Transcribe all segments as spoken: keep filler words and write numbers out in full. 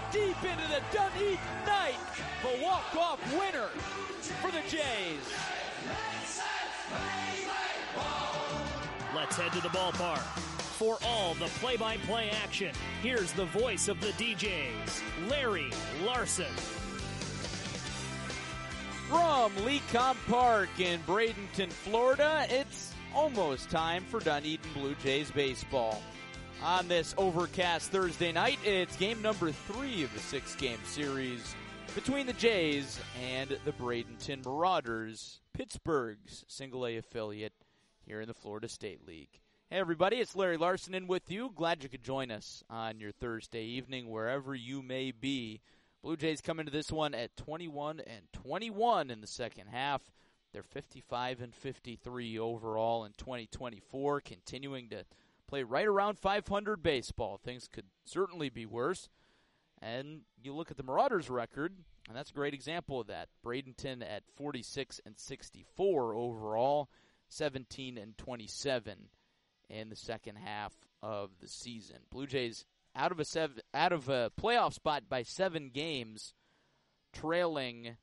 deep into the Dunedin night. The walk-off winner for the Jays. Let's head to the ballpark. For all the play-by-play action, here's the voice of the D Js, Larry Larson. From Lecom Park in Bradenton, Florida, it's almost time for Dunedin Blue Jays baseball. On this overcast Thursday night, it's game number three of the six-game series between the Jays and the Bradenton Marauders, Pittsburgh's single-A affiliate here in the Florida State League. Hey everybody, it's Larry Larson in with you. Glad you could join us on your Thursday evening wherever you may be. Blue Jays come into this one at twenty-one and twenty-one in the second half. They're fifty-five and fifty-three overall in twenty twenty-four, continuing to play right around five hundred baseball. Things could certainly be worse. And you look at the Marauders' record, and that's a great example of that. Bradenton at forty-six and sixty-four overall, seventeen and twenty-seven in the second half of the season. Blue Jays out of a seven, out of a playoff spot by seven games, trailing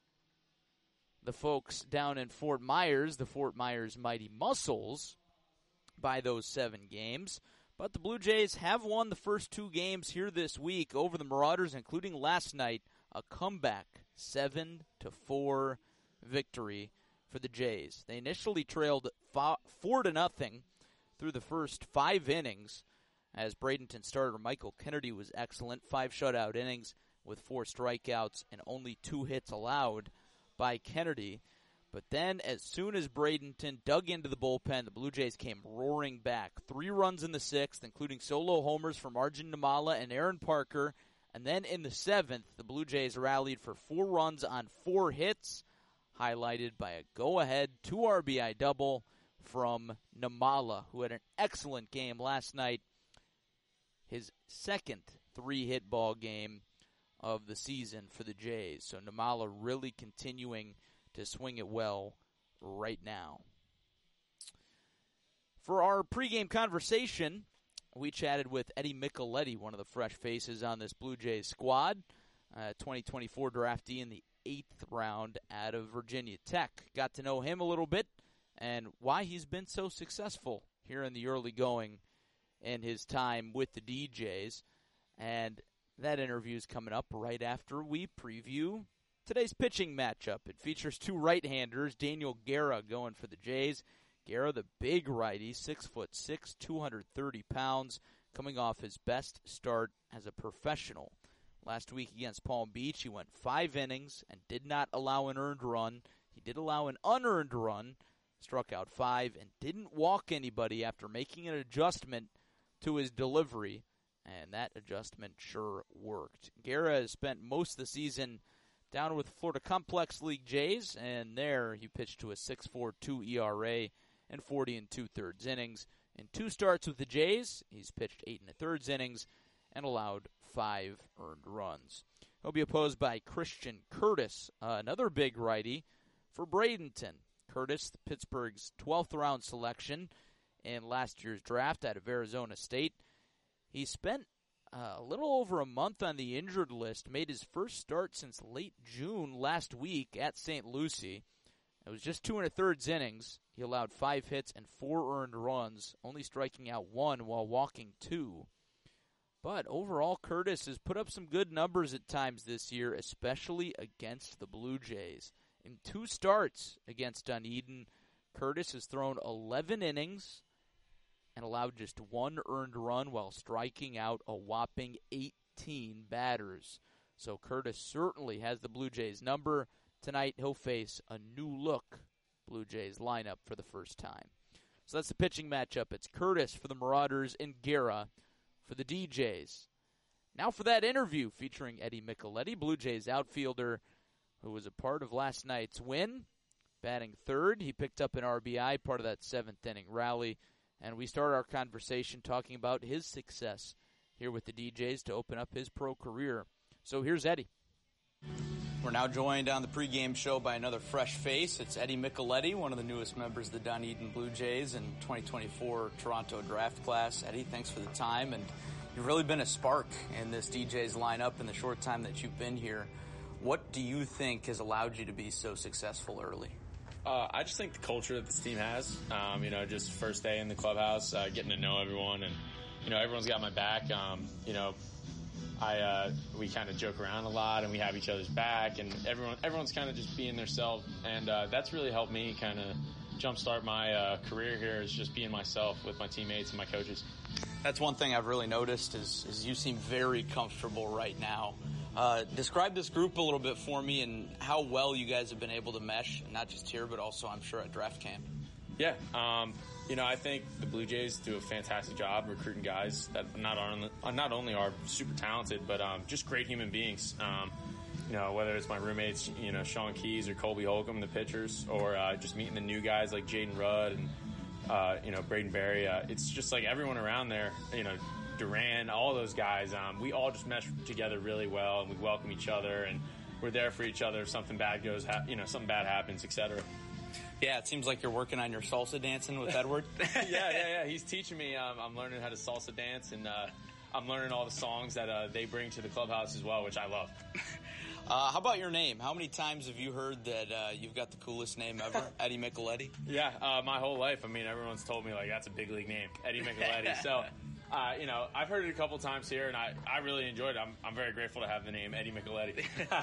the folks down in Fort Myers, the Fort Myers Mighty Muscles, by those seven games. But the Blue Jays have won the first two games here this week over the Marauders, including last night, a comeback seven to four victory for the Jays. They initially trailed four to nothing through the first five innings, as Bradenton starter Michael Kennedy was excellent. Five shutout innings with four strikeouts and only two hits allowed by Kennedy. But then as soon as Bradenton dug into the bullpen, the Blue Jays came roaring back. Three runs in the sixth, including solo homers from Arjun Nimmala and Aaron Parker. And then in the seventh, the Blue Jays rallied for four runs on four hits, highlighted by a go-ahead two R B I double from Nimmala, who had an excellent game last night. His second three-hit ball game of the season for the Jays. So Nimmala really continuing to swing it well right now. For our pregame conversation, we chatted with Eddie Micheletti, one of the fresh faces on this Blue Jays squad, uh, twenty twenty-four draftee in the eighth round out of Virginia Tech. Got to know him a little bit and why he's been so successful here in the early going in his time with the D Js. And that interview is coming up right after we preview today's pitching matchup. It features two right-handers, Daniel Guerra going for the Jays. Guerra, the big righty, six foot six, two hundred thirty pounds, coming off his best start as a professional. Last week against Palm Beach, he went five innings and did not allow an earned run. He did allow an unearned run, struck out five, and didn't walk anybody after making an adjustment to his delivery, and that adjustment sure worked. Guerra has spent most of the season down with Florida Complex League Jays, and there he pitched to a six point four two E R A and forty and two-thirds innings. In two starts with the Jays, he's pitched eight and a thirds innings and allowed five earned runs. He'll be opposed by Christian Curtis, uh, another big righty for Bradenton. Curtis, Pittsburgh's twelfth round selection in last year's draft out of Arizona State. He spent uh, a little over a month on the injured list, made his first start since late June last week at Saint Lucie. It was just two and a thirds innings. He allowed five hits and four earned runs, only striking out one while walking two. But overall, Curtis has put up some good numbers at times this year, especially against the Blue Jays. In two starts against Dunedin, Curtis has thrown eleven innings and allowed just one earned run while striking out a whopping eighteen batters. So Curtis certainly has the Blue Jays number. Tonight he'll face a new-look Blue Jays lineup for the first time. So that's the pitching matchup. It's Curtis for the Marauders and Guerra for the D Js. Now for that interview featuring Eddie Micheletti, Blue Jays outfielder who was a part of last night's win. Batting third, he picked up an R B I, part of that seventh inning rally. And we start our conversation talking about his success here with the D Js to open up his pro career. So here's Eddie. We're now joined on the pregame show by another fresh face. It's Eddie Micheletti, one of the newest members of the Dunedin Blue Jays in twenty twenty-four Toronto draft class. Eddie, thanks for the time. And You've really been a spark in this D J's lineup in the short time that you've been here. What do you think has allowed you to be so successful early? Uh, I just think the culture that this team has, um, you know, just first day in the clubhouse, uh, getting to know everyone, and, you know, everyone's got my back. Um, you know, I uh, we kind of joke around a lot, and we have each other's back, and everyone everyone's kind of just being themselves, and uh, that's really helped me kind of jumpstart my uh, career here, is just being myself with my teammates and my coaches. That's one thing I've really noticed is, is you seem very comfortable right now. Uh, describe this group a little bit for me and how well you guys have been able to mesh, not just here, but also I'm sure at draft camp. Yeah, um, you know, I think the Blue Jays do a fantastic job recruiting guys that not only, not only are super talented, but um, just great human beings. Um, you know, whether it's my roommates, you know, Sean Keys or Colby Holcomb, the pitchers, or uh, just meeting the new guys like Jaden Rudd and, uh, you know, Braden Berry. Uh, it's just like everyone around there, you know, Duran, all those guys, um, we all just mesh together really well, and we welcome each other, and we're there for each other if something bad goes, ha- you know, something bad happens, et cetera. Yeah, it seems like you're working on your salsa dancing with Edward. yeah, yeah, yeah. He's teaching me. Um, I'm learning how to salsa dance, and uh, I'm learning all the songs that uh, they bring to the clubhouse as well, which I love. Uh, how about your name? How many times have you heard that uh, you've got the coolest name ever, Eddie Micheletti? Yeah, uh, my whole life. I mean, everyone's told me, like, that's a big league name, Eddie Micheletti. So, uh, you know, I've heard it a couple times here, and I, I really enjoyed it. I'm, I'm very grateful to have the name Eddie Micheletti.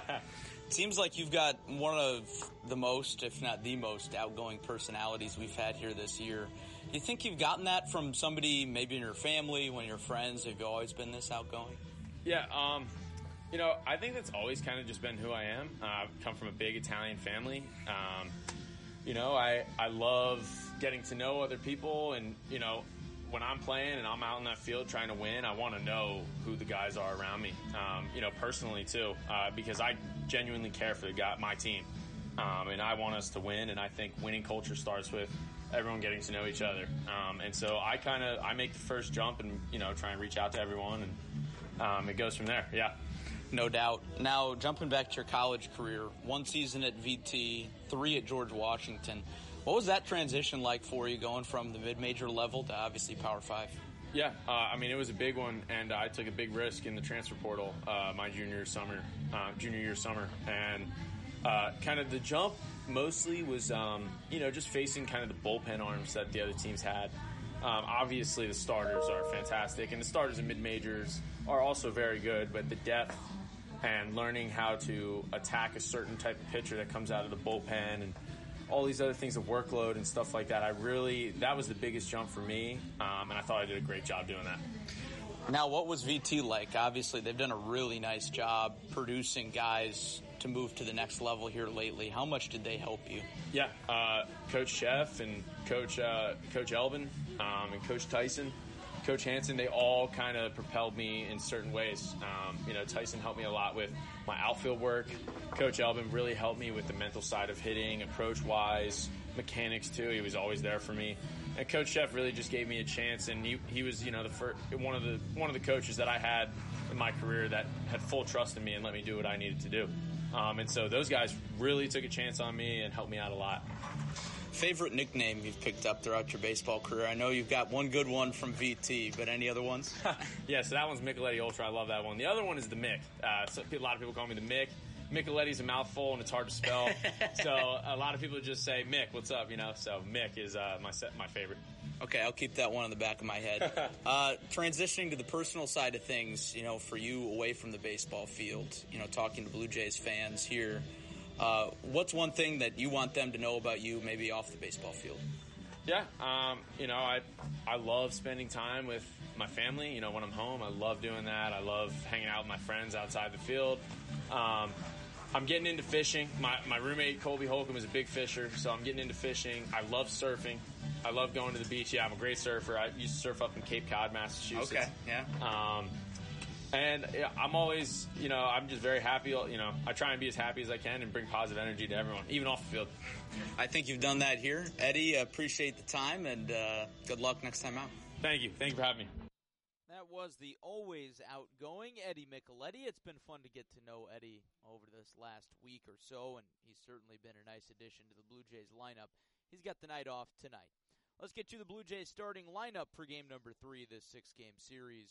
Seems like you've got one of the most, if not the most, outgoing personalities we've had here this year. Do you think you've gotten that from somebody, maybe in your family, one of your friends? Have you always been this outgoing? Yeah, um... You know, I think that's always kind of just been who I am. Uh, I've come from a big Italian family. Um, you know, I, I love getting to know other people, and, you know, when I'm playing and I'm out in that field trying to win, I want to know who the guys are around me, um, you know, personally too, uh, because I genuinely care for the guy, my team, um, and I want us to win, and I think winning culture starts with everyone getting to know each other. Um, and so I kind of, I make the first jump and, you know, try and reach out to everyone, and um, it goes from there, yeah. No doubt. Now, jumping back to your college career, one season at V T, three at George Washington. What was that transition like for you, going from the mid-major level to obviously Power Five? Yeah, uh, I mean, it was a big one, and I took a big risk in the transfer portal uh, my junior summer, uh, junior year summer, and uh, kind of the jump mostly was, um, you know, just facing kind of the bullpen arms that the other teams had. Um, obviously, the starters are fantastic, and the starters in mid-majors are also very good, but the depth and learning how to attack a certain type of pitcher that comes out of the bullpen and all these other things of workload and stuff like that, I really, that was the biggest jump for me, um, and I thought I did a great job doing that. Now, what was V T like? Obviously, they've done a really nice job producing guys to move to the next level here lately. How much did they help you? Yeah, uh, Coach Sheff and Coach uh, Coach Elvin um, and Coach Tyson, Coach Hansen, they all kind of propelled me in certain ways. Um, you know, Tyson helped me a lot with my outfield work. Coach Elvin really helped me with the mental side of hitting, approach-wise, mechanics too. He was always there for me. And Coach Sheff really just gave me a chance, and he, he was, you know, the first, one of the one of the coaches that I had in my career that had full trust in me and let me do what I needed to do. Um, and so those guys really took a chance on me and helped me out a lot. Favorite nickname you've picked up throughout your baseball career? I know you've got one good one from V T, but any other ones? Yeah, so that one's Micheletti Ultra. I love that one. The other one is the Mick. Uh, so a lot of people call me the Mick. Micheletti's a mouthful and it's hard to spell. So a lot of people just say, Mick, what's up? You know, so Mick is uh, my set, my favorite. Okay, I'll keep that one in the back of my head. uh, transitioning to the personal side of things, you know, for you away from the baseball field, you know, talking to Blue Jays fans here, uh, what's one thing that you want them to know about you, maybe off the baseball field? Yeah, um, you know, I I love spending time with my family. You know, when I'm home, I love doing that. I love hanging out with my friends outside the field. Um, I'm getting into fishing. My my roommate, Colby Holcomb, is a big fisher, so I'm getting into fishing. I love surfing. I love going to the beach. Yeah, I'm a great surfer. I used to surf up in Cape Cod, Massachusetts. Okay, yeah. Um, and yeah, I'm always, you know, I'm just very happy. You know, I try and be as happy as I can and bring positive energy to everyone, even off the field. I think you've done that here. Eddie, appreciate the time, and uh, good luck next time out. Thank you. Thank you for having me. That was the always outgoing Eddie Micheletti. It's been fun to get to know Eddie over this last week or so, and he's certainly been a nice addition to the Blue Jays lineup. He's got the night off tonight. Let's get you the Blue Jays starting lineup for game number three of this six-game series.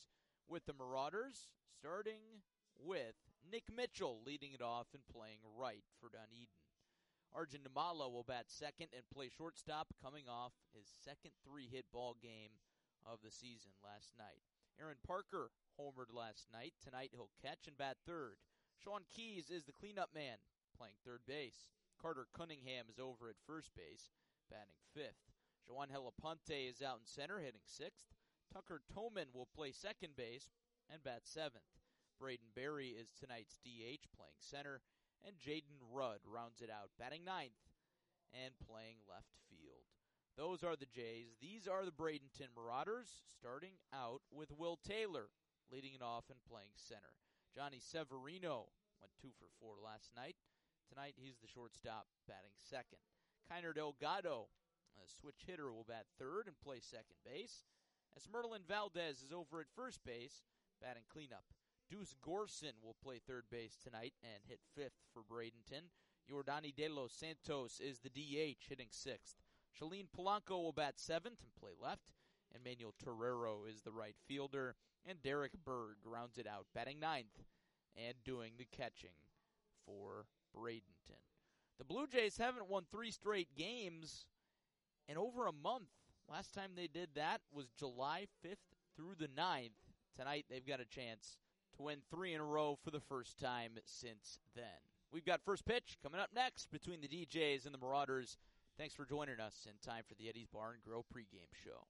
with the Marauders, starting with Nick Mitchell leading it off and playing right for Dunedin. Arjun Namala will bat second and play shortstop, coming off his second three-hit ball game of the season last night. Aaron Parker homered last night. Tonight he'll catch and bat third. Sean Keys is the cleanup man, playing third base. Carter Cunningham is over at first base, batting fifth. Joan Helaponte is out in center, hitting sixth. Tucker Toman will play second base and bat seventh. Braden Berry is tonight's D H, playing center. And Jaden Rudd rounds it out, batting ninth and playing left field. Those are the Jays. These are the Bradenton Marauders, starting out with Will Taylor leading it off and playing center. Johnny Severino went two for four last night. Tonight he's the shortstop, batting second. Kiner Delgado, a switch hitter, will bat third and play second base. As Merlin Valdez is over at first base, batting cleanup. Deuce Gorson will play third base tonight and hit fifth for Bradenton. Yordani De Los Santos is the D H, hitting sixth. Shalene Polanco will bat seventh and play left. And Manuel Torrero is the right fielder. And Derek Berg rounds it out, batting ninth and doing the catching for Bradenton. The Blue Jays haven't won three straight games in over a month. Last time they did that was July fifth through the ninth. Tonight they've got a chance to win three in a row for the first time since then. We've got first pitch coming up next between the D Js and the Marauders. Thanks for joining us in time for the Eddie's Bar and Grill pregame show.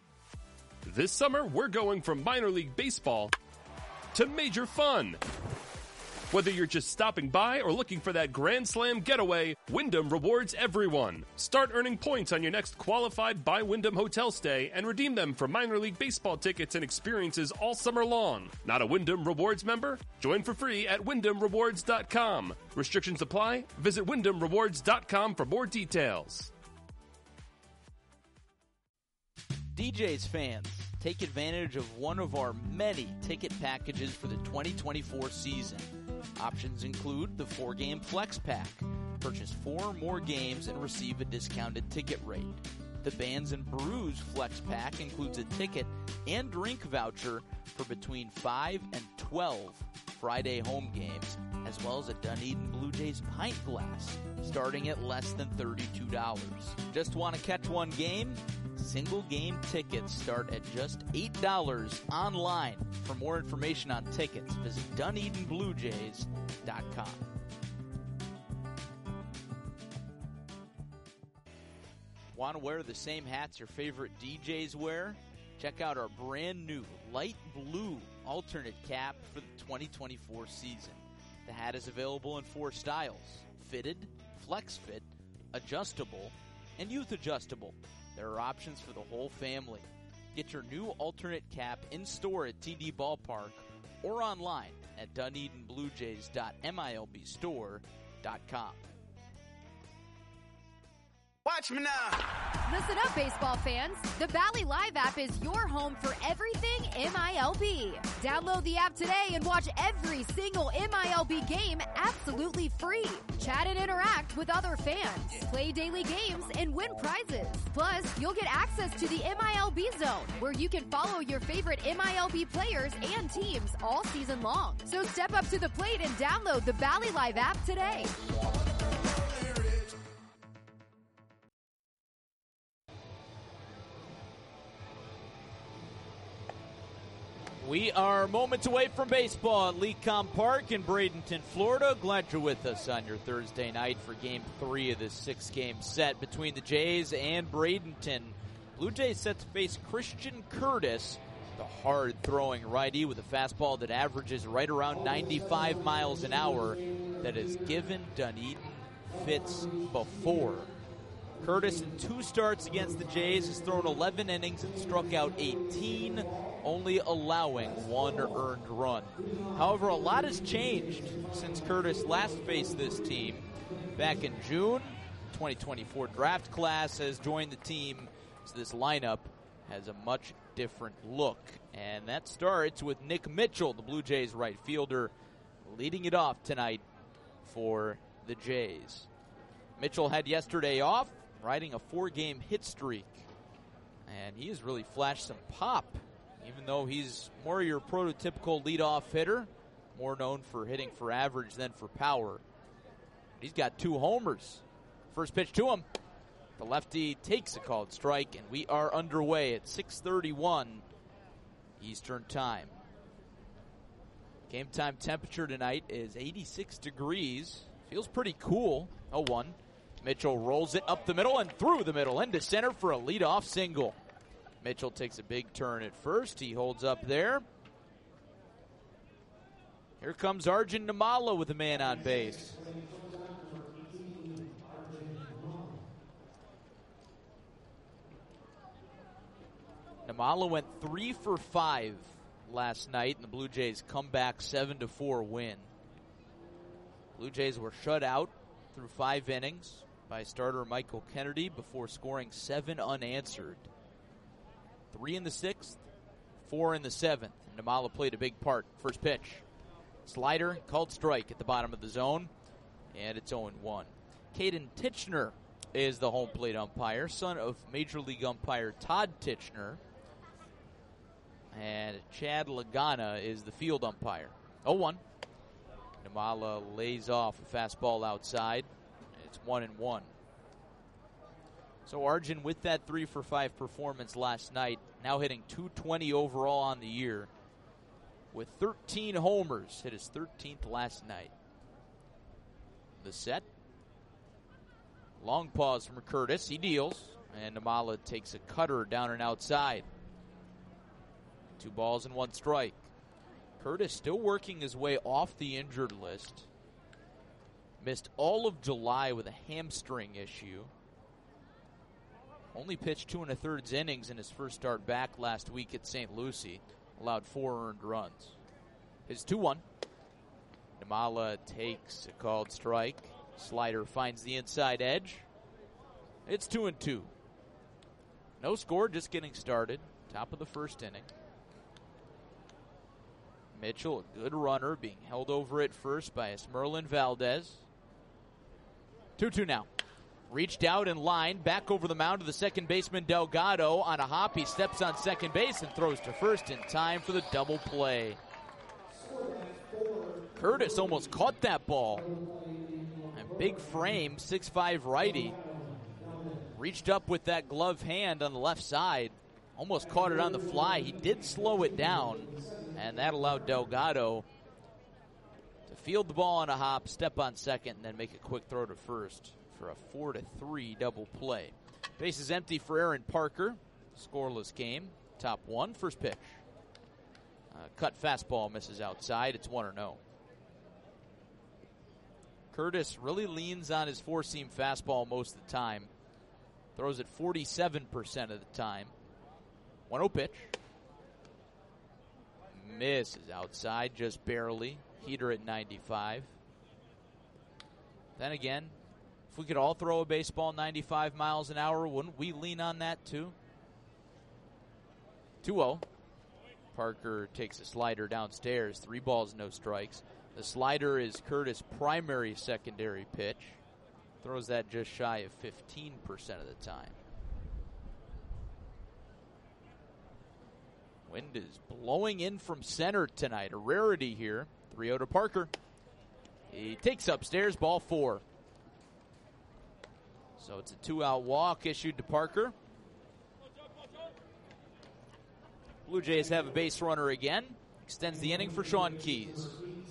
This summer, we're going from minor league baseball to major fun. Whether you're just stopping by or looking for that Grand Slam getaway, Wyndham rewards everyone. Start earning points on your next qualified by Wyndham hotel stay and redeem them for minor league baseball tickets and experiences all summer long. Not a Wyndham Rewards member? Join for free at wyndham rewards dot com. Restrictions apply. Visit wyndham rewards dot com for more details. D Js fans, take advantage of one of our many ticket packages for the twenty twenty-four season. Options include the four-game Flex Pack. Purchase four or more games and receive a discounted ticket rate. The Bands and Brews Flex Pack includes a ticket and drink voucher for between five and twelve Friday home games, as well as a Dunedin Blue Jays pint glass, starting at less than thirty-two dollars. Just want to catch one game? Single game tickets start at just eight dollars online. For more information on tickets, visit dunedin blue jays dot com. Want to wear the same hats your favorite D Js wear? Check out our brand new light blue alternate cap for the twenty twenty-four season. The hat is available in four styles: fitted, flex fit, adjustable, and youth adjustable. There are options for the whole family. Get your new alternate cap in store at T D Ballpark or online at dunedin blue jays dot milb store dot com. Watch me now. Listen up, baseball fans. The Bally Live app is your home for everything M I L B. Download the app today and watch every single M I L B game absolutely free. Chat and interact with other fans. Play daily games and win prizes. Plus, you'll get access to the M I L B Zone, where you can follow your favorite M I L B players and teams all season long. So step up to the plate and download the Bally Live app today. We are moments away from baseball at Lecom Park in Bradenton, Florida. Glad you're with us on your Thursday night for Game three of this six-game set between the Jays and Bradenton. Blue Jays set to face Christian Curtis, the hard-throwing righty with a fastball that averages right around ninety-five miles an hour that has given Dunedin fits before. Curtis, in two starts against the Jays, has thrown eleven innings and struck out eighteen, only allowing one earned run. However, a lot has changed since Curtis last faced this team back in June. twenty twenty-four draft class has joined the team, so this lineup has a much different look. And that starts with Nick Mitchell, the Blue Jays right fielder, leading it off tonight for the Jays. Mitchell had yesterday off, riding a four-game hit streak, and he has really flashed some pop even though he's more your prototypical leadoff hitter, more known for hitting for average than for power. He's got two homers. First pitch to him. The lefty takes a called strike, and we are underway at six thirty-one Eastern Time. Game time temperature tonight is eighty-six degrees. Feels pretty cool. oh one. Mitchell rolls it up the middle and through the middle into center for a leadoff single. Mitchell takes a big turn at first. He holds up there. Here comes Arjun Nimmala with a man on base. Nimmala went three for five last night in the Blue Jays' comeback seven to four win. Blue Jays were shut out through five innings by starter Michael Kennedy before scoring seven unanswered. Three in the sixth, four in the seventh. And Nimmala played a big part. First pitch. Slider, called strike at the bottom of the zone, and it's oh one. Caden Titchener is the home plate umpire, son of Major League umpire Todd Titchener. And Chad Lagana is the field umpire. oh one. Nimmala lays off a fastball outside. It's one and one. So Arjun, with that three for five performance last night, now hitting two twenty overall on the year, with thirteen homers, hit his thirteenth last night. The set. Long pause from Curtis. He deals, and Nimmala takes a cutter down and outside. Two balls and one strike. Curtis still working his way off the injured list. Missed all of July with a hamstring issue. Only pitched two and a thirds innings in his first start back last week at Saint Lucie. Allowed four earned runs. His two one. Nimmala takes a called strike. Slider finds the inside edge. It's two and two. No score, just getting started. Top of the first inning. Mitchell, a good runner, being held over at first by Esmerlin Valdez. two two now. Reached out in line, back over the mound to the second baseman Delgado. On a hop, he steps on second base and throws to first in time for the double play. Curtis almost caught that ball. A big frame, six five righty. Reached up with that glove hand on the left side. Almost caught it on the fly. He did slow it down, and that allowed Delgado to field the ball on a hop, step on second, and then make a quick throw to first for a four to three double play. Base is empty for Aaron Parker. Scoreless game. Top one. First pitch. Uh, cut fastball misses outside. It's one or no. Curtis really leans on his four-seam fastball most of the time. Throws it forty-seven percent of the time. one oh pitch. Misses outside just barely. Heater at ninety-five. Then again, if we could all throw a baseball ninety-five miles an hour, wouldn't we lean on that too? two oh. Parker takes a slider downstairs. Three balls, no strikes. The slider is Curtis' primary secondary pitch. Throws that just shy of fifteen percent of the time. Wind is blowing in from center tonight. A rarity here. three oh to Parker. He takes upstairs, ball four. So it's a two-out walk issued to Parker. Blue Jays have a base runner again. Extends the inning for Sean Keys.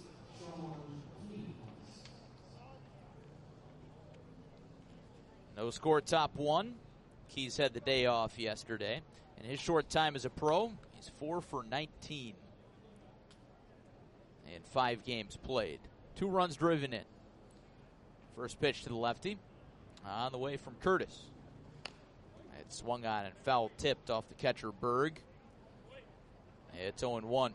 No score, top one. Keys had the day off yesterday. In his short time as a pro, he's four for nineteen in five games played. Two runs driven in. First pitch to the lefty. On the way from Curtis. It swung on and foul tipped off the catcher Berg. It's oh one.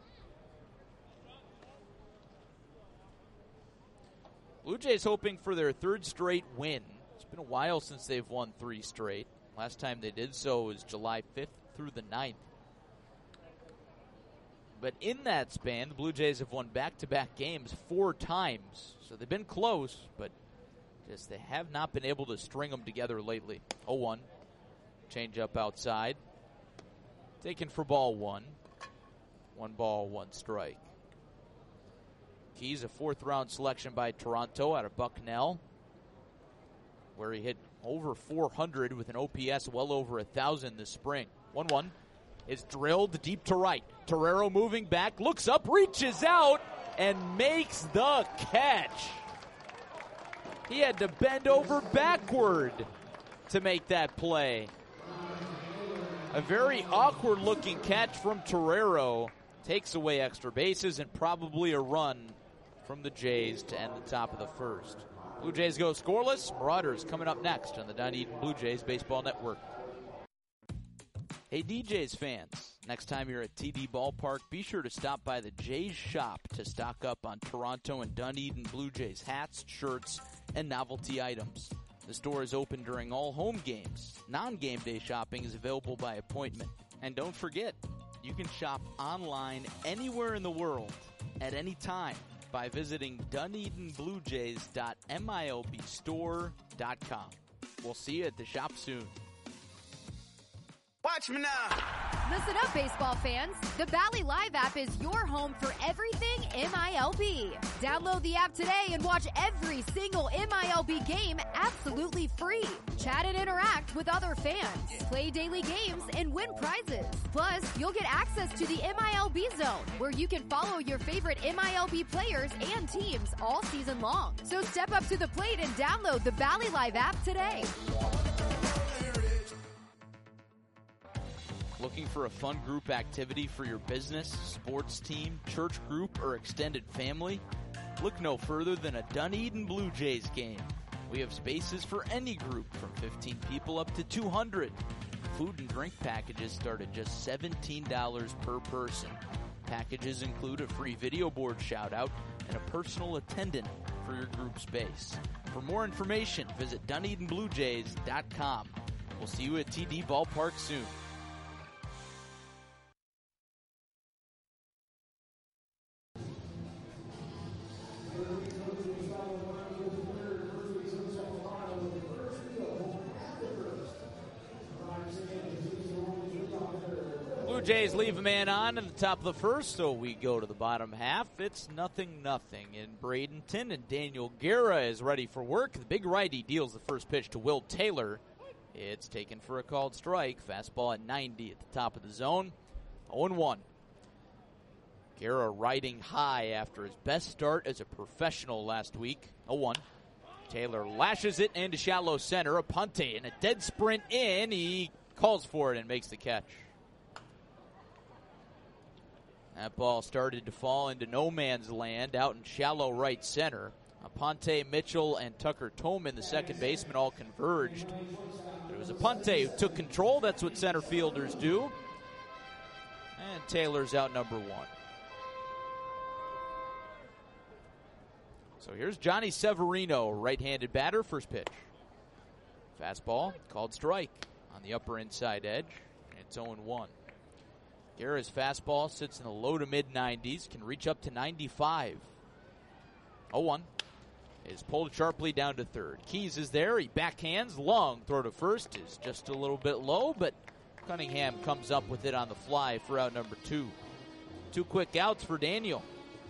Blue Jays hoping for their third straight win. It's been a while since they've won three straight. Last time they did so was July fifth through the ninth. But in that span, the Blue Jays have won back-to-back games four times. So they've been close, but just they have not been able to string them together lately. oh one. Change up outside. Taken for ball one. One ball, one strike. Keys, a fourth-round selection by Toronto out of Bucknell, where he hit over four hundred with an O P S well over one thousand this spring. one one is drilled deep to right. Torero moving back, looks up, reaches out, and makes the catch. He had to bend over backward to make that play. A very awkward-looking catch from Torero. Takes away extra bases and probably a run from the Jays to end the top of the first. Blue Jays go scoreless. Marauders coming up next on the Dunedin Blue Jays Baseball Network. Hey, D Js fans, next time you're at T D Ballpark, be sure to stop by the Jays shop to stock up on Toronto and Dunedin Blue Jays hats, shirts, and novelty items. The store is open during all home games. Non-game day shopping is available by appointment. And don't forget, you can shop online anywhere in the world at any time by visiting Dunedin Blue Jays dot M I L B store dot com. We'll see you at the shop soon. Watch me now. Listen up, baseball fans. The Bally Live app is your home for everything M I L B. Download the app today and watch every single M I L B game absolutely free. Chat and interact with other fans. Play daily games and win prizes. Plus, you'll get access to the M I L B Zone, where you can follow your favorite M I L B players and teams all season long. So step up to the plate and download the Bally Live app today. Looking for a fun group activity for your business, sports team, church group, or extended family? Look no further than a Dunedin Blue Jays game. We have spaces for any group from fifteen people up to two hundred. Food and drink packages start at just seventeen dollars per person. Packages include a free video board shout-out and a personal attendant for your group space. For more information, visit Dunedin Blue Jays dot com. We'll see you at T D Ballpark soon. Blue Jays leave a man on at the top of the first, so we go to the bottom half. It's nothing nothing in Bradenton, and Daniel Guerra is ready for work. The big righty deals the first pitch to Will Taylor. It's taken for a called strike. Fastball at ninety at the top of the zone. oh and one. Guerra riding high after his best start as a professional last week. oh one. Taylor lashes it into shallow center. Aponte in a dead sprint in. He calls for it and makes the catch. That ball started to fall into no man's land out in shallow right center. Aponte, Mitchell, and Tucker Toman, the second baseman, all converged. But it was Aponte who took control. That's what center fielders do. And Taylor's out number one. So here's Johnny Severino, right-handed batter, first pitch. Fastball, called strike on the upper inside edge. And it's oh and one. Guerra's fastball sits in the low to mid nineties, can reach up to ninety-five. oh one is pulled sharply down to third. Keys is there. He backhands. Long throw to first is just a little bit low, but Cunningham comes up with it on the fly for out number two. Two quick outs for Daniel.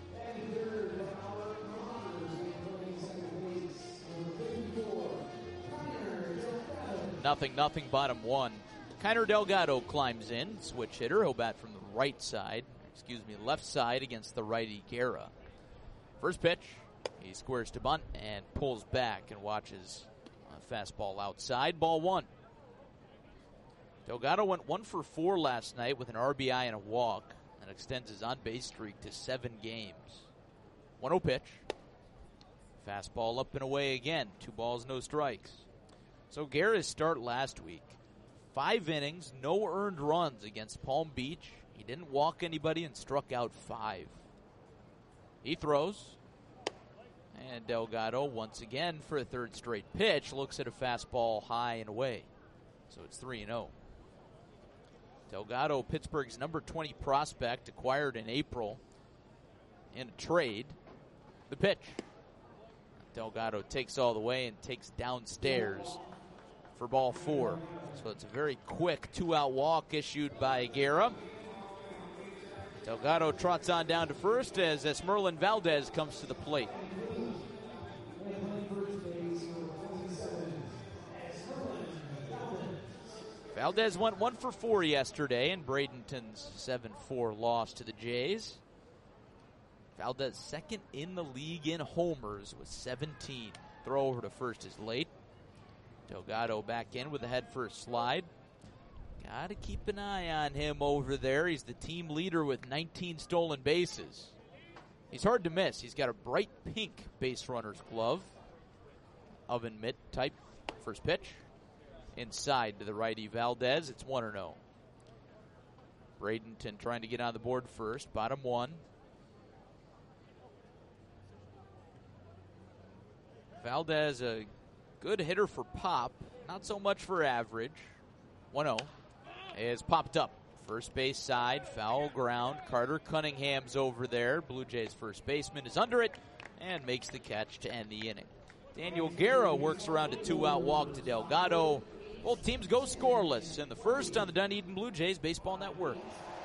Nothing, nothing, bottom one. Kiner Delgado climbs in, switch hitter. He'll bat from the right side, excuse me, left side against the righty Guerra. First pitch, he squares to bunt and pulls back and watches a fastball outside. Ball one. Delgado went one for four last night with an R B I and a walk and extends his on-base streak to seven games. one oh pitch. Fastball up and away again. Two balls, no strikes. So Guerra's start last week. Five innings, no earned runs against Palm Beach. He didn't walk anybody and struck out five. He throws. And Delgado, once again, for a third straight pitch, looks at a fastball high and away. So it's three and oh. Delgado, Pittsburgh's number twenty prospect, acquired in April in a trade. The pitch. Delgado takes all the way and takes downstairs for ball four. So it's a very quick two-out walk issued by Guerra. Delgado trots on down to first as Esmerlin Valdez comes to the plate. Valdez went one for four yesterday in Bradenton's seven four loss to the Jays. Valdez second in the league in homers with seventeen. Throw over to first is late. Delgado back in with a head first slide. Got to keep an eye on him over there. He's the team leader with nineteen stolen bases. He's hard to miss. He's got a bright pink base runner's glove. Oven mitt type. First pitch. Inside to the righty Valdez. It's one or no. Bradenton trying to get on the board first. Bottom one. Valdez, a good hitter for pop. Not so much for average. one oh. Is popped up. First base side. Foul ground. Carter Cunningham's over there. Blue Jays first baseman is under it and makes the catch to end the inning. Daniel Guerra works around a two-out walk to Delgado. Both teams go scoreless in the first on the Dunedin Blue Jays Baseball Network.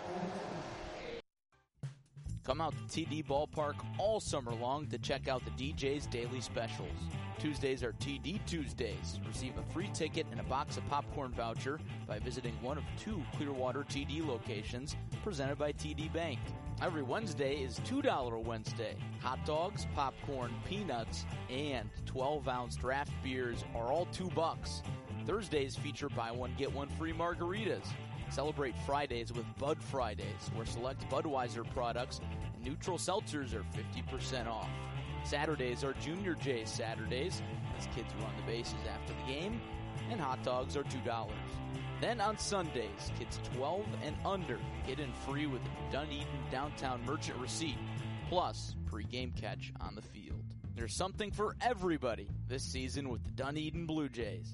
Come out to T D Ballpark all summer long to check out the D J's daily specials. Tuesdays are T D Tuesdays. Receive a free ticket and a box of popcorn voucher by visiting one of two Clearwater T D locations presented by T D Bank. Every Wednesday is two dollar Wednesday. Hot dogs, popcorn, peanuts, and twelve ounce draft beers are all two bucks. Thursdays feature buy one, get one free margaritas. Celebrate Fridays with Bud Fridays, where select Budweiser products and neutral seltzers are fifty percent off. Saturdays are Junior J's Saturdays, as kids run the bases after the game, and hot dogs are two dollars. Then on Sundays, kids twelve and under get in free with a Dunedin Downtown Merchant receipt, plus pre-game catch on the field. There's something for everybody this season with the Dunedin Blue Jays.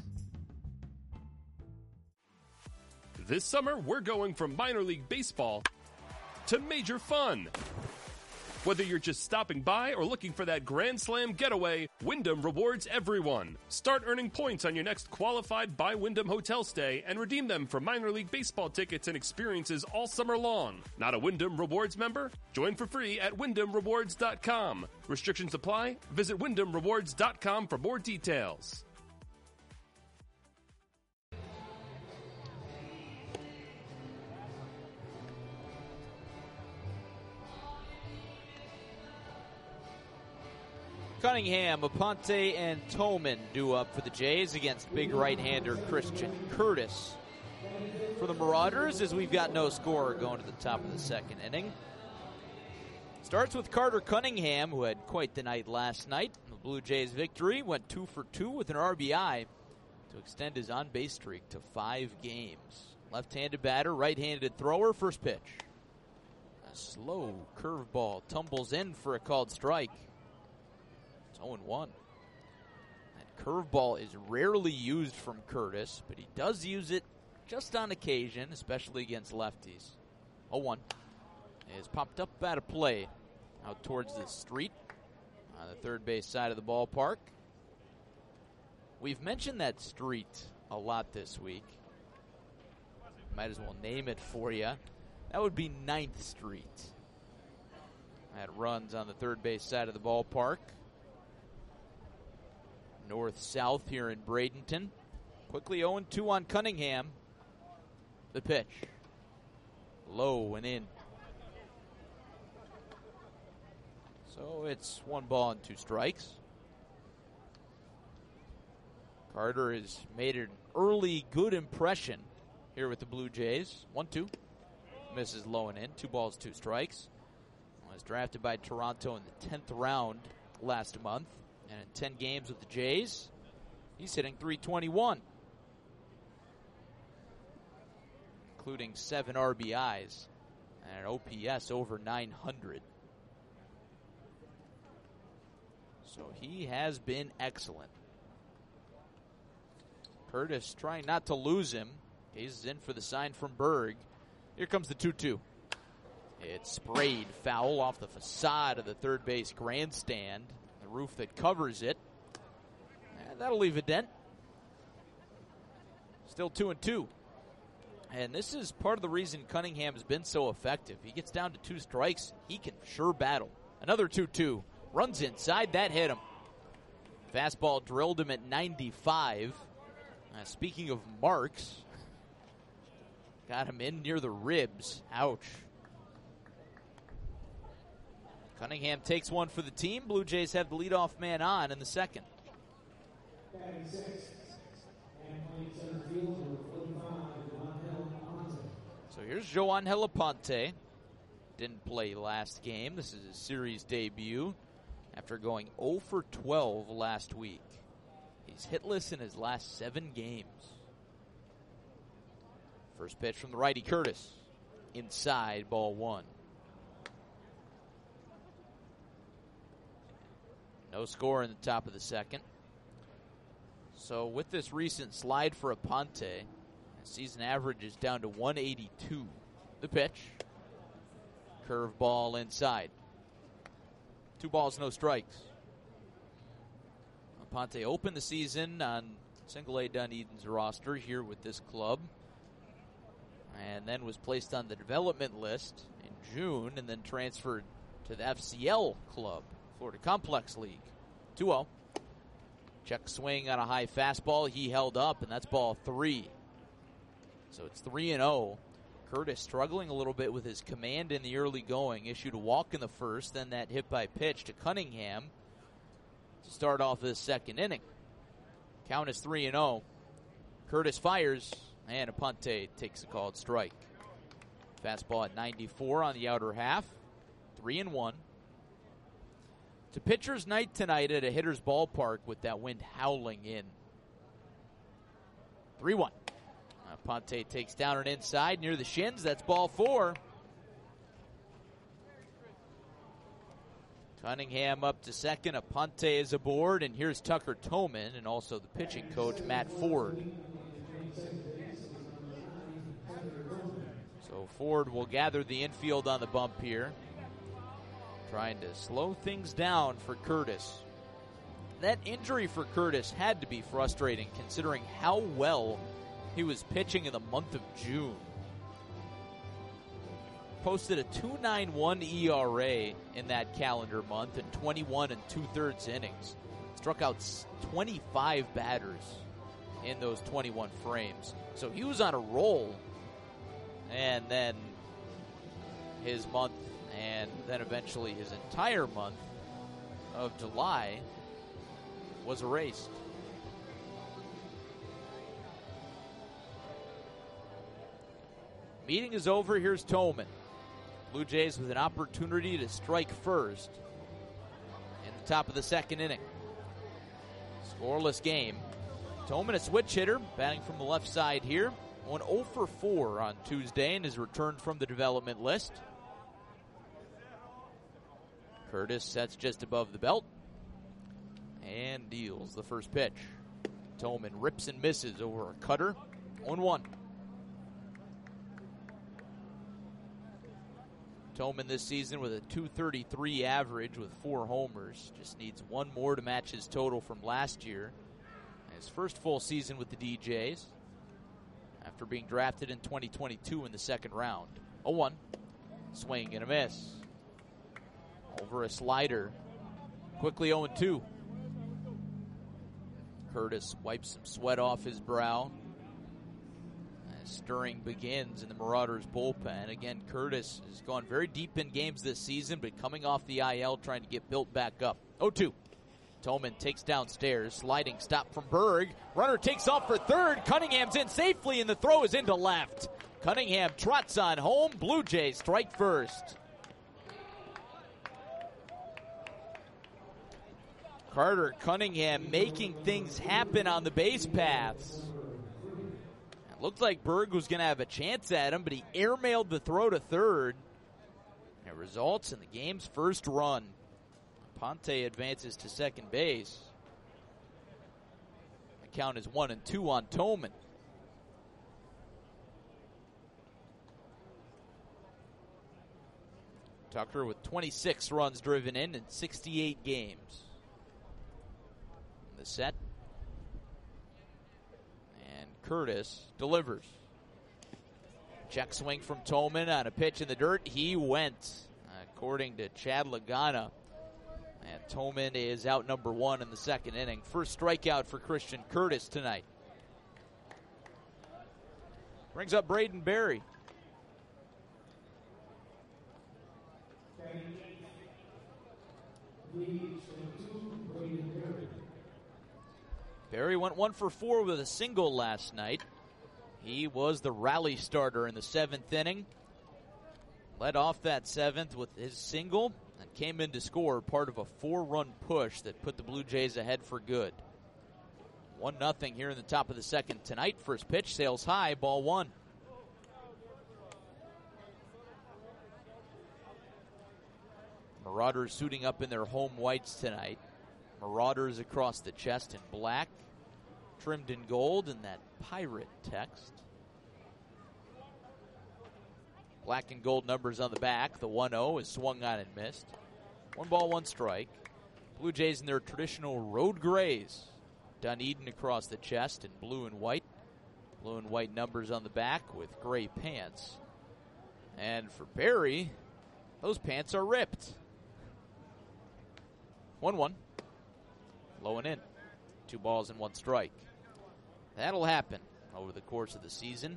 This summer, we're going from minor league baseball to major fun. Whether you're just stopping by or looking for that Grand Slam getaway, Wyndham rewards everyone. Start earning points on your next qualified by Wyndham hotel stay and redeem them for minor league baseball tickets and experiences all summer long. Not a Wyndham Rewards member? Join for free at wyndham rewards dot com. Restrictions apply. Visit wyndham rewards dot com for more details. Cunningham, Aponte, and Tolman do up for the Jays against big right-hander Christian Curtis. For the Marauders, as we've got no score going to the top of the second inning. Starts with Carter Cunningham, who had quite the night last night. The Blue Jays victory went two for two with an R B I to extend his on-base streak to five games. Left-handed batter, right-handed thrower, first pitch. A slow curveball tumbles in for a called strike. oh and one. That curveball is rarely used from Curtis, but he does use it just on occasion, especially against lefties. oh one. Is popped up out of play out towards the street on the third base side of the ballpark. We've mentioned that street a lot this week. Might as well name it for you. That would be ninth Street. That runs on the third base side of the ballpark. North-south here in Bradenton. Quickly oh and two on Cunningham. The pitch. Low and in. So it's one ball and two strikes. Carter has made an early good impression here with the Blue Jays. one two. Misses low and in. Two balls, two strikes. Was drafted by Toronto in the tenth round last month. And in ten games with the Jays, he's hitting three twenty-one, including seven R B Is and an O P S over nine hundred. So he has been excellent. Curtis trying not to lose him. He's in for the sign from Berg. Here comes the two two. It's sprayed foul off the facade of the third base grandstand. The roof that covers it. And that'll leave a dent. Still two and two. And this is part of the reason Cunningham has been so effective. He gets down to two strikes, he can sure battle. Another two two. Runs inside, that hit him. Fastball drilled him at ninety-five. Uh, speaking of marks, got him in near the ribs. Ouch. Cunningham takes one for the team. Blue Jays have the leadoff man on in the second. So here's Joangel Aponte. Didn't play last game. This is his series debut after going oh for twelve last week. He's hitless in his last seven games. First pitch from the righty, Curtis. Inside, ball one. No score in the top of the second. So with this recent slide for Aponte, season average is down to one eighty-two. The pitch. Curveball inside. Two balls, no strikes. Aponte opened the season on single A Dunedin's roster here with this club, and then was placed on the development list in June, and then transferred to the F C L club, Florida Complex League. two oh. Check swing on a high fastball. He held up, and that's ball three. So it's three and oh. Curtis struggling a little bit with his command in the early going. Issued a walk in the first, then that hit by pitch to Cunningham to start off this second inning. Count is three and oh. Curtis fires, and Aponte takes a called strike. Fastball at ninety-four on the outer half. three and one. To pitcher's night tonight at a hitter's ballpark with that wind howling in. three one. Aponte takes down an inside near the shins. That's ball four. Cunningham up to second. Aponte is aboard. And here's Tucker Toman and also the pitching coach, Matt Ford. So Ford will gather the infield on the bump here, trying to slow things down for Curtis. That injury for Curtis had to be frustrating considering how well he was pitching in the month of June. Posted a two point nine one E R A in that calendar month in twenty-one and two-thirds innings. Struck out twenty-five batters in those twenty-one frames. So he was on a roll, and then his month and then eventually his entire month of July was erased. Meeting is over. Here's Toman. Blue Jays with an opportunity to strike first in the top of the second inning. Scoreless game. Toman, a switch hitter, batting from the left side here. Went oh for four on Tuesday and is returned from the development list. Curtis sets just above the belt and deals the first pitch. Toman rips and misses over a cutter. one one. Toman this season with a two thirty-three average with four homers. Just needs one more to match his total from last year. His first full season with the D Js after being drafted in twenty twenty-two in the second round. oh one. Swing and a miss. Over a slider. Quickly oh and two. Curtis wipes some sweat off his brow. Stirring begins in the Marauders bullpen. Again, Curtis has gone very deep in games this season, but coming off the I L, trying to get built back up. oh two. Toman takes downstairs. Sliding stop from Berg. Runner takes off for third. Cunningham's in safely, and the throw is into left. Cunningham trots on home. Blue Jays strike first. Carter Cunningham making things happen on the base paths. Looked like Berg was going to have a chance at him, but he airmailed the throw to third. It results in the game's first run. Aponte advances to second base. The count is one and two on Toman. Tucker with twenty-six runs driven in in sixty-eight games. The set. Curtis delivers. Check swing from Tolman on a pitch in the dirt. He went, according to Chad Lagana. And Tolman is out number one in the second inning. First strikeout for Christian Curtis tonight. Brings up Braden Berry. Berry went one for four with a single last night. He was the rally starter in the seventh inning. Led off that seventh with his single and came in to score part of a four-run push that put the Blue Jays ahead for good. one nothing here in the top of the second tonight. First pitch sails high, ball one. Marauders suiting up in their home whites tonight. Marauders across the chest in black, trimmed in gold in that pirate text. Black and gold numbers on the back. The one oh is swung on and missed. One ball, one strike. Blue Jays in their traditional road grays. Dunedin across the chest in blue and white. Blue and white numbers on the back with gray pants. And for Berry, those pants are ripped. one one. Low and in. Two balls and one strike. That'll happen over the course of the season.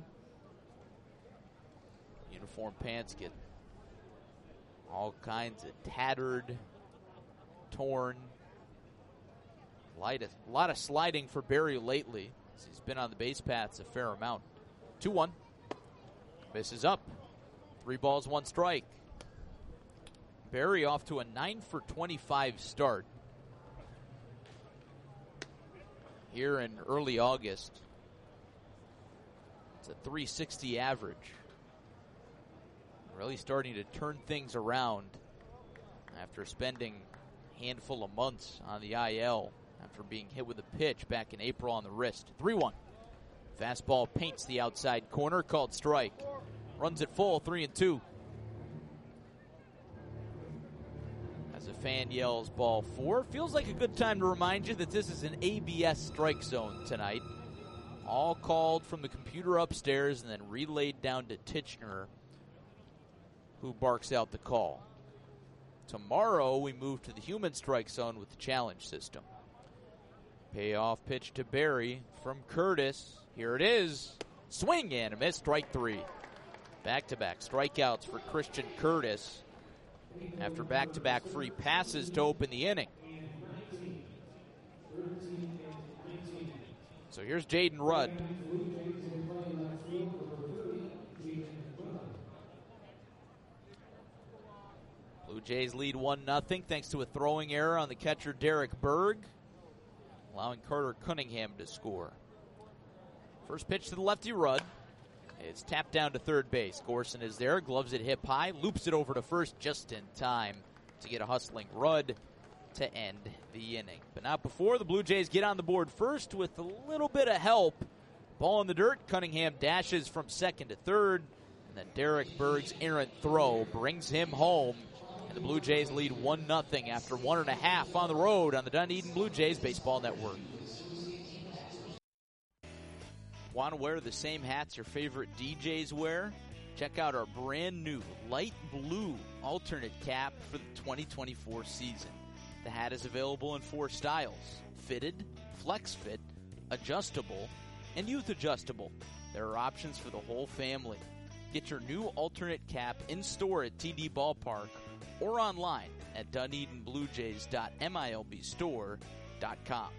Uniform pants get all kinds of tattered, torn. Light, a lot of sliding for Berry lately. He's been on the base paths a fair amount. two one. Misses up. Three balls, one strike. Berry off to a nine for twenty-five start here in early August. It's a three sixty average. Really starting to turn things around after spending a handful of months on the I L after being hit with a pitch back in April on the wrist. three one. Fastball paints the outside corner, called strike. Runs it full, three and two. As a fan yells ball four, feels like a good time to remind you that this is an A B S strike zone tonight. All called from the computer upstairs and then relayed down to Titchener, who barks out the call. Tomorrow we move to the human strike zone with the challenge system. Payoff pitch to Berry from Curtis. Here it is. Swing and a miss, strike three. Back-to-back strikeouts for Christian Curtis after back-to-back free passes to open the inning. So here's Jaden Rudd. Blue Jays lead one nothing thanks to a throwing error on the catcher Derek Berg, allowing Carter Cunningham to score. First pitch to the lefty Rudd. It's tapped down to third base. Gorson is there, gloves it hip high, loops it over to first just in time to get a hustling Rudd to end the inning. But not before the Blue Jays get on the board first with a little bit of help. Ball in the dirt. Cunningham dashes from second to third. And then Derek Berg's errant throw brings him home. And the Blue Jays lead one nothing after one and a half on the road on the Dunedin Blue Jays Baseball Network. Want to wear the same hats your favorite D Js wear? Check out our brand new light blue alternate cap for the twenty twenty-four season. The hat is available in four styles: fitted, flex fit, adjustable, and youth adjustable. There are options for the whole family. Get your new alternate cap in store at T D Ballpark or online at Dunedin Blue Jays dot milb store dot com.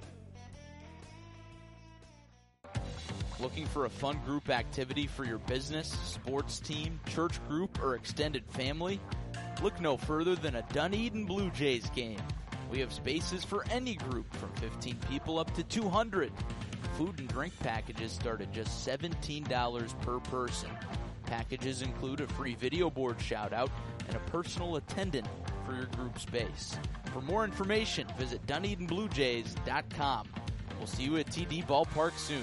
Looking for a fun group activity for your business, sports team, church group, or extended family? Look no further than a Dunedin Blue Jays game. We have spaces for any group from fifteen people up to two hundred. Food and drink packages start at just seventeen dollars per person. Packages include a free video board shout-out and a personal attendant for your group space. For more information, visit Dunedin Blue Jays dot com. We'll see you at T D Ballpark soon.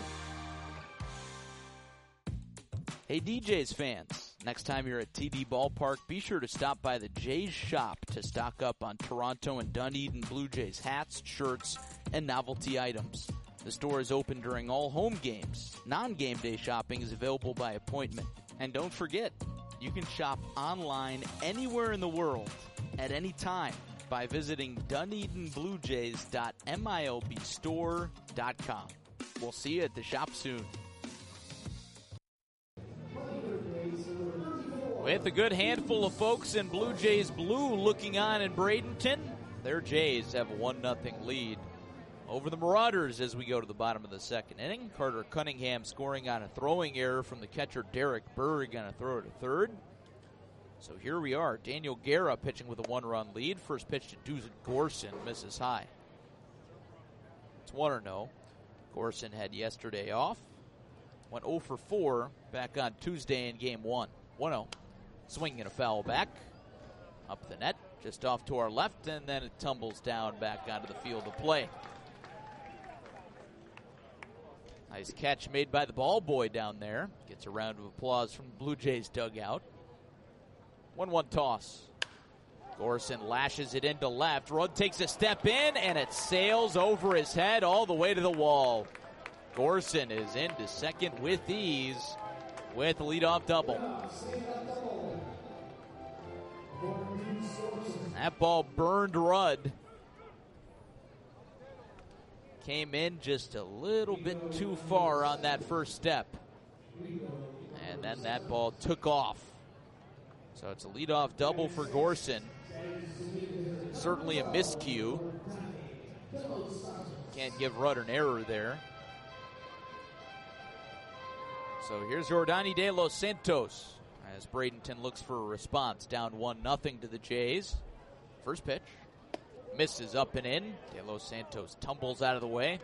Hey D Jays fans, next time you're at T D Ballpark, be sure to stop by the Jays shop to stock up on Toronto and Dunedin Blue Jays hats, shirts, and novelty items. The store is open during all home games. Non-game day shopping is available by appointment. And don't forget, you can shop online anywhere in the world at any time by visiting Dunedin Blue Jays dot M I L B store dot com. We'll see you at the shop soon. With a good handful of folks in Blue Jays blue looking on in Bradenton, their Jays have a one nothing lead over the Marauders as we go to the bottom of the second inning. Carter Cunningham scoring on a throwing error from the catcher Derek Berg on a throw to third. So here we are. Daniel Guerra pitching with a one-run lead. First pitch to Duzan Gorson, misses high. It's one or no. Gorson had yesterday off. Went oh for four back on Tuesday in game one. one oh. Swing and a foul back. Up the net, just off to our left, and then it tumbles down back onto the field of play. Nice catch made by the ball boy down there. Gets a round of applause from the Blue Jays dugout. one one toss. Gorson lashes it into left. Rudd takes a step in, and it sails over his head all the way to the wall. Gorson is into second with ease with the leadoff double. That ball burned Rudd. Came in just a little bit too far on that first step. And then that ball took off. So it's a leadoff double for Gorson. Certainly a miscue. Can't give Rudd an error there. So here's Yordany De Los Santos as Bradenton looks for a response. Down one nothing to the Jays. First pitch. Misses up and in. De Los Santos tumbles out of the way.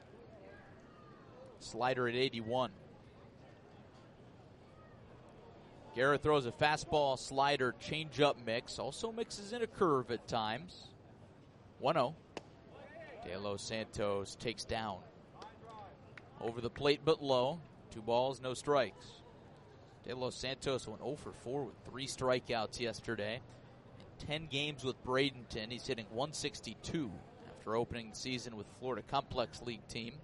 Slider at eighty-one. Guerra throws a fastball, slider, changeup mix. Also mixes in a curve at times. one oh. De Los Santos takes down. Over the plate but low. Two balls, no strikes. De Los Santos went oh for four with three strikeouts yesterday. In ten games with Bradenton, he's hitting one sixty-two after opening the season with Florida Complex League team.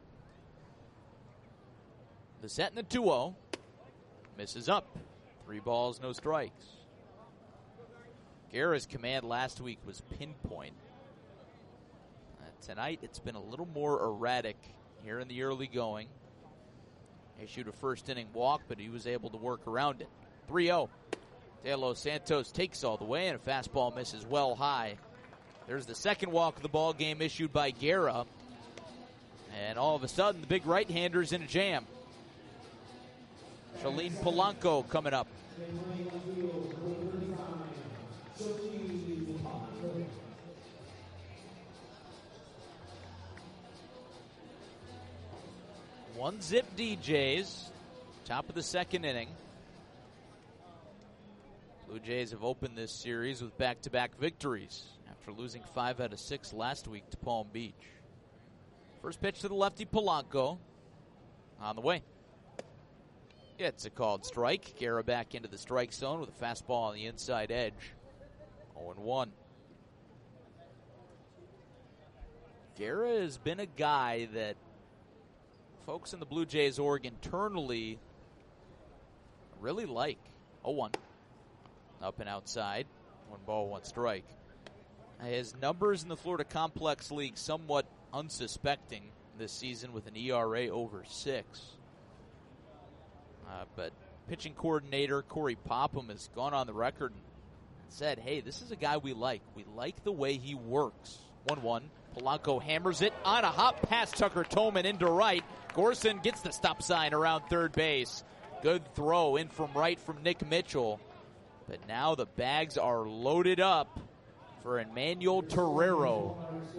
The set in the two oh. Misses up. Three balls, no strikes. Guerra's command last week was pinpoint. Uh, tonight, it's been a little more erratic here in the early going. Issued a first inning walk, but he was able to work around it. three oh. De Los Santos takes all the way, and a fastball misses well high. There's the second walk of the ball game issued by Guerra. And all of a sudden, the big right-hander's in a jam. Shalene Polanco coming up. One zip D Js, top of the second inning. Blue Jays have opened this series with back-to-back victories after losing five out of six last week to Palm Beach. First pitch to the lefty Polanco. On the way. It's a called strike. Guerra back into the strike zone with a fastball on the inside edge. oh and one. Guerra has been a guy that folks in the Blue Jays org internally really like. oh one. Up and outside. One ball, one strike. His numbers in the Florida Complex League somewhat unsuspecting this season with an E R A over six. Uh, but pitching coordinator Corey Popham has gone on the record and said, hey, this is a guy we like. We like the way he works. one one. Polanco hammers it on a hop past Tucker Toman into right. Gorson gets the stop sign around third base. Good throw in from right from Nick Mitchell. But now the bags are loaded up for Emmanuel Torrero.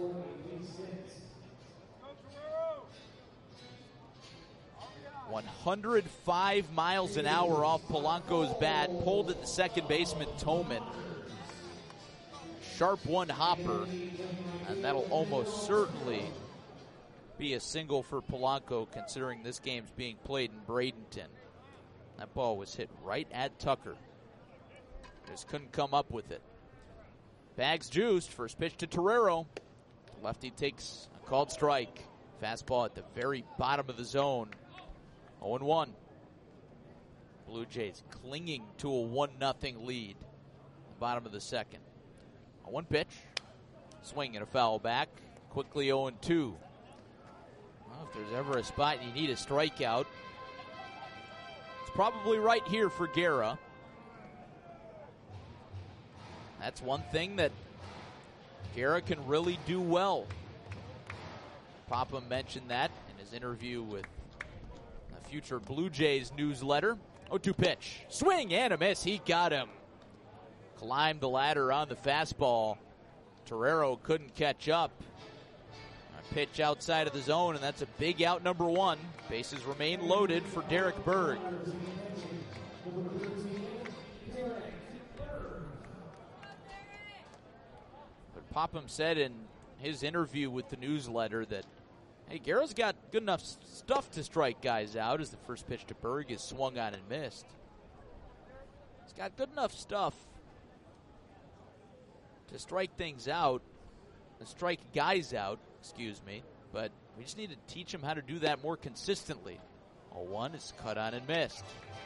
one hundred five miles an hour off Polanco's bat, pulled at the second baseman Toman. Sharp one hopper, and that'll almost certainly be a single for Polanco considering this game's being played in Bradenton. That ball was hit right at Tucker. Just couldn't come up with it. Bags juiced. First pitch to Torrero. Lefty takes a called strike. Fastball at the very bottom of the zone. oh and one. Blue Jays clinging to a one nothing lead. Bottom of the second. One pitch. Swing and a foul back. Quickly oh and two. Well, if there's ever a spot you need a strikeout, it's probably right here for Guerra. That's one thing that Guerra can really do well. Papa mentioned that in his interview with a future Blue Jays newsletter. oh two pitch. Swing and a miss. He got him. Climbed the ladder on the fastball. Torero couldn't catch up. A pitch outside of the zone, and that's a big out number one. Bases remain loaded for Derek Berg. But Popham said in his interview with the newsletter that, hey, Guerra's got good enough stuff to strike guys out, as the first pitch to Berg is swung on and missed. He's got good enough stuff to strike things out, to strike guys out, excuse me, but we just need to teach him how to do that more consistently. oh one is cut on and missed.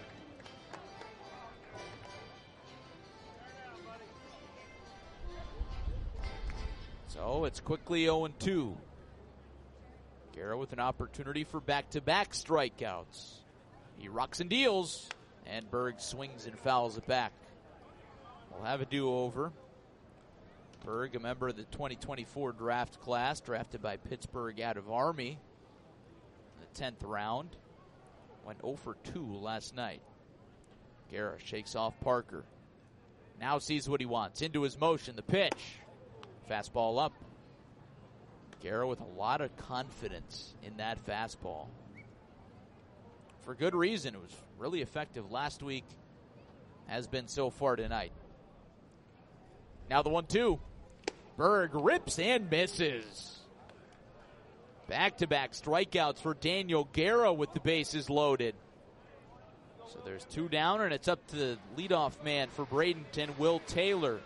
So it's quickly oh and two. Guerra with an opportunity for back-to-back strikeouts. He rocks and deals, and Berg swings and fouls it back. We'll have a do-over. Berg, a member of the twenty twenty-four draft class, drafted by Pittsburgh out of Army in the tenth round. Went oh for two last night. Guerra shakes off Parker. Now sees what he wants. Into his motion, the pitch. Fastball up. Guerra with a lot of confidence in that fastball. For good reason. It was really effective last week. Has been so far tonight. Now the one two. Berg rips and misses. Back-to-back strikeouts for Daniel Guerra with the bases loaded. So there's two down, and it's up to the leadoff man for Bradenton, Will Taylor.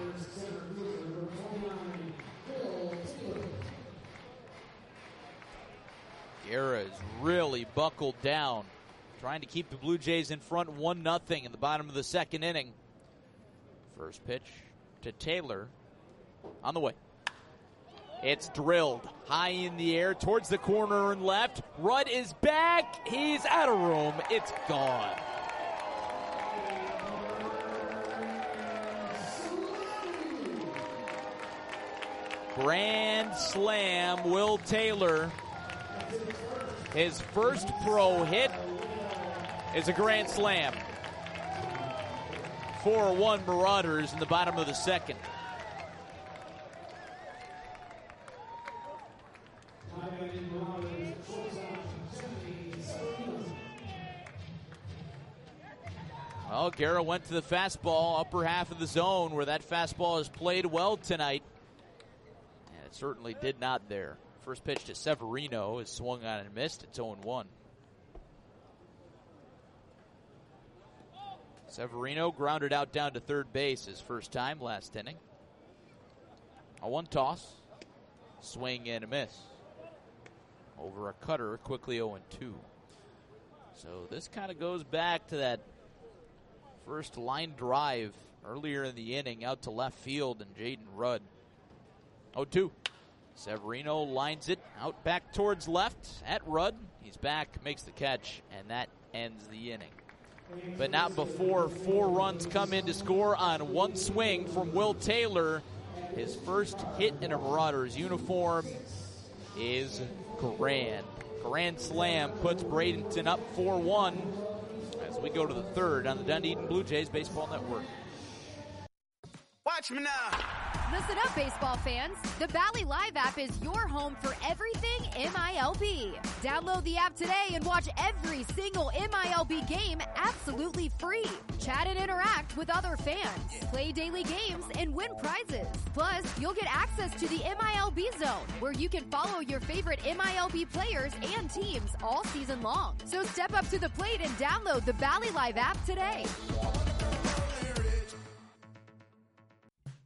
Guerra is really buckled down, trying to keep the Blue Jays in front one nothing in the bottom of the second inning. First pitch to Taylor on the way. It's drilled high in the air towards the corner and left. Rudd is back. He's out of room. It's gone. Grand slam, Will Taylor. His first pro hit is a grand slam. four one Marauders in the bottom of the second. Well, Guerra went to the fastball, upper half of the zone, where that fastball has played well tonight. And it certainly did not there. First pitch to Severino is swung on and missed. It's oh one. Severino grounded out down to third base his first time last inning. A one toss. Swing and a miss. Over a cutter, quickly oh two. So this kind of goes back to that first line drive earlier in the inning out to left field, and Jaden Rudd. oh two. Severino lines it out back towards left at Rudd. He's back, makes the catch, and that ends the inning. But not before four runs come in to score on one swing from Will Taylor. His first hit in a Marauders uniform is grand. Grand slam puts Bradenton up four one as we go to the third on the Dunedin Blue Jays Baseball Network. Watch me now. Listen up, baseball fans. The Bally Live app is your home for everything M I L B. Download the app today and watch every single M I L B game absolutely free. Chat and interact with other fans. Play daily games and win prizes. Plus, you'll get access to the M I L B Zone, where you can follow your favorite M I L B players and teams all season long. So step up to the plate and download the Bally Live app today.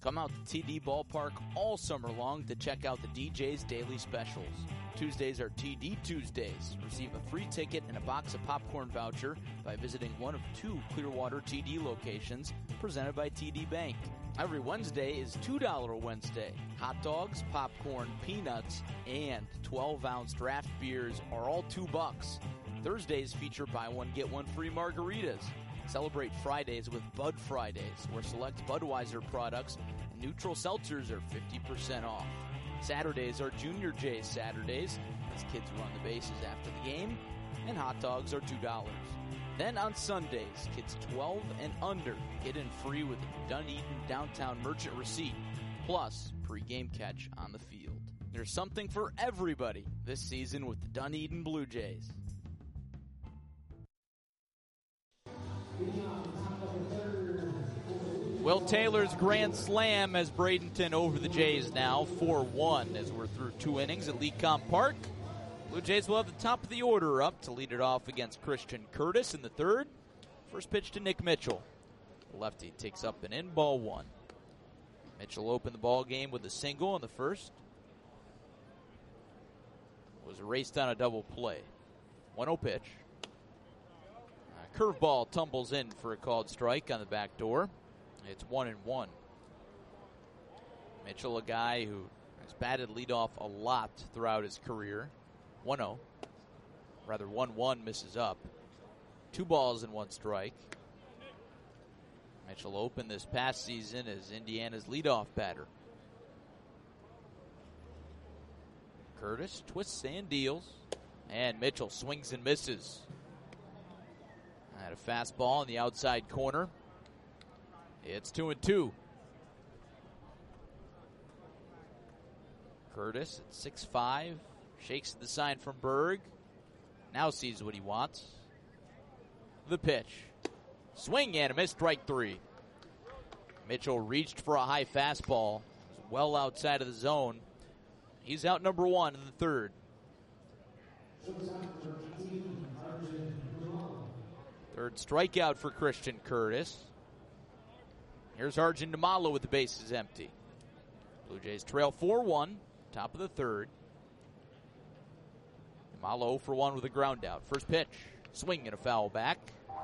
Come out to T D Ballpark all summer long to check out the D J's daily specials. Tuesdays are T D Tuesdays. Receive a free ticket and a box of popcorn voucher by visiting one of two Clearwater T D locations presented by T D Bank. Every Wednesday is two dollar Wednesday. Hot dogs, popcorn, peanuts, and twelve ounce draft beers are all two bucks. Thursdays feature buy one, get one free margaritas. Celebrate Fridays with Bud Fridays, where select Budweiser products and neutral seltzers are fifty percent off. Saturdays are Junior J's Saturdays, as kids run the bases after the game, and hot dogs are two dollars. Then on Sundays, kids twelve and under get in free with a Dunedin Downtown Merchant receipt, plus pre-game catch on the field. There's something for everybody this season with the Dunedin Blue Jays. Will Taylor's grand slam has Bradenton over the Jays now, four one as we're through two innings at Lecomte Park. Blue Jays will have the top of the order up to lead it off against Christian Curtis in the third. First pitch to Nick Mitchell. The lefty takes up and in, ball one. Mitchell opened the ball game with a single in the first. Was raced on a double play. one oh pitch. A curveball tumbles in for a called strike on the back door. It's one and one. Mitchell, a guy who has batted leadoff a lot throughout his career. one oh. Rather, one one misses up. Two balls and one strike. Mitchell opened this past season as Indiana's leadoff batter. Curtis twists and deals. And Mitchell swings and misses. Had a fastball in the outside corner. It's two and two. Curtis at six five. Shakes the sign from Berg. Now sees what he wants. The pitch. Swing and a miss, strike three. Mitchell reached for a high fastball. It was well outside of the zone. He's out number one in the third. Third strikeout for Christian Curtis. Here's Arjun Namala with the bases empty. Blue Jays trail four one, top of the third. Namala oh for one with a ground out. First pitch, swing and a foul back.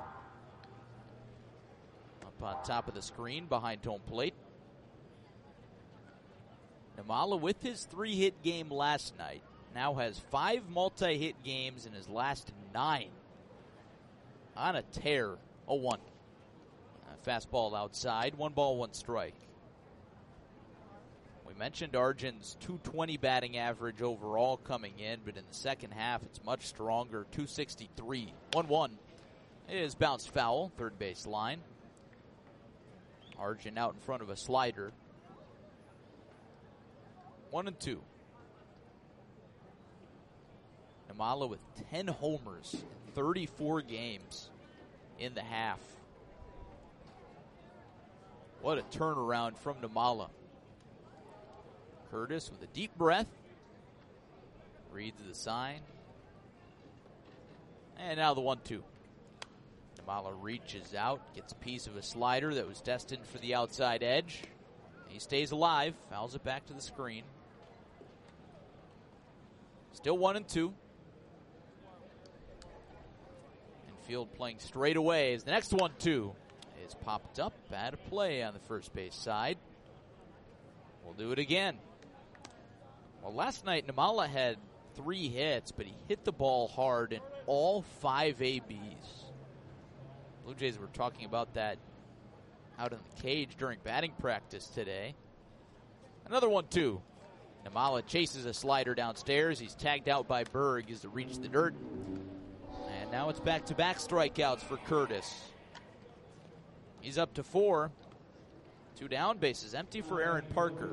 Up on top of the screen behind home plate. Namala with his three-hit game last night now has five multi-hit games in his last nine. On a tear, oh one. Fastball outside, one ball, one strike. We mentioned Arjun's two twenty batting average overall coming in, but in the second half it's much stronger, two sixty-three. one one. It is bounced foul, third base line. Arjun out in front of a slider. One and two. Namala with ten homers in thirty-four games in the half. What a turnaround from Namala. Curtis with a deep breath. Reads the sign. And now the one two. Namala reaches out, gets a piece of a slider that was destined for the outside edge. He stays alive, fouls it back to the screen. Still one and two. Infield playing straight away as the next one two is popped up. Bad play on the first base side. We'll do it again. Well, last night Namala had three hits, but he hit the ball hard in all five A Bs. Blue Jays were talking about that out in the cage during batting practice today. Another one two. Namala chases a slider downstairs. He's tagged out by Berg as to reach the dirt. And now it's back-to-back strikeouts for Curtis. He's up to four. Two down, bases empty for Aaron Parker.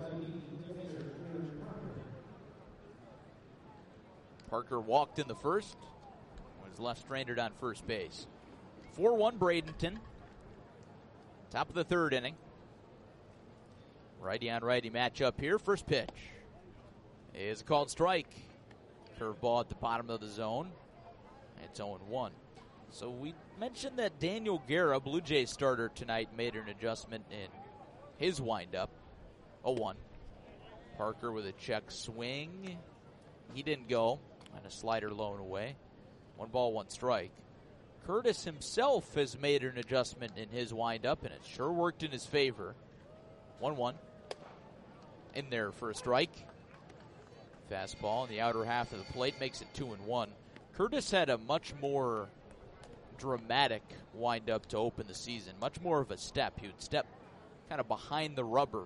Parker walked in the first. Was left stranded on first base. four one Bradenton. Top of the third inning. Righty on righty matchup here. First pitch is a called strike. Curveball at the bottom of the zone. It's oh one. So we mentioned that Daniel Guerra, Blue Jays starter tonight, made an adjustment in his windup. oh one. Parker with a check swing. He didn't go. And a slider low and away. One ball, one strike. Curtis himself has made an adjustment in his windup, and it sure worked in his favor. one one. In there for a strike. Fastball in the outer half of the plate makes it two and one. Curtis had a much more dramatic windup to open the season. Much more of a step. He would step kind of behind the rubber.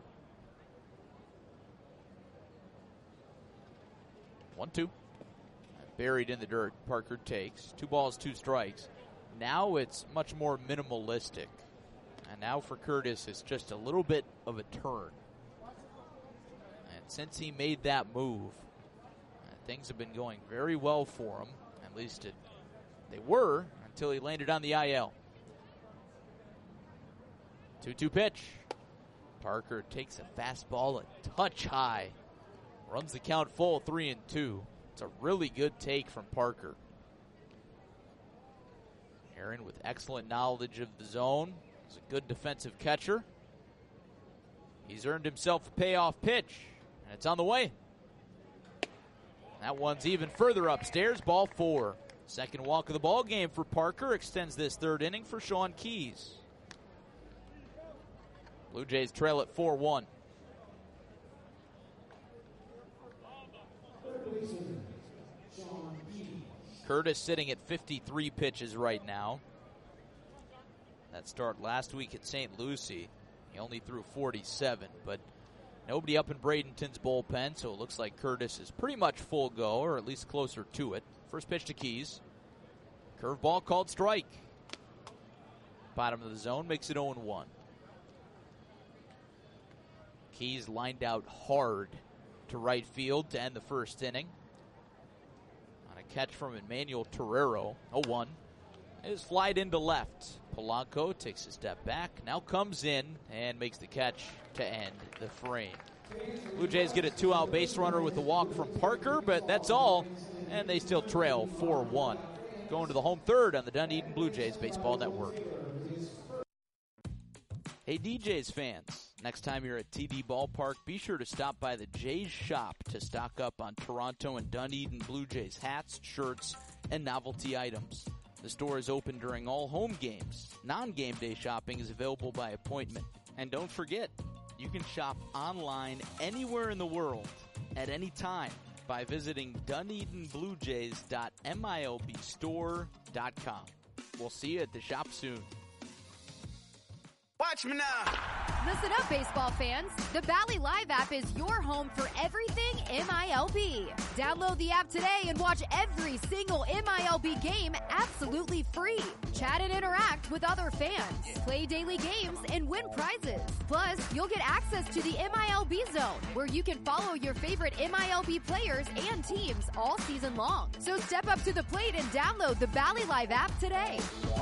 one two. Buried in the dirt. Parker takes. Two balls, two strikes. Now it's much more minimalistic. And now for Curtis, it's just a little bit of a turn. And since he made that move, uh, things have been going very well for him. At least it, they were until he landed on the I L. two two pitch. Parker takes a fastball a touch high. Runs the count full, three and two. It's a really good take from Parker. Aaron with excellent knowledge of the zone. He's a good defensive catcher. He's earned himself a payoff pitch, and it's on the way. That one's even further upstairs, ball four. Second walk of the ball game for Parker extends this third inning for Sean Keys. Blue Jays trail at four one. Curtis sitting at fifty-three pitches right now. That start last week at Saint Lucie, he only threw forty-seven, but nobody up in Bradenton's bullpen, so it looks like Curtis is pretty much full go, or at least closer to it. First pitch to Keys. Curveball called strike. Bottom of the zone makes it oh one. Keys lined out hard to right field to end the first inning. Catch from Emmanuel Torrero, oh one. Is flied into left. Polanco takes a step back, now comes in and makes the catch to end the frame. Blue Jays get a two-out base runner with the walk from Parker, but that's all, and they still trail four one. Going to the home third on the Dunedin Blue Jays Baseball Network. Hey, D Jays fans. Next time you're at T D Ballpark, be sure to stop by the Jays shop to stock up on Toronto and Dunedin Blue Jays hats, shirts, and novelty items. The store is open during all home games. Non-game day shopping is available by appointment. And don't forget, you can shop online anywhere in the world at any time by visiting Dunedin Blue Jays dot M I L B store dot com. We'll see you at the shop soon. Watch me now. Listen up, baseball fans. The Bally Live app is your home for everything M I L B. Download the app today and watch every single M I L B game absolutely free. Chat and interact with other fans. Play daily games and win prizes. Plus, you'll get access to the M I L B Zone, where you can follow your favorite M I L B players and teams all season long. So step up to the plate and download the Bally Live app today.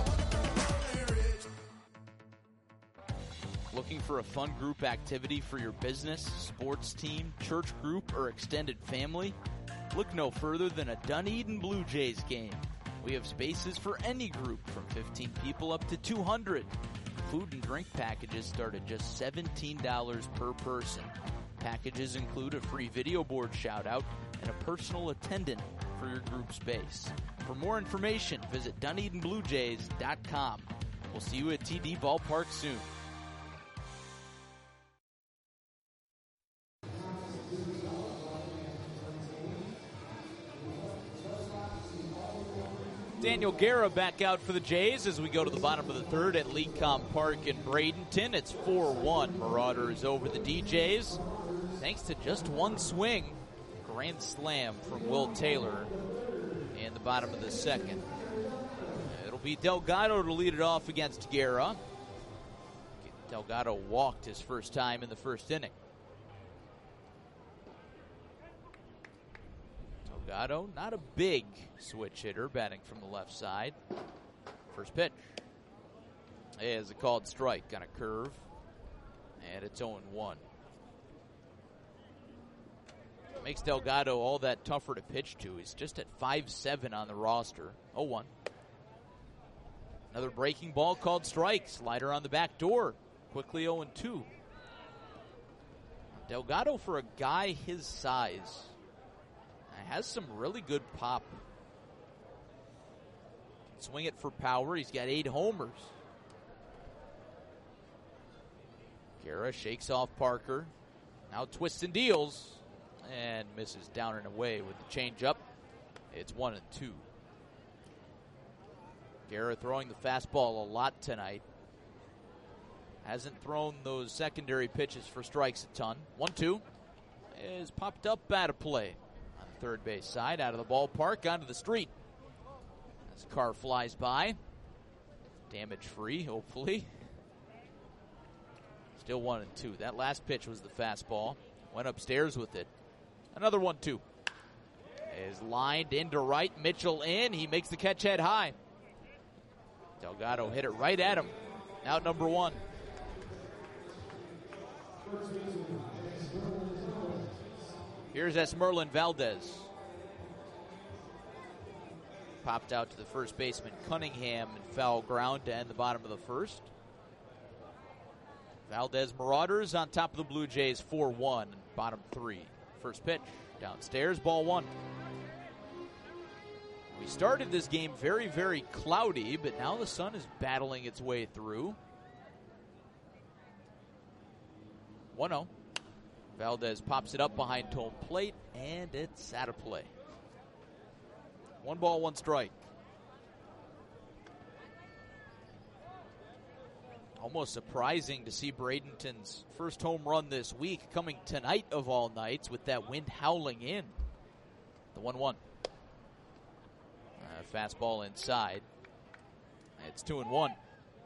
Looking for a fun group activity for your business, sports team, church group, or extended family? Look no further than a Dunedin Blue Jays game. We have spaces for any group from fifteen people up to two hundred. Food and drink packages start at just seventeen dollars per person. Packages include a free video board shout-out and a personal attendant for your group space. For more information, visit Dunedin Blue Jays dot com. We'll see you at T D Ballpark soon. Daniel Guerra back out for the Jays as we go to the bottom of the third at Lecom Park in Bradenton. It's four one. Marauders over the D Jays. Thanks to just one swing. Grand slam from Will Taylor in the bottom of the second. It'll be Delgado to lead it off against Guerra. Delgado walked his first time in the first inning. Delgado, not a big switch hitter, batting from the left side. First pitch is a called strike on a curve, and it's oh one. Makes Delgado all that tougher to pitch to. He's just at five seven on the roster. oh one. Another breaking ball called strike. Slider on the back door. Quickly oh two. Delgado, for a guy his size, has some really good pop. Swing it for power. He's got eight homers. Guerra shakes off Parker. Now twists and deals. And misses down and away with the changeup. It's one and two. Guerra throwing the fastball a lot tonight. Hasn't thrown those secondary pitches for strikes a ton. one two is popped up out of play. On the third base side, out of the ballpark, onto the street. As the car flies by. Damage free, hopefully. Still one and two. That last pitch was the fastball. Went upstairs with it. Another one two. Is lined into right. Mitchell in. He makes the catch head high. Delgado hit it right at him. Out number one. Here's Esmerlin Valdez. Popped out to the first baseman Cunningham and foul ground to end the bottom of the first. Valdez Marauders on top of the Blue Jays four one, bottom three. First pitch downstairs, ball one. We started this game very, very cloudy, but now the sun is battling its way through. one oh. Valdez pops it up behind home plate, and it's out of play. One ball, one strike. Almost surprising to see Bradenton's first home run this week coming tonight of all nights with that wind howling in. The one one. Uh, fastball inside. It's two and one.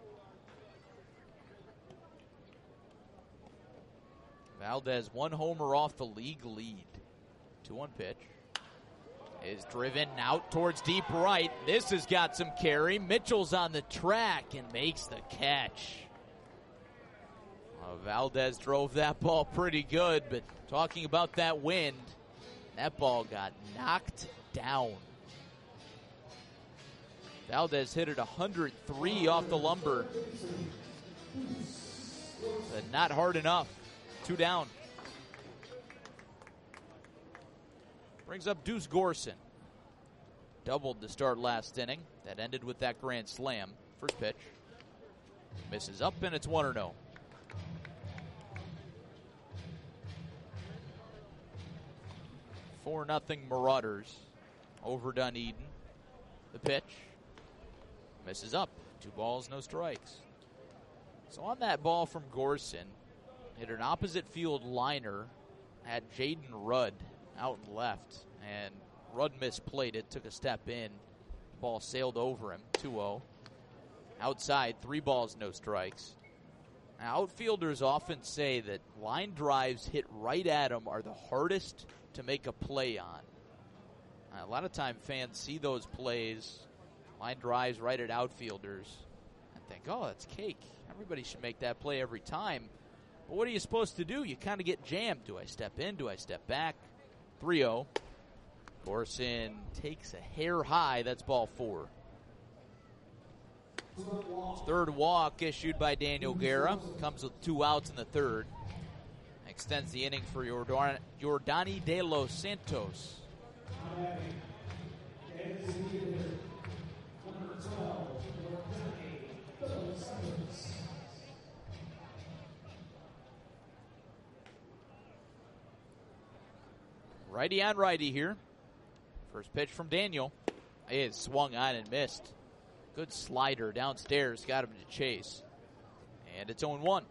Valdez one homer off the league lead. two one pitch. Is driven out towards deep right. This has got some carry. Mitchell's on the track and makes the catch. Uh, Valdez drove that ball pretty good, but talking about that wind, that ball got knocked down. Valdez hit it one hundred three off the lumber, but not hard enough. Two down. Brings up Deuce Gorson. Doubled to start last inning. That ended with that grand slam. First pitch. Misses up, and it's one oh. four nothing Marauders over Dunedin. The pitch. Misses up. Two balls, no strikes. So on that ball from Gorson, hit an opposite field liner at Jaden Rudd out and left, and Rudd misplayed it, took a step in. Ball sailed over him, two oh. Outside, three balls, no strikes. Now, outfielders often say that line drives hit right at them are the hardest to make a play on. Uh, a lot of time fans see those plays, line drives right at outfielders, and think, oh, that's cake. Everybody should make that play every time. But what are you supposed to do? You kind of get jammed. Do I step in? Do I step back? three oh. Gorson takes a hair high. That's ball four. Third walk issued by Daniel Guerra. Comes with two outs in the third. Extends the inning for Jordan, Jordani De Los Santos. Righty on righty here. First pitch from Daniel is swung on and missed. Good slider downstairs, got him to chase. And it's oh one.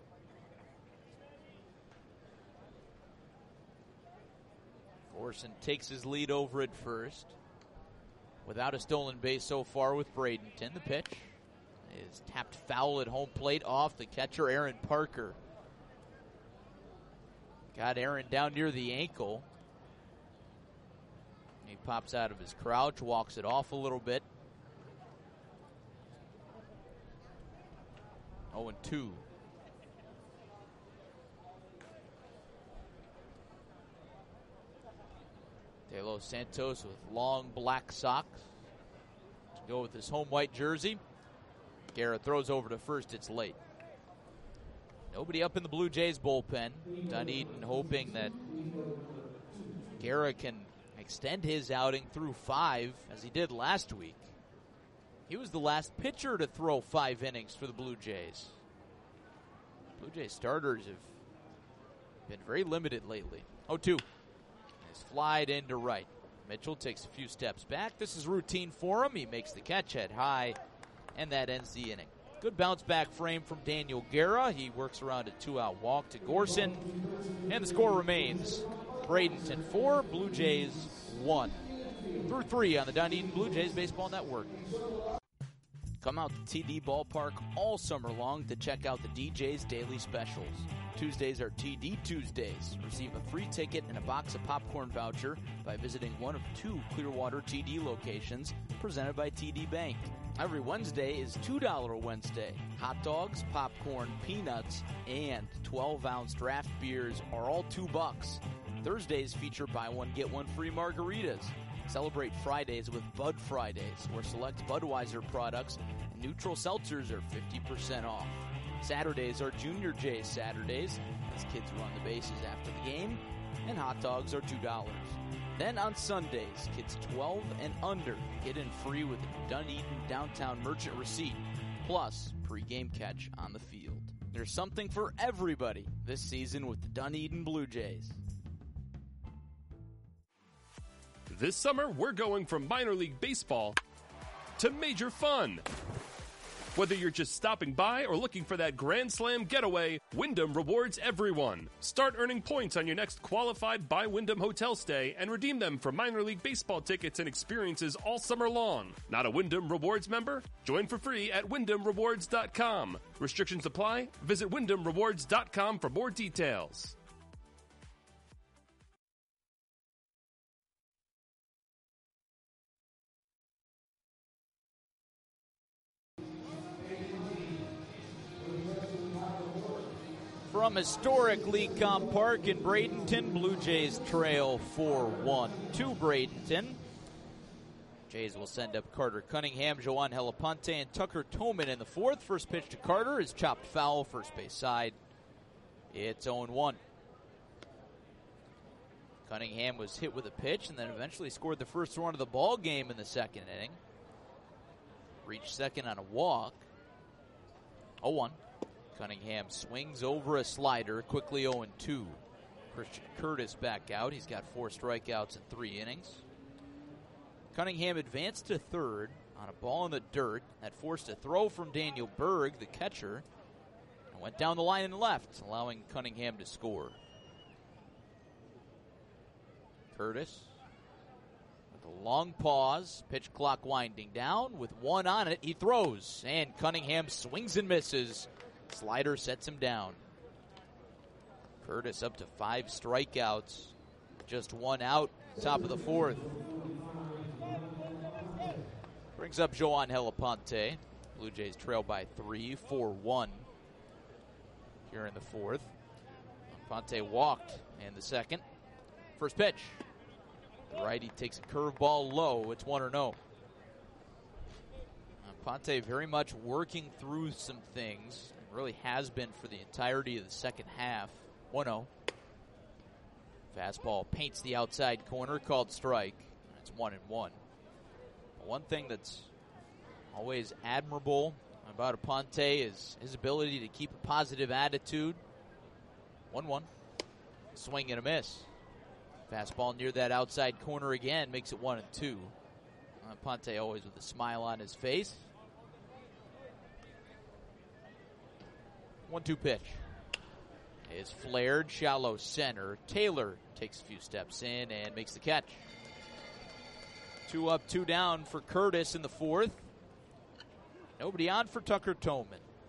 Gorson takes his lead over at first. Without a stolen base so far with Bradenton. The pitch is tapped foul at home plate off the catcher, Aaron Parker. Got Aaron down near the ankle. He pops out of his crouch, walks it off a little bit. oh and two. De Los Santos with long black socks to go with his home white jersey. Guerra throws over to first. It's late. Nobody up in the Blue Jays bullpen. Dunedin hoping that Guerra can extend his outing through five, as he did last week. He was the last pitcher to throw five innings for the Blue Jays. Blue Jays starters have been very limited lately. oh two. He's flied into right. Mitchell takes a few steps back. This is routine for him. He makes the catch head high, and that ends the inning. Good bounce back frame from Daniel Guerra. He works around a two-out walk to Gorson. And the score remains Bradenton four, Blue Jays one. Through three on the Dunedin Blue Jays Baseball Network. Come out to T D Ballpark all summer long to check out the D J's daily specials. Tuesdays are T D Tuesdays. Receive a free ticket and a box of popcorn voucher by visiting one of two Clearwater T D locations presented by T D Bank. Every Wednesday is two dollars Wednesday. Hot dogs, popcorn, peanuts, and twelve-ounce draft beers are all two bucks. Thursdays feature buy one, get one free margaritas. Celebrate Fridays with Bud Fridays, where select Budweiser products and neutral seltzers are fifty percent off. Saturdays are Junior J's Saturdays, as kids run the bases after the game, and hot dogs are two dollars. Then on Sundays, kids twelve and under get in free with a Dunedin Downtown Merchant receipt, plus pre-game catch on the field. There's something for everybody this season with the Dunedin Blue Jays. This summer, we're going from minor league baseball to major fun. Whether you're just stopping by or looking for that Grand Slam getaway, Wyndham rewards everyone. Start earning points on your next qualified by Wyndham hotel stay and redeem them for minor league baseball tickets and experiences all summer long. Not a Wyndham Rewards member? Join for free at wyndham rewards dot com. Restrictions apply. Visit wyndham rewards dot com for more details. From historic Lecom Park in Bradenton, Blue Jays trail four one to Bradenton. Jays will send up Carter Cunningham, Joan Helaponte, and Tucker Toman in the fourth. First pitch to Carter is chopped foul, first base side. It's oh one. Cunningham was hit with a pitch and then eventually scored the first run of the ball game in the second inning. Reached second on a walk. oh one. Cunningham swings over a slider, quickly oh two. Christian Curtis back out. He's got four strikeouts in three innings. Cunningham advanced to third on a ball in the dirt that forced a throw from Daniel Berg, the catcher, and went down the line and left, allowing Cunningham to score. Curtis with a long pause, pitch clock winding down. With one on it, he throws, and Cunningham swings and misses. Slider sets him down. Curtis up to five strikeouts. Just one out, top of the fourth. Brings up Joan Helaponte. Blue Jays trail by three, four one here in the fourth. Ponte walked in the second. First pitch. The righty takes a curveball low. It's one or no. Ponte very much working through some things. Really has been for the entirety of the second half. one oh. Fastball paints the outside corner, called strike. It's one and one. One thing that's always admirable about Aponte is his ability to keep a positive attitude. one one. Swing and a miss. Fastball near that outside corner again makes it one and two. Aponte always with a smile on his face. one two pitch is flared, shallow center. Taylor takes a few steps in and makes the catch. Two up, two down for Curtis in the fourth. Nobody on for Tucker Toman.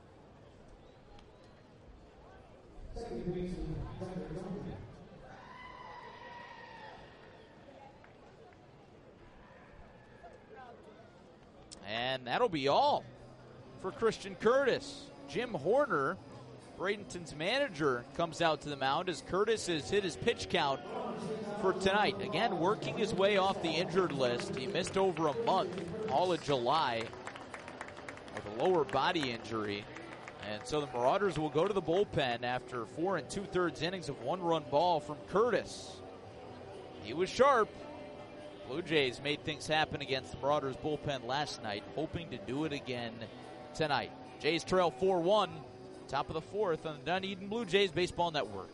And that'll be all for Christian Curtis. Jim Horner, Bradenton's manager, comes out to the mound as Curtis has hit his pitch count for tonight. Again, working his way off the injured list. He missed over a month, all of July, with a lower body injury. And so the Marauders will go to the bullpen after four and two-thirds innings of one-run ball from Curtis. He was sharp. Blue Jays made things happen against the Marauders bullpen last night, hoping to do it again tonight. Jays trail four one, top of the fourth on the Dunedin Blue Jays Baseball Network.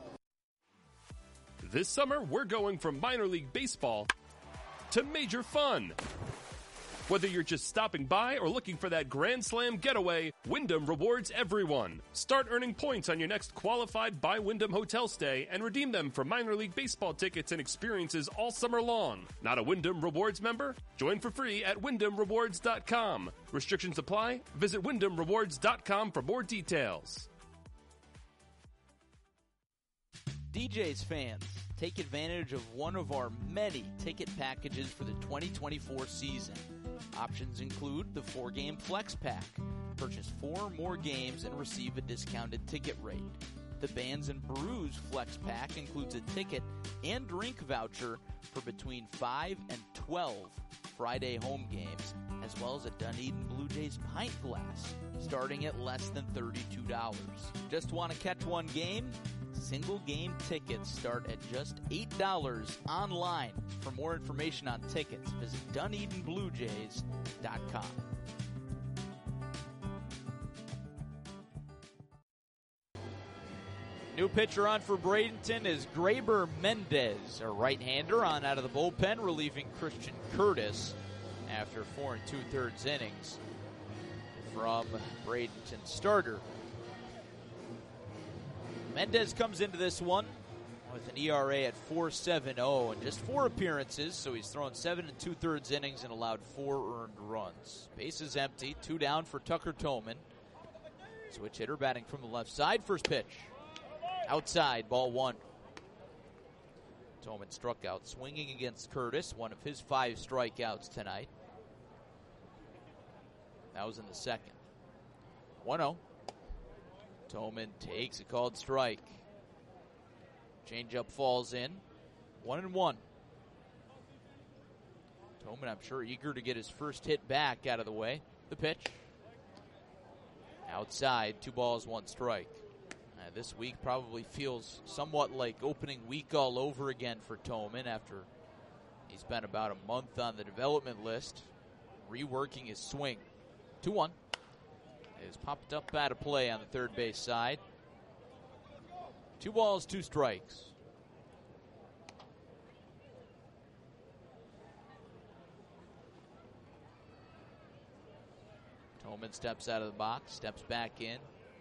This summer, we're going from minor league baseball to major fun. Whether you're just stopping by or looking for that Grand Slam getaway, Wyndham rewards everyone. Start earning points on your next qualified by Wyndham hotel stay and redeem them for minor league baseball tickets and experiences all summer long. Not a Wyndham Rewards member? Join for free at wyndham rewards dot com. Restrictions apply. Visit wyndham rewards dot com for more details. D J's fans, take advantage of one of our many ticket packages for the twenty twenty-four season. Options include the four-game Flex Pack. Purchase four or more games and receive a discounted ticket rate. The Bands and Brews Flex Pack includes a ticket and drink voucher for between five and twelve Friday home games, as well as a Dunedin Blue Jays pint glass, starting at less than thirty-two dollars. Just want to catch one game? Single game tickets start at just eight dollars online. For more information on tickets, visit dunedin blue jays dot com. New pitcher on for Bradenton is Graber Mendez, a right-hander on out of the bullpen, relieving Christian Curtis after four and two-thirds innings from Bradenton starter. Mendez comes into this one with an E R A at four point seven oh and just four appearances, so he's thrown seven and two-thirds innings and allowed four earned runs. Bases empty, two down for Tucker Toman. Switch hitter batting from the left side. First pitch. Outside, ball one. Toman struck out swinging against Curtis, one of his five strikeouts tonight. That was in the second. one oh. Toman takes a called strike. Changeup falls in. One and one. Toman, I'm sure, eager to get his first hit back out of the way. The pitch. Outside, two balls, one strike. Uh, this week probably feels somewhat like opening week all over again for Toman after he spent about a month on the development list, reworking his swing. two one. Is popped up out of play on the third base side. Two balls, two strikes. Toman steps out of the box, steps back in.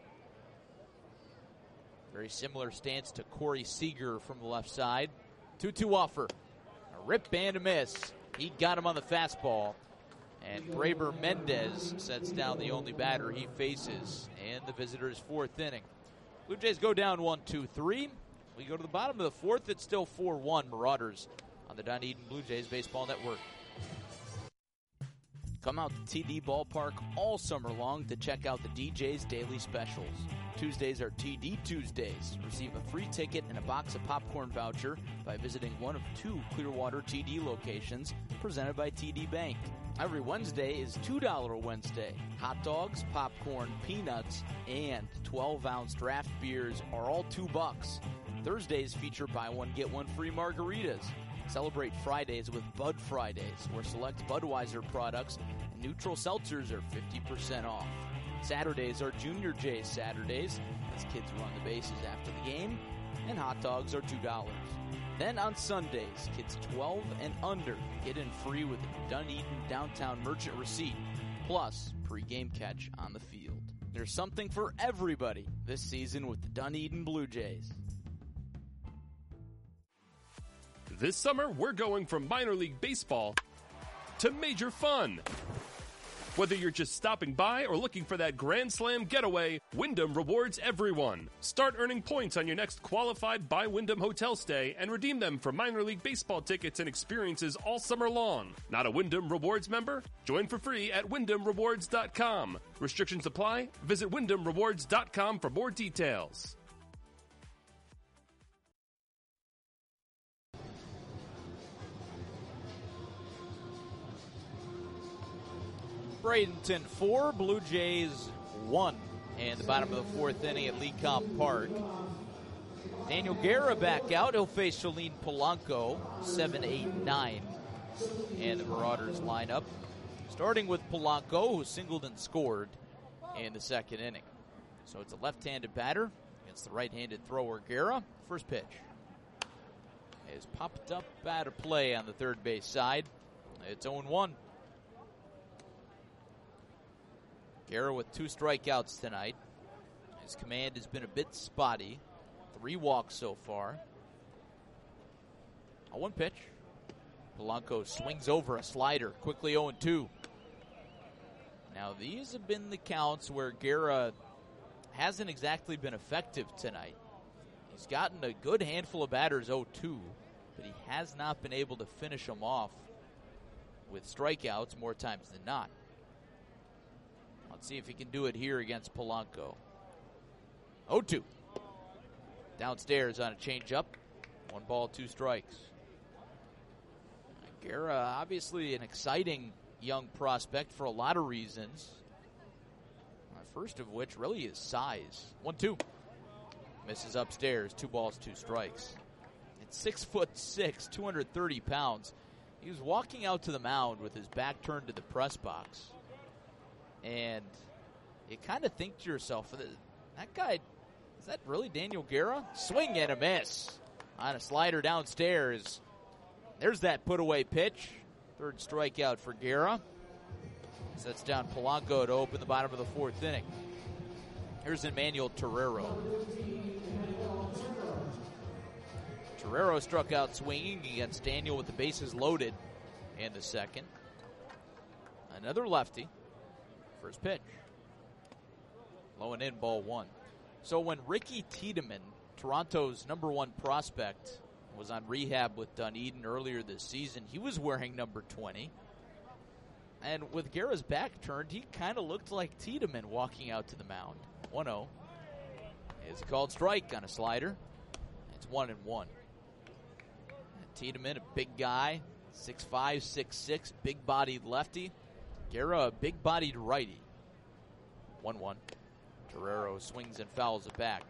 Very similar stance to Corey Seager from the left side. two two offer. A rip and a miss. He got him on the fastball. And Graber Mendez sets down the only batter he faces in the visitors' fourth inning. Blue Jays go down one two three. We go to the bottom of the fourth. It's still four one Marauders on the Dunedin Blue Jays Baseball Network. Come out to T D Ballpark all summer long to check out the D J's daily specials. Tuesdays are T D Tuesdays. Receive a free ticket and a box of popcorn voucher by visiting one of two Clearwater T D locations presented by T D Bank. Every Wednesday is two dollar Wednesday. Hot dogs, popcorn, peanuts, and twelve ounce draft beers are all two bucks. Thursdays feature buy one, get one free margaritas. Celebrate Fridays with Bud Fridays, where select Budweiser products and neutral seltzers are fifty percent off. Saturdays are Junior J's Saturdays, as kids run the bases after the game, and hot dogs are two dollars. Then on Sundays, kids twelve and under get in free with a Dunedin Downtown Merchant receipt, plus pre-game catch on the field. There's something for everybody this season with the Dunedin Blue Jays. This summer, we're going from minor league baseball to major fun. Whether you're just stopping by or looking for that Grand Slam getaway, Wyndham rewards everyone. Start earning points on your next qualified by Wyndham hotel stay and redeem them for minor league baseball tickets and experiences all summer long. Not a Wyndham Rewards member? Join for free at wyndham rewards dot com. Restrictions apply. Visit wyndham rewards dot com for more details. Bradenton four, Blue Jays one. and the bottom of the fourth inning at Lecom Park. Daniel Guerra back out. He'll face Shalene Polanco, seven, eight, nine. And the Marauders lineup, starting with Polanco, who singled and scored in the second inning. So it's a left-handed batter against the right-handed thrower Guerra. First pitch is popped up out of play on the third base side. It's oh one. Guerra with two strikeouts tonight. His command has been a bit spotty. Three walks so far. A one pitch. Polanco swings over a slider. Quickly oh two. Now these have been the counts where Guerra hasn't exactly been effective tonight. He's gotten a good handful of batters oh two, but he has not been able to finish them off with strikeouts more times than not. Let's see if he can do it here against Polanco. oh two. Downstairs on a changeup. One ball, two strikes. Guerra, obviously an exciting young prospect for a lot of reasons. First of which really is size. one two. Misses upstairs. Two balls, two strikes. At six foot six, two hundred thirty pounds. He was walking out to the mound with his back turned to the press box. And you kind of think to yourself, that guy, is that really Daniel Guerra? Swing and a miss on a slider downstairs. There's that put-away pitch. Third strikeout for Guerra. Sets down Polanco to open the bottom of the fourth inning. Here's Emmanuel Torrero. Torrero struck out swinging against Daniel with the bases loaded in the second. Another lefty. First pitch. Low and in, ball one. So when Ricky Tiedemann, Toronto's number one prospect, was on rehab with Dunedin earlier this season, he was wearing number twenty. And with Guerra's back turned, he kind of looked like Tiedemann walking out to the mound. one oh. It's a called strike on a slider. It's one and one. And Tiedemann, a big guy, six five, six six, big-bodied lefty. Guerra, a big-bodied righty. one one. Torrero swings and fouls it back.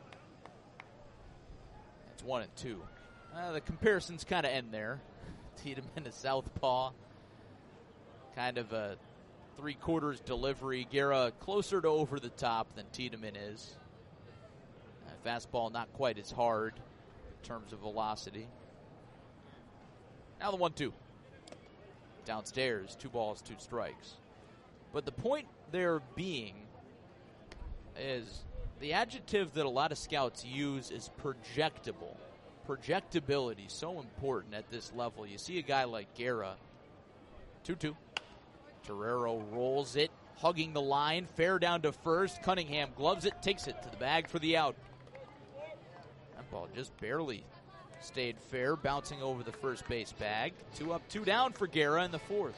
It's one and two. Uh, the comparisons kind of end there. Tiedemann, a southpaw. Kind of a three-quarters delivery. Guerra closer to over the top than Tiedemann is. Uh, fastball not quite as hard in terms of velocity. Now the one two. Downstairs, two balls, two strikes. But the point there being is the adjective that a lot of scouts use is projectable. Projectability, so important at this level. You see a guy like Guerra, two two. Torrero rolls it, hugging the line, fair down to first. Cunningham gloves it, takes it to the bag for the out. That ball just barely stayed fair, bouncing over the first base bag. Two up, two down for Guerra in the fourth.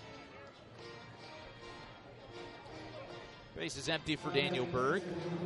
Base is empty for Daniel Berg.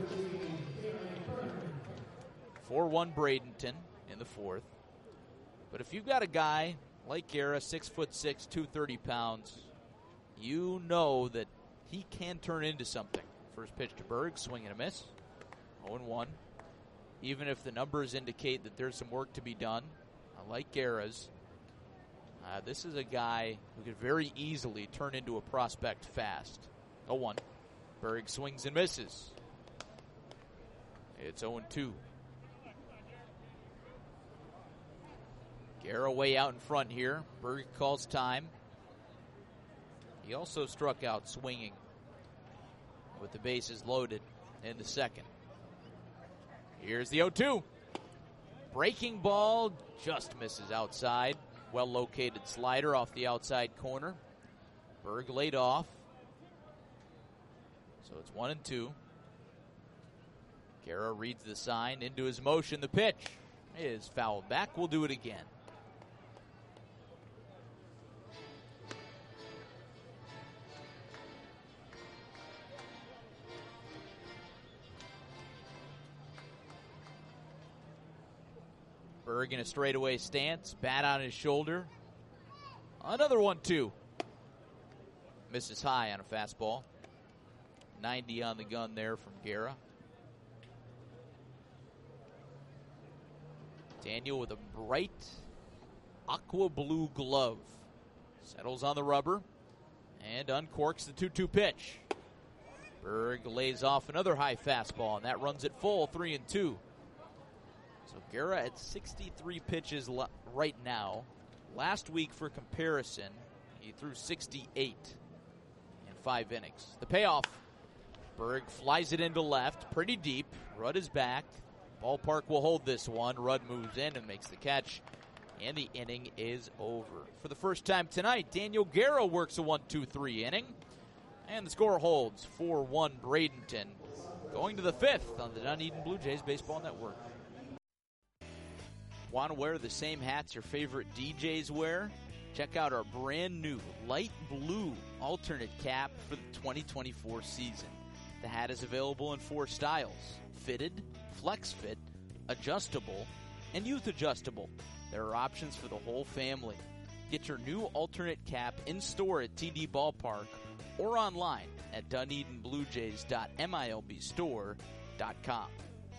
four one Bradenton in the fourth. But if you've got a guy like Guerra, six foot six, two hundred thirty pounds, you know that he can turn into something. First pitch to Berg, swing and a miss. oh one. Even if the numbers indicate that there's some work to be done, like Guerra's, uh, this is a guy who could very easily turn into a prospect fast. oh one. Berg swings and misses. It's oh two. Guerra way out in front here. Berg calls time. He also struck out swinging with the bases loaded in the second. Here's the oh two. Breaking ball just misses outside. Well located slider off the outside corner. Berg laid off. So it's one and two. Guerra reads the sign into his motion. The pitch is fouled back. We'll do it again. Berg in a straightaway stance, bat on his shoulder. Another one two. Misses high on a fastball. ninety on the gun there from Guerra. Daniel with a bright aqua blue glove. Settles on the rubber and uncorks the two two pitch. Berg lays off another high fastball, and that runs it full, three and two. So Guerra at sixty-three pitches l- right now. Last week, for comparison, he threw sixty-eight in five innings. The payoff, Berg flies it into left, pretty deep. Rudd is back. Ballpark will hold this one. Rudd moves in and makes the catch, and the inning is over. For the first time tonight, Daniel Guerra works a one two three inning, and the score holds four one Bradenton. Going to the fifth on the Dunedin Blue Jays Baseball Network. Want to wear the same hats your favorite D Js wear? Check out our brand new light blue alternate cap for the twenty twenty-four season. The hat is available in four styles: fitted, flex fit, adjustable, and youth adjustable. There are options for the whole family. Get your new alternate cap in store at T D Ballpark or online at Dunedin Blue Jays dot milb store dot com.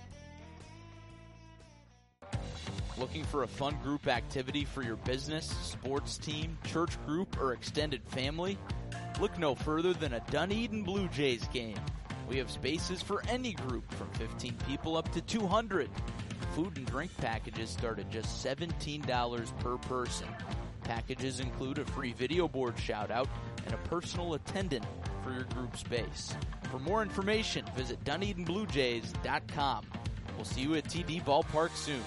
Looking for a fun group activity for your business, sports team, church group, or extended family? Look no further than a Dunedin Blue Jays game. We have spaces for any group from fifteen people up to two hundred. Food and drink packages start at just seventeen dollars per person. Packages include a free video board shout-out and a personal attendant for your group space. For more information, visit Dunedin Blue Jays dot com. We'll see you at T D Ballpark soon.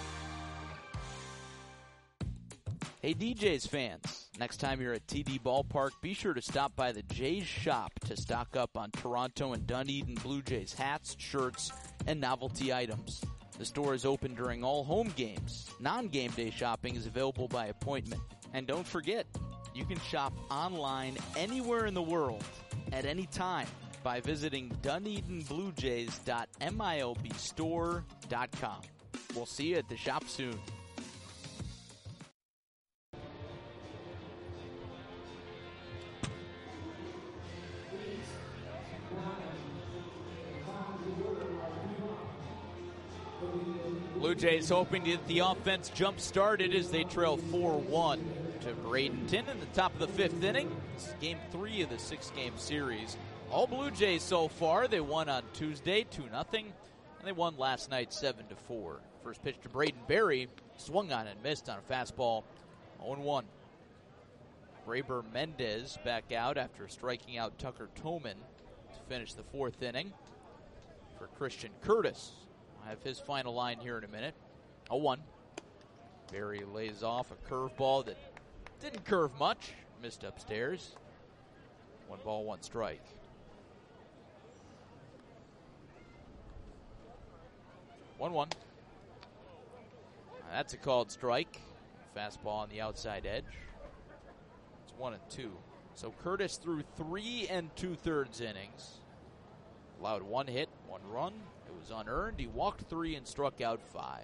Hey D Jays fans, next time you're at T D Ballpark, be sure to stop by the Jays shop to stock up on Toronto and Dunedin Blue Jays hats, shirts, and novelty items. The store is open during all home games. Non-game day shopping is available by appointment. And don't forget, you can shop online anywhere in the world at any time by visiting Dunedin Blue Jays dot milb store dot com. We'll see you at the shop soon. Blue Jays hoping to get the offense jump-started as they trail four one to Bradenton in the top of the fifth inning. This is game three of the six-game series. All Blue Jays so far. They won on Tuesday two nothing, and they won last night seven to four. First pitch to Braden Berry, swung on and missed on a fastball, oh one. Rayber Mendez back out after striking out Tucker Toman to finish the fourth inning. For Christian Curtis, I'll have his final line here in a minute. oh one. Berry lays off a curveball that didn't curve much. Missed upstairs. One ball, one strike. one one. That's a called strike. Fastball on the outside edge. It's one and two. So Curtis threw three and two-thirds innings. Allowed one hit, one run. It was unearned. He walked three and struck out five.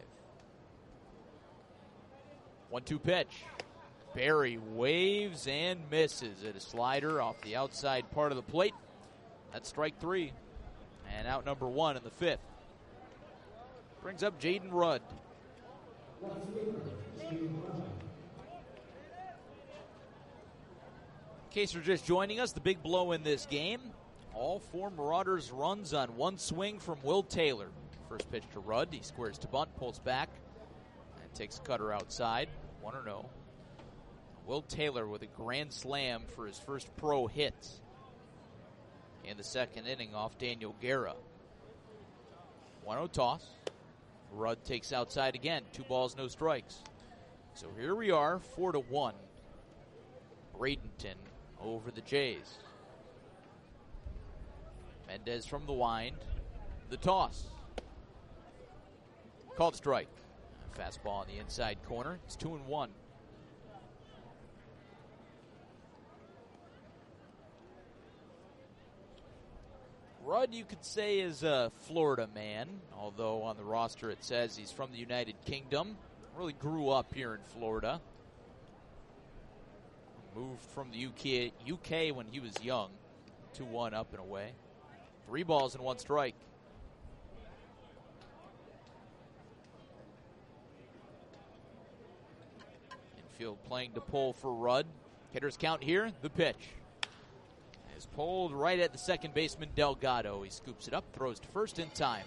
one two pitch. Berry waves and misses at a slider off the outside part of the plate. That's strike three. And out number one in the fifth. Brings up Jaden Rudd. In case you're just joining us, the big blow in this game. All four Marauders runs on one swing from Will Taylor. First pitch to Rudd. He squares to bunt, pulls back, and takes a cutter outside. one oh. Will Taylor with a grand slam for his first pro hit in the second inning off Daniel Guerra. one oh toss. Rudd takes outside again. Two balls, no strikes. So here we are, four to one. Bradenton over the Jays. Mendez from the wind. The toss. Called strike. Fastball on the inside corner. It's two and one. Rudd, you could say, is a Florida man, although on the roster it says he's from the United Kingdom. Really grew up here in Florida. Moved from the U K, U K when he was young. two one up and away. Three balls and one strike. Infield playing to pull for Rudd. Hitter's count here, the pitch. Is pulled right at the second baseman, Delgado. He scoops it up, throws to first in time.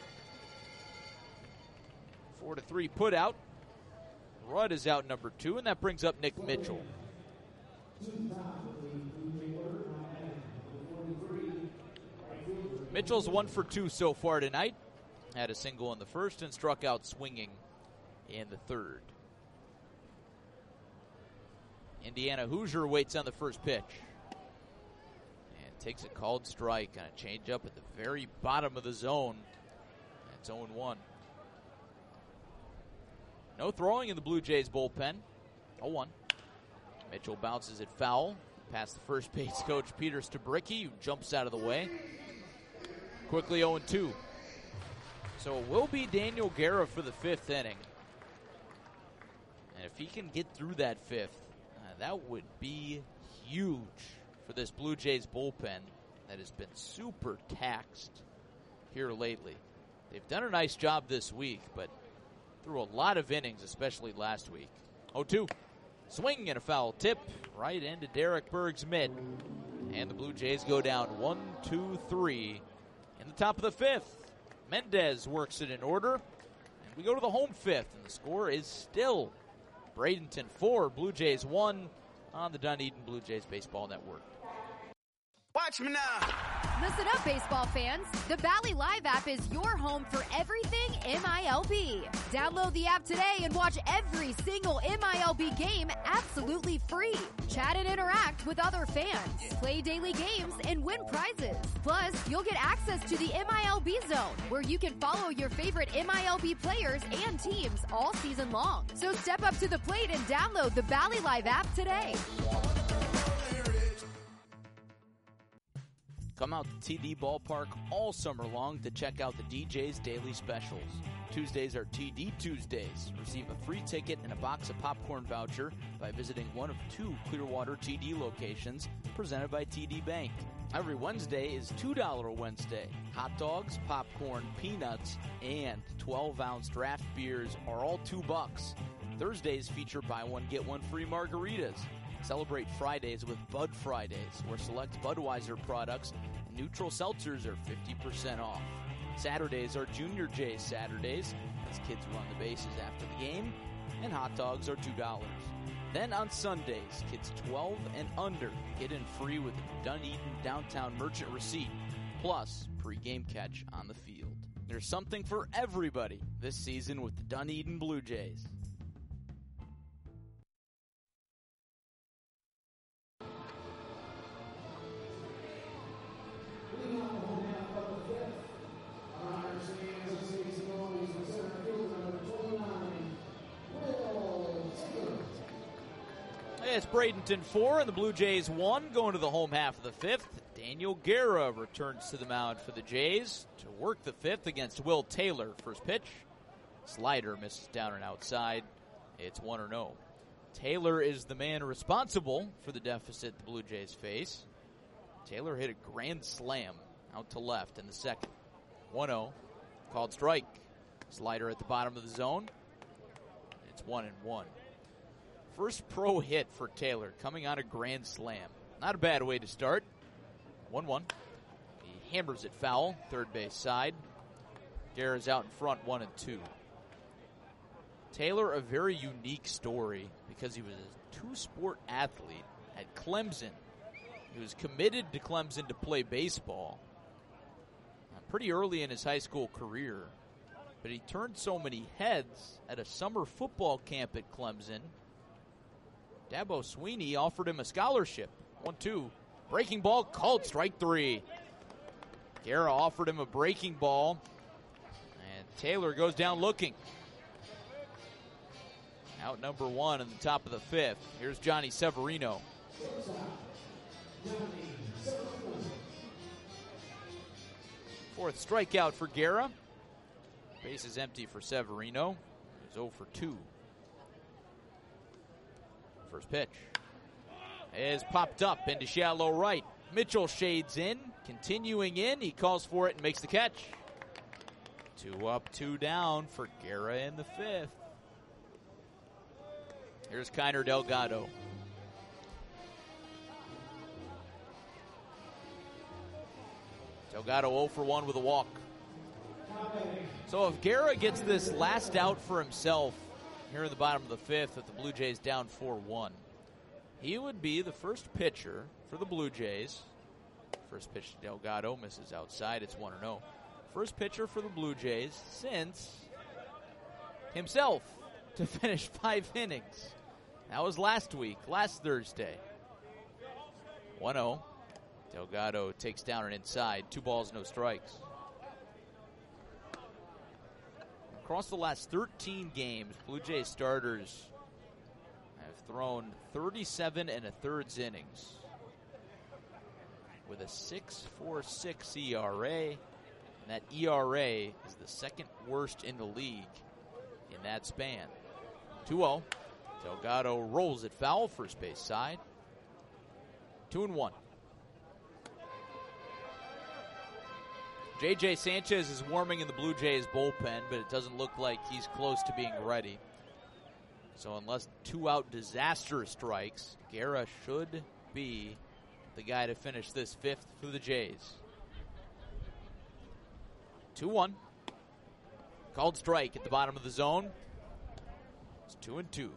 Four to three put out. Rudd is out number two, and that brings up Nick Mitchell. Mitchell's one for two so far tonight. Had a single in the first and struck out swinging in the third. Indiana Hoosier waits on the first pitch. And takes a called strike on a changeup at the very bottom of the zone. It's oh one. No throwing in the Blue Jays bullpen. oh one. Mitchell bounces it foul. Past the first base coach, Peter Stabricki, who jumps out of the way. Quickly oh two. So it will be Daniel Guerra for the fifth inning. And if he can get through that fifth, uh, that would be huge for this Blue Jays bullpen that has been super taxed here lately. They've done a nice job this week, but threw a lot of innings, especially last week. oh two. Swing and a foul tip right into Derek Berg's mid. And the Blue Jays go down one, two, three in the top of the fifth. Mendez works it in order. And we go to the home fifth, and the score is still Bradenton four, Blue Jays one on the Dunedin Blue Jays Baseball Network. Watch me now. Listen up, baseball fans. The Bally Live app is your home for everything M I L B. Download the app today and watch every single M I L B game absolutely free. Chat and interact with other fans. Play daily games and win prizes. Plus, you'll get access to the M I L B Zone, where you can follow your favorite M I L B players and teams all season long. So step up to the plate and download the Bally Live app today. Come out to T D Ballpark all summer long to check out the D J's daily specials. Tuesdays are T D Tuesdays. Receive a free ticket and a box of popcorn voucher by visiting one of two Clearwater T D locations presented by T D Bank. Every Wednesday is two dollar Wednesday. Hot dogs, popcorn, peanuts, and twelve ounce draft beers are all two bucks. Thursdays feature buy one, get one free margaritas. Celebrate Fridays with Bud Fridays, where select Budweiser products and neutral seltzers are fifty percent off. Saturdays are Junior J's Saturdays, as kids run the bases after the game, and hot dogs are two dollars. Then on Sundays, kids twelve and under get in free with a Dunedin Downtown Merchant receipt, plus pre-game catch on the field. There's something for everybody this season with the Dunedin Blue Jays. It's Bradenton four and the Blue Jays one, going to the home half of the fifth. Daniel Guerra returns to the mound for the Jays to work the fifth against Will Taylor. First pitch, slider misses down and outside. It's one and oh. Taylor is the man responsible for the deficit the Blue Jays face. Taylor hit a grand slam out to left in the second. one oh, called strike. Slider at the bottom of the zone. It's one and one. First pro hit for Taylor, coming on a grand slam. Not a bad way to start. one one. He hammers it foul, third base side. Guerra's out in front, one and two. Taylor, a very unique story because he was a two-sport athlete at Clemson. He was committed to Clemson to play baseball pretty early in his high school career, but he turned so many heads at a summer football camp at Clemson. Dabo Sweeney offered him a scholarship. one two. Breaking ball, called strike three. Guerra offered him a breaking ball, and Taylor goes down looking. Out number one in the top of the fifth. Here's Johnny Severino. Fourth strikeout for Guerra. Base is empty for Severino. He's oh for two. First pitch is popped up into shallow right. Mitchell shades in, continuing in. He calls for it and makes the catch. Two up, two down for Guerra in the fifth. Here's Kiner Delgado. Delgado oh for one with a walk. So if Guerra gets this last out for himself here in the bottom of the fifth with the Blue Jays down four one, he would be the first pitcher for the Blue Jays. First pitch to Delgado, misses outside. It's one and oh. First pitcher for the Blue Jays since himself to finish five innings. That was last week, last Thursday. one oh. Delgado takes down and inside. Two balls, no strikes. Across the last thirteen games, Blue Jays starters have thrown thirty-seven and a thirds innings with a six point four six E R A. And that E R A is the second worst in the league in that span. two oh. Delgado rolls it foul, first base side. Two and one. J J Sanchez is warming in the Blue Jays bullpen, but it doesn't look like he's close to being ready. So unless two out disaster strikes, Guerra should be the guy to finish this fifth for the Jays. two one. Called strike at the bottom of the zone. It's two and two.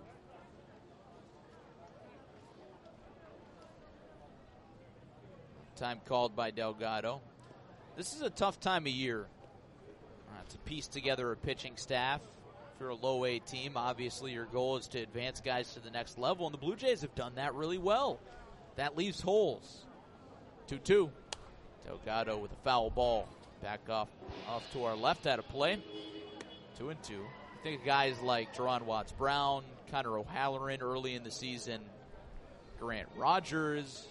Time called by Delgado. This is a tough time of year uh, to piece together a pitching staff. If you're a low A team, obviously your goal is to advance guys to the next level, and the Blue Jays have done that really well. That leaves holes. two two. Delgado with a foul ball. Back off off to our left out of play. Two and two. I think of guys like Jerron Watts-Brown, Connor O'Halloran early in the season, Grant Rogers.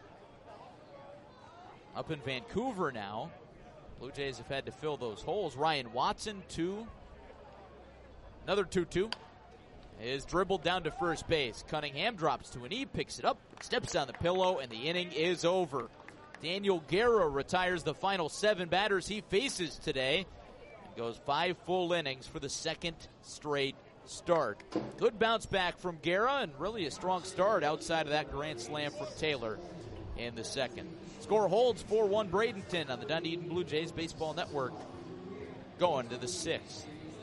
Up in Vancouver now. Blue Jays have had to fill those holes. Ryan Watson, two. Another two two. Is dribbled down to first base. Cunningham drops to an E, picks it up, steps on the pillow, and the inning is over. Daniel Guerra retires the final seven batters he faces today and goes five full innings for the second straight start. Good bounce back from Guerra and really a strong start outside of that grand slam from Taylor in the second. Score holds four one Bradenton on the Dunedin Blue Jays Baseball Network. Going to the sixth.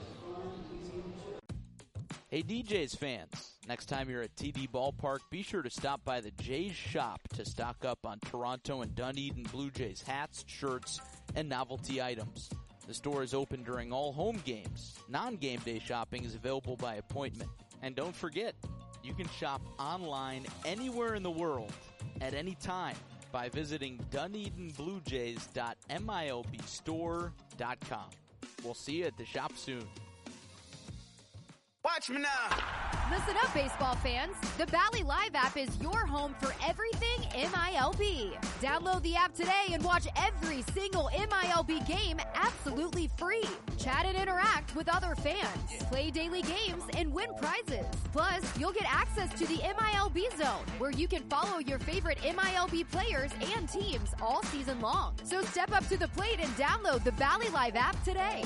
Hey, D Js fans, next time you're at T D Ballpark, be sure to stop by the Jays shop to stock up on Toronto and Dunedin Blue Jays hats, shirts, and novelty items. The store is open during all home games. Non-game day shopping is available by appointment. And don't forget, you can shop online anywhere in the world at any time by visiting Dunedin Blue Jays dot M I L B store dot com. We'll see you at the shop soon. Watch me now. Listen up, baseball fans. The Bally Live app is your home for everything M I L B. Download the app today and watch every single M I L B game absolutely free. Chat and interact with other fans. Play daily games and win prizes. Plus, you'll get access to the M I L B Zone, where you can follow your favorite M I L B players and teams all season long. So step up to the plate and download the Bally Live app today.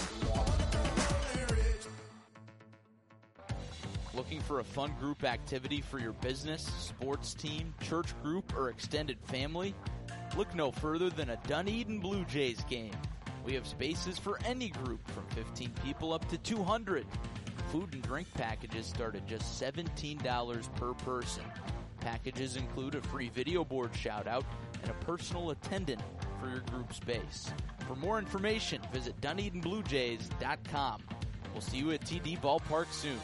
Looking for a fun group activity for your business, sports team, church group, or extended family? Look no further than a Dunedin Blue Jays game. We have spaces for any group from fifteen people up to two hundred. Food and drink packages start at just seventeen dollars per person. Packages include a free video board shout-out and a personal attendant for your group space. For more information, visit Dunedin Blue Jays dot com. We'll see you at T D Ballpark soon.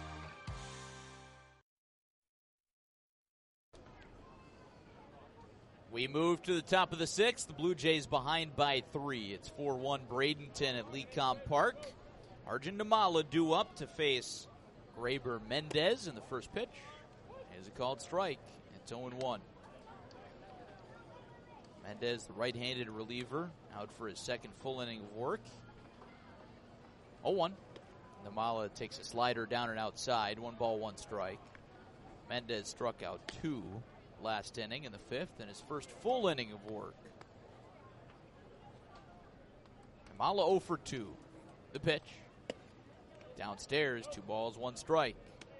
We move to the top of the sixth. The Blue Jays behind by three. It's four one Bradenton at Lecom Park. Arjun Nimmala due up to face Graber Mendez in the first pitch. Is a called strike. It's oh and one. Mendez, the right-handed reliever, out for his second full inning of work. oh one. Nimmala takes a slider down and outside. One ball, one strike. Mendez struck out two last inning in the fifth and his first full inning of work. Namala oh for two. The pitch. Downstairs, two balls, one strike.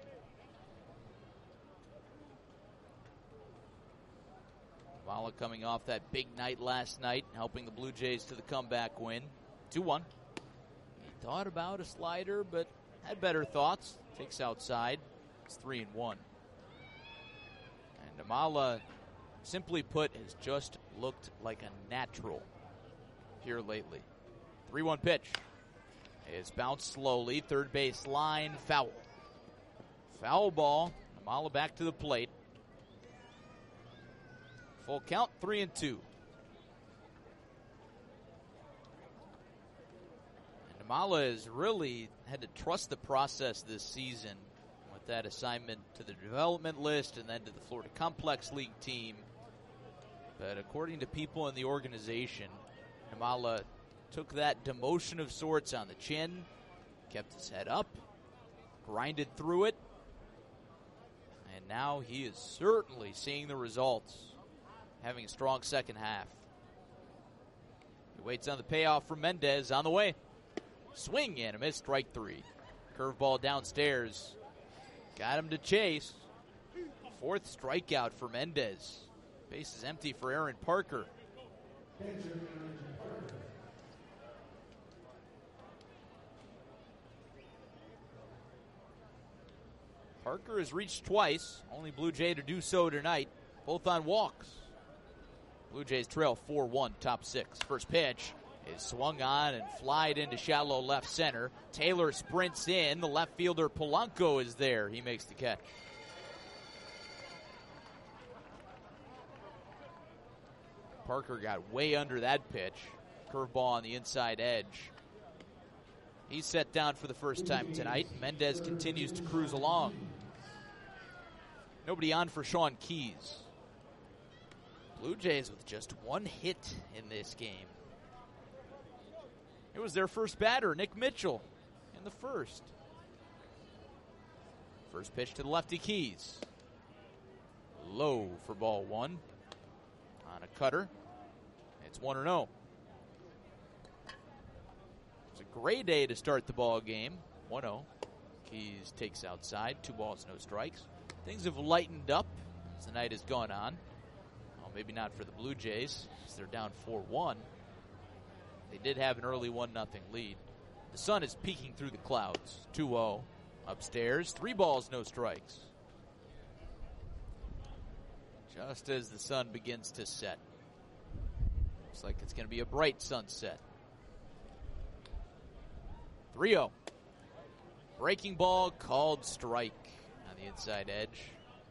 Namala coming off that big night last night, helping the Blue Jays to the comeback win. two one. He thought about a slider, but had better thoughts. Takes outside. It's three and one. And Namala, simply put, has just looked like a natural here lately. three one pitch. It's bounced slowly. Third base line, foul. Foul ball. Namala back to the plate. Full count, three and two. And Namala has really had to trust the process this season with that assignment to the development list and then to the Florida Complex League team. But according to people in the organization, Namala took that demotion of sorts on the chin, kept his head up, grinded through it, and now he is certainly seeing the results, having a strong second half. He waits on the payoff from Mendez on the way. Swing and a miss, strike three. Curveball downstairs. Got him to chase. Fourth strikeout for Mendez. Base is empty for Aaron Parker. Parker has reached twice. Only Blue Jay to do so tonight. Both on walks. Blue Jays trail four one, top six. First pitch is swung on and flied into shallow left center. Taylor sprints in. The left fielder Polanco is there. He makes the catch. Parker got way under that pitch. Curveball on the inside edge. He's set down for the first time tonight. Mendez continues to cruise along. Nobody on for Sean Keys. Blue Jays with just one hit in this game. It was their first batter, Nick Mitchell, in the first. First pitch to the lefty Keys. Low for ball one. On a cutter. It's one and oh. It's a great day to start the ball game. one oh. Keys takes outside. Two balls, no strikes. Things have lightened up as the night has gone on. Well, maybe not for the Blue Jays, as they're down four one. They did have an early one nothing lead. The sun is peeking through the clouds. two oh. Upstairs, three balls, no strikes. Just as the sun begins to set. Looks like it's going to be a bright sunset. three oh. Breaking ball called strike on the inside edge.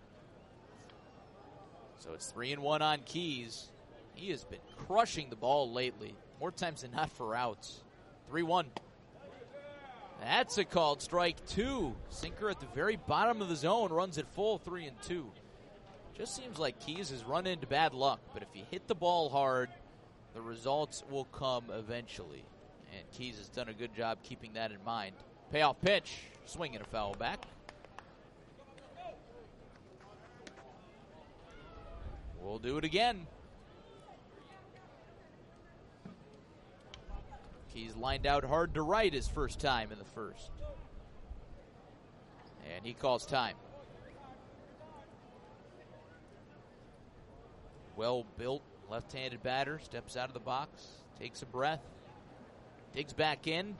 So it's three and one on Keys. He has been crushing the ball lately, more times than not for outs. three one. That's a called strike two. Sinker at the very bottom of the zone, runs it full, three and two. Just seems like Keys has run into bad luck, but if you hit the ball hard, the results will come eventually. And Keys has done a good job keeping that in mind. Payoff pitch, swing and a foul back. We'll do it again. Keys lined out hard to right his first time in the first. And he calls time. Well-built left-handed batter, steps out of the box, takes a breath, digs back in.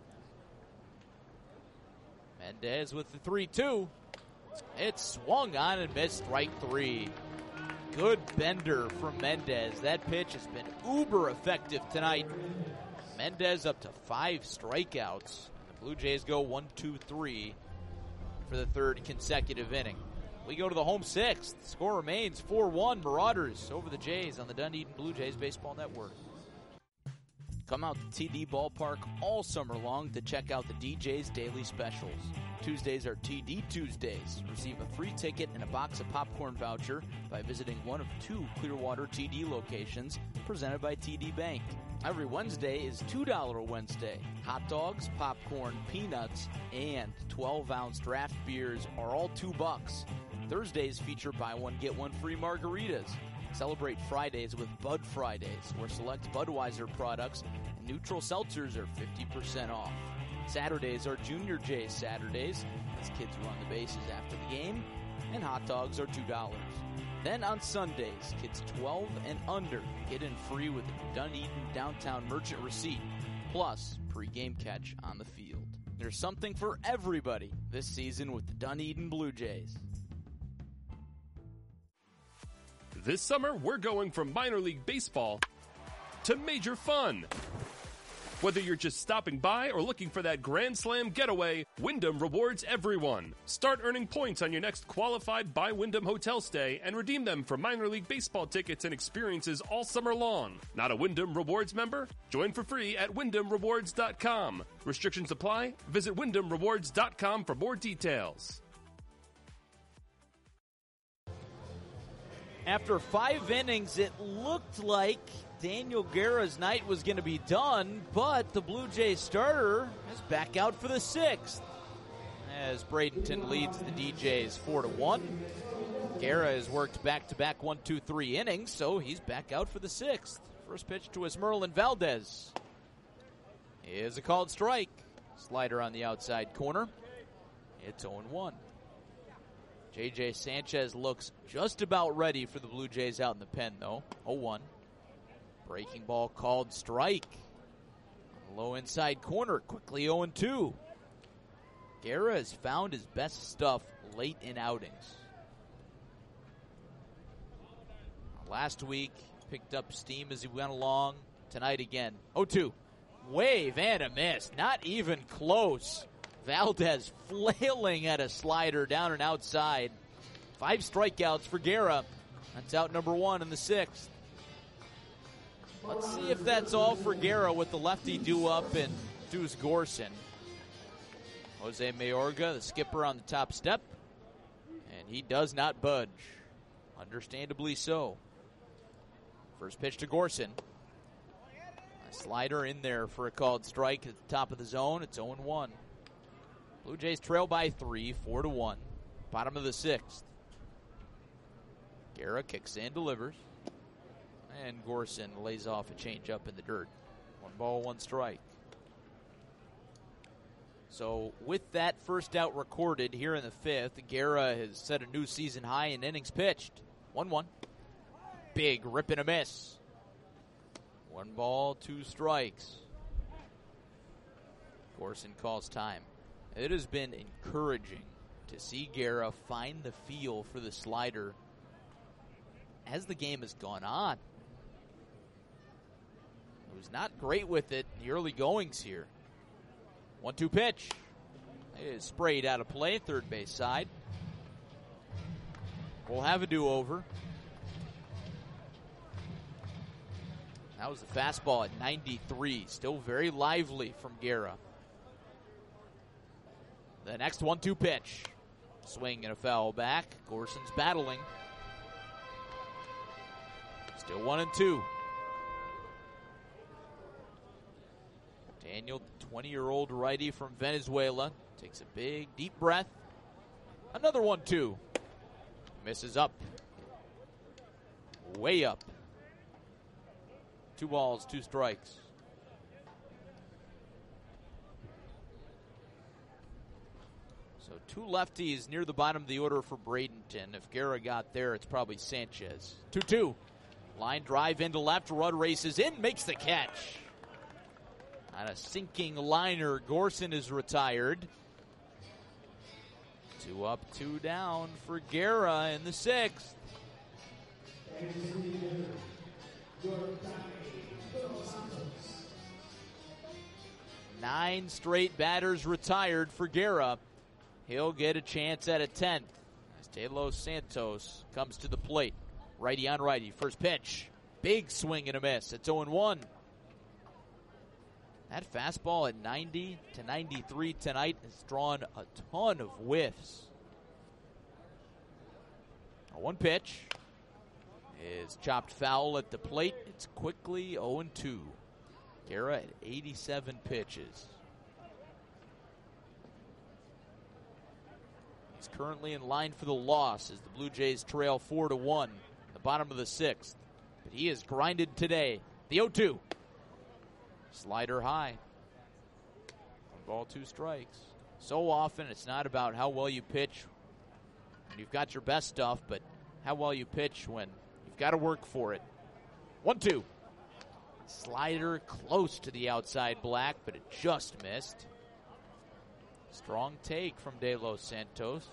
Mendez with the three two. It's swung on and missed, strike three. Good bender from Mendez. That pitch has been uber effective tonight. Mendez up to five strikeouts. The Blue Jays go one two three for the third consecutive inning. We go to the home sixth. The score remains four one Marauders over the Jays on the Dunedin Blue Jays Baseball Network. Come out to T D Ballpark all summer long to check out the D J's daily specials. Tuesdays are T D Tuesdays. Receive a free ticket and a box of popcorn voucher by visiting one of two Clearwater T D locations presented by T D Bank. Every Wednesday is two dollars Wednesday. Hot dogs, popcorn, peanuts, and twelve-ounce draft beers are all two bucks. Thursdays feature buy one, get one free margaritas. Celebrate Fridays with Bud Fridays, where select Budweiser products neutral seltzers are fifty percent off. Saturdays are Junior J's Saturdays, as kids run the bases after the game, and hot dogs are two dollars. Then on Sundays, kids twelve and under get in free with a Dunedin Downtown Merchant receipt, plus pre-game catch on the field. There's something for everybody this season with the Dunedin Blue Jays. This summer, we're going from minor league baseball to major fun. Whether you're just stopping by or looking for that Grand Slam getaway, Wyndham rewards everyone. Start earning points on your next qualified by Wyndham hotel stay and redeem them for minor league baseball tickets and experiences all summer long. Not a Wyndham Rewards member? Join for free at wyndham rewards dot com. Restrictions apply. Visit wyndham rewards dot com for more details. After five innings, it looked like Daniel Guerra's night was going to be done, but the Blue Jays starter is back out for the sixth. As Bradenton leads the D Js four to one. Guerra has worked back-to-back one, two, three innings, so he's back out for the sixth. First pitch to Esmeralyn Valdez is a called strike. Slider on the outside corner. It's oh one. J J Sanchez looks just about ready for the Blue Jays out in the pen, though. oh one. Breaking ball called strike. Low inside corner, quickly oh two. Guerra has found his best stuff late in outings. Last week, picked up steam as he went along. Tonight again, oh two. Wave and a miss, not even close. Valdez flailing at a slider down and outside. Five strikeouts for Guerra. That's out number one in the sixth. Let's see if that's all for Guerra with the lefty due up and Deuce Gorson. Jose Mayorga, the skipper on the top step. And he does not budge. Understandably so. First pitch to Gorson. A slider in there for a called strike at the top of the zone. It's oh one. Blue Jays trail by three, four to one. Bottom of the sixth. Guerra kicks in, delivers. And Gorson lays off a changeup in the dirt. One ball, one strike. So with that first out recorded here in the fifth, Guerra has set a new season high in innings pitched. one one. Big rip and a miss. One ball, two strikes. Gorson calls time. It has been encouraging to see Guerra find the feel for the slider as the game has gone on. He was not great with it in the early goings here. one two pitch. It is sprayed out of play, third base side. We'll have a do-over. That was the fastball at ninety-three. Still very lively from Guerra. The next one two pitch. Swing and a foul back. Gorson's battling. Still one and two. Daniel, the twenty-year-old righty from Venezuela, takes a big, deep breath. Another one two. Misses up. Way up. Two balls, two strikes. So two lefties near the bottom of the order for Bradenton. If Guerra got there, it's probably Sanchez. two two. Line drive into left. Rudd races in, makes the catch. On a sinking liner, Gorson is retired. Two up, two down for Guerra in the sixth. Nine straight batters retired for Guerra. He'll get a chance at a tenth as Taylor Santos comes to the plate. Righty on righty. First pitch. Big swing and a miss. It's oh one. That fastball at ninety to ninety-three tonight has drawn a ton of whiffs. One pitch is chopped foul at the plate. It's quickly oh two. Guerra at eighty-seven pitches. He's currently in line for the loss as the Blue Jays trail four to one. The bottom of the sixth. But he has grinded today. The oh two. Slider high. One ball, two strikes. So often it's not about how well you pitch when you've got your best stuff, but how well you pitch when you've got to work for it. One, two. Slider close to the outside black, but it just missed. Strong take from De Los Santos.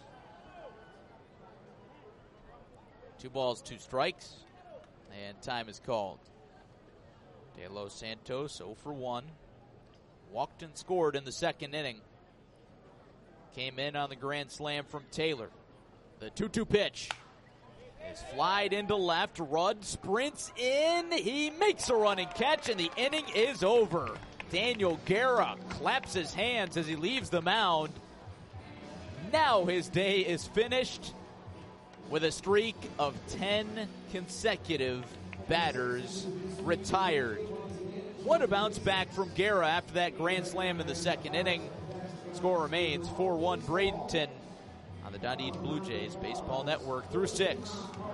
Two balls, two strikes, and time is called. De Los Santos oh for one. Walked and scored in the second inning. Came in on the grand slam from Taylor. The two two pitch is flied into left. Rudd sprints in. He makes a running catch, and the inning is over. Daniel Guerra claps his hands as he leaves the mound. Now his day is finished with a streak of ten consecutive batters retired. What a bounce back from Guerra after that grand slam in the second inning. Score remains four one Bradenton on the Dunedin Blue Jays Baseball Network through six.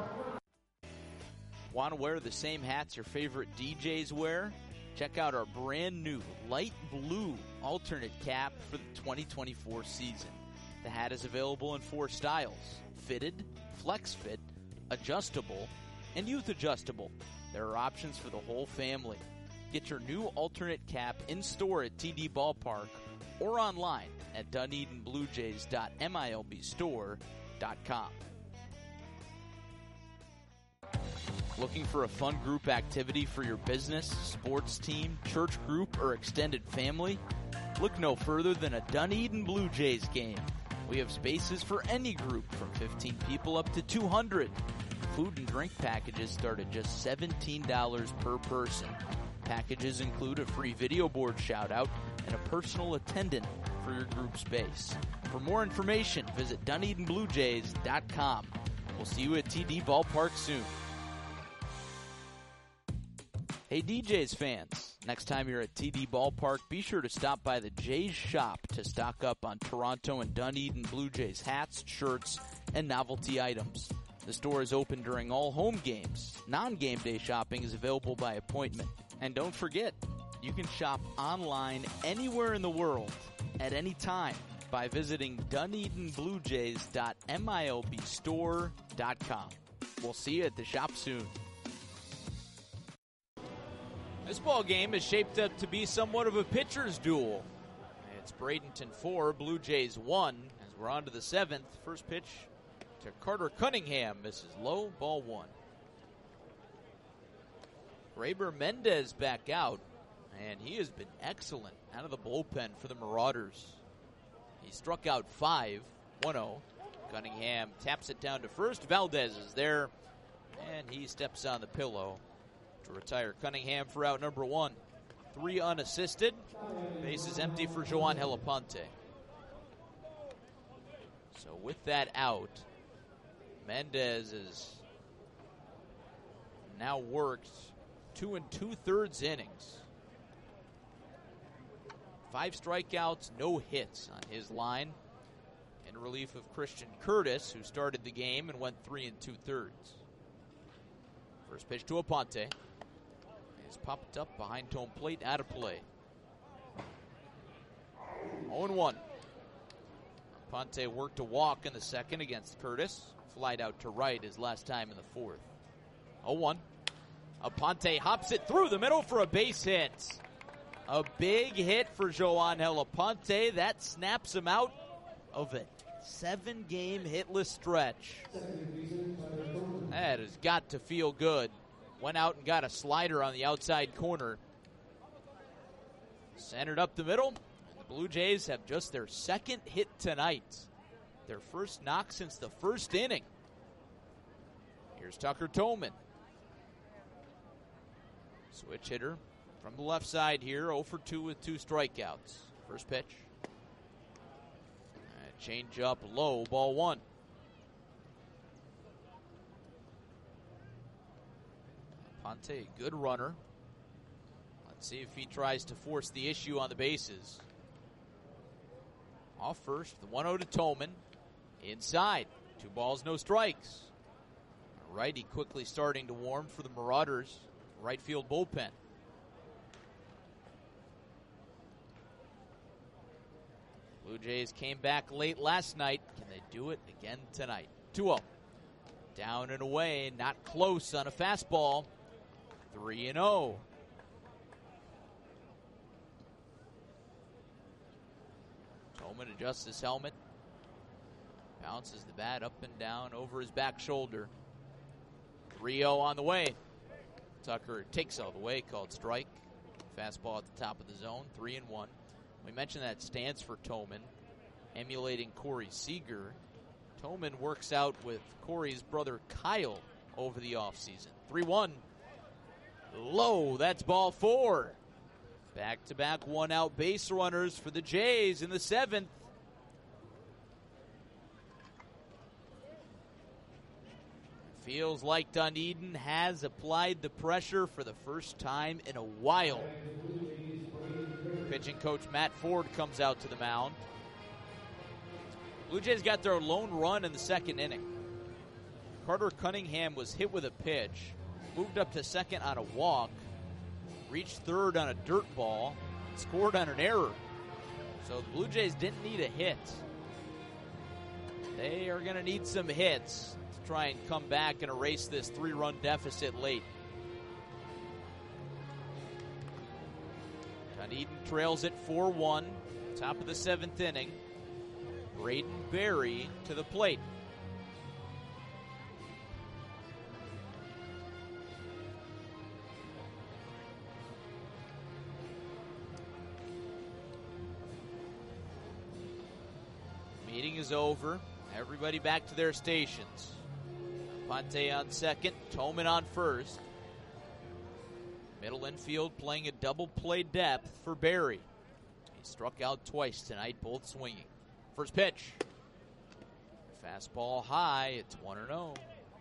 Want to wear the same hats your favorite D Js wear? Check out our brand new light blue alternate cap for the twenty twenty-four season. The hat is available in four styles: fitted, flex fit, adjustable, and youth adjustable. There are options for the whole family. Get your new alternate cap in store at T D Ballpark or online at dunedin blue jays dot milb store dot com. Looking for a fun group activity for your business, sports team, church group, or extended family? Look no further than a Dunedin Blue Jays game. We have spaces for any group from fifteen people up to two hundred. Food and drink packages start at just seventeen dollars per person. Packages include a free video board shout-out and a personal attendant for your group space. For more information, visit dunedin blue jays dot com. We'll see you at T D Ballpark soon. Hey D Jays fans, next time you're at T D Ballpark, be sure to stop by the Jays shop to stock up on Toronto and Dunedin Blue Jays hats, shirts, and novelty items. The store is open during all home games. Non-game day shopping is available by appointment. And don't forget, you can shop online anywhere in the world at any time by visiting dunedin blue jays dot milb store dot com. We'll see you at the shop soon. This ball game is shaped up to be somewhat of a pitcher's duel. It's Bradenton four, Blue Jays one, as we're on to the seventh. First pitch to Carter Cunningham, misses low, ball one. Rayber Mendez back out, and he has been excellent out of the bullpen for the Marauders. He struck out five, one oh. Cunningham taps it down to first. Valdez is there, and he steps on the pillow to retire Cunningham for out number one. Three unassisted. Base is empty for Joan Helaponte. So with that out, Mendez is now worked two and two-thirds innings. Five strikeouts, no hits on his line. In relief of Christian Curtis, who started the game and went three and two-thirds. First pitch to Aponte. He's popped up behind home plate, out of play. oh and one. Aponte worked a walk in the second against Curtis. Flied out to right his last time in the fourth. oh one. Aponte hops it through the middle for a base hit. A big hit for Joan Helaponte. That snaps him out of a seven-game hitless stretch. That has got to feel good. Went out and got a slider on the outside corner. Centered up the middle. And the Blue Jays have just their second hit tonight. Their first knock since the first inning. Here's Tucker Tolman. Switch hitter from the left side here, oh for two with two strikeouts. First pitch. Change up low, ball one. Ponte, good runner. Let's see if he tries to force the issue on the bases. Off first, the one oh to Tolman. Inside, two balls, no strikes. Righty quickly starting to warm for the Marauders. Right field bullpen. Blue Jays came back late last night. Can they do it again tonight? two oh. Down and away, not close on a fastball. three and oh. Tillman adjusts his helmet. Bounces the bat up and down over his back shoulder. three oh on the way. Tucker takes all the way, called strike. Fastball at the top of the zone, three and one. We mentioned that stance for Tillman, emulating Corey Seager. Tillman works out with Corey's brother Kyle over the offseason. three one. Low, that's ball four. Back-to-back one-out base runners for the Jays in the seventh. Feels like Dunedin has applied the pressure for the first time in a while. Pitching coach Matt Ford comes out to the mound. Blue Jays got their lone run in the second inning. Carter Cunningham was hit with a pitch, moved up to second on a walk, reached third on a dirt ball, scored on an error. So the Blue Jays didn't need a hit. They are going to need some hits to try and come back and erase this three-run deficit late. Dunedin trails at four one, top of the seventh inning. Braden Berry to the plate. Meeting is over. Everybody back to their stations. Ponte on second, Tillman on first. Middle infield playing a double play depth for Berry. He struck out twice tonight, both swinging. First pitch. Fastball high, it's one and oh.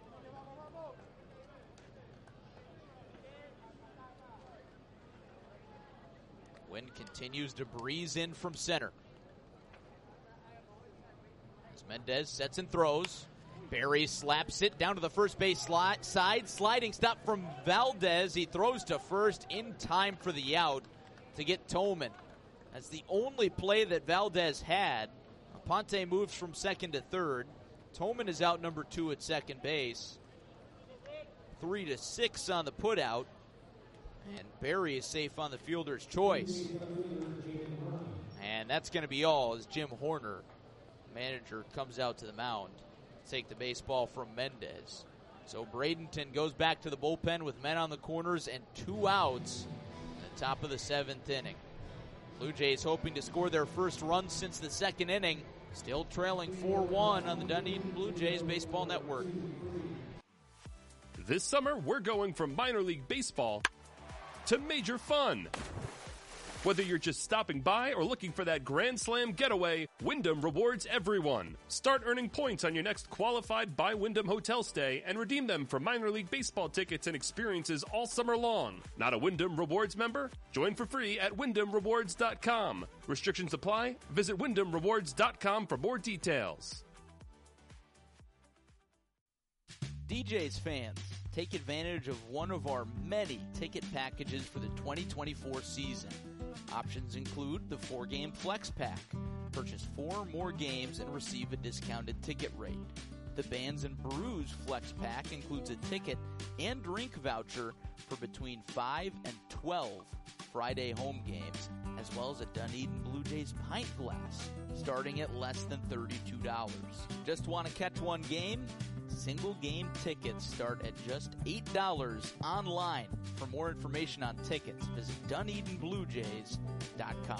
Wind continues to breeze in from center. As Mendez sets and throws. Berry slaps it down to the first base sli- side. Sliding stop from Valdez. He throws to first in time for the out to get Tillman. That's the only play that Valdez had. Ponte moves from second to third. Tillman is out number two at second base. Three to six on the putout. And Berry is safe on the fielder's choice. And that's going to be all as Jim Horner, manager, comes out to the mound to take the baseball from Mendez. So Bradenton goes back to the bullpen with men on the corners and two outs at the top of the seventh inning. Blue Jays hoping to score their first run since the second inning. Still trailing four one on the Dunedin Blue Jays Baseball Network. This summer, we're going from minor league baseball to major fun. Whether you're just stopping by or looking for that Grand Slam getaway, Wyndham rewards everyone. Start earning points on your next qualified by Wyndham hotel stay and redeem them for minor league baseball tickets and experiences all summer long. Not a Wyndham Rewards member? Join for free at wyndham rewards dot com. Restrictions apply. Visit wyndham rewards dot com for more details. D J's fans, take advantage of one of our many ticket packages for the twenty twenty-four season. Options include the four-game Flex Pack. Purchase four more games and receive a discounted ticket rate. The Bands and Brews Flex Pack includes a ticket and drink voucher for between five and twelve Friday home games, as well as a Dunedin Blue Jays pint glass, starting at less than thirty-two dollars. Just want to catch one game? Single game tickets start at just eight dollars online. For more information on tickets, visit dunedin blue jays dot com.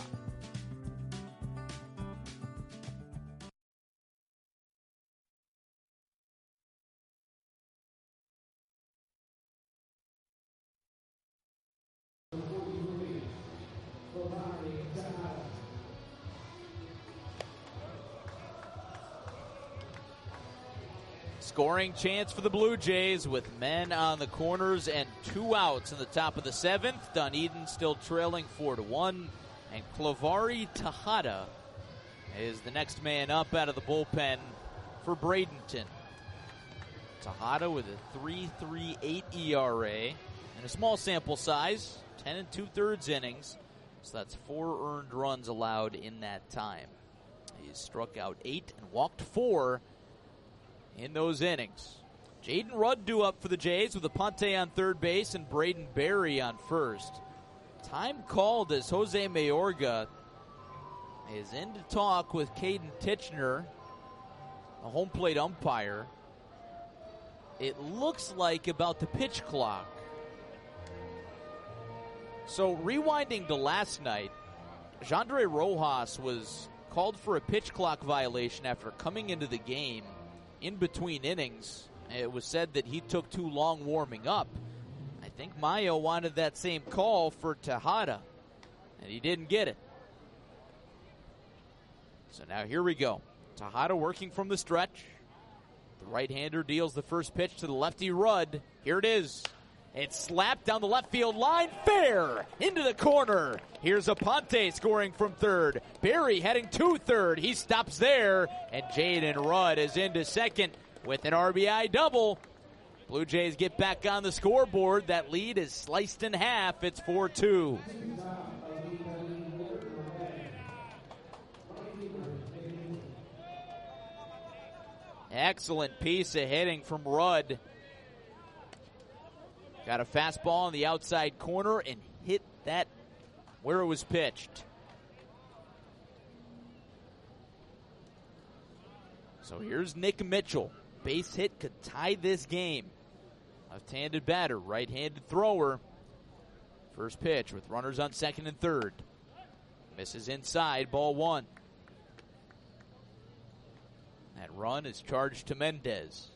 Scoring chance for the Blue Jays with men on the corners and two outs in the top of the seventh. Dunedin still trailing four to one, and Clavari Tejada is the next man up out of the bullpen for Bradenton. Tejada with a three point three eight E R A and a small sample size, ten and two thirds innings, so that's four earned runs allowed in that time. He's struck out eight and walked four in those innings. Jaden Rudd due up for the Jays with Aponte on third base and Braden Berry on first. Time called as Jose Mayorga is in to talk with Caden Titchener, a home plate umpire. It looks like about the pitch clock. So rewinding to last night, Jandre Rojas was called for a pitch clock violation after coming into the game in between innings. It was said that he took too long warming up. I think Mayo wanted that same call for Tejada, and he didn't get it. So now here we go. Tejada working from the stretch. The right-hander deals the first pitch to the lefty Rudd. Here it is. It's slapped down the left field line. Fair into the corner. Here's Aponte scoring from third. Berry heading to third. He stops there. And Jaden Rudd is into second with an R B I double. Blue Jays get back on the scoreboard. That lead is sliced in half. It's four two. Excellent piece of hitting from Rudd. Got a fastball in the outside corner and hit that where it was pitched. So here's Nick Mitchell. Base hit could tie this game. Left-handed batter, right-handed thrower. First pitch with runners on second and third. Misses inside, ball one. That run is charged to Mendez.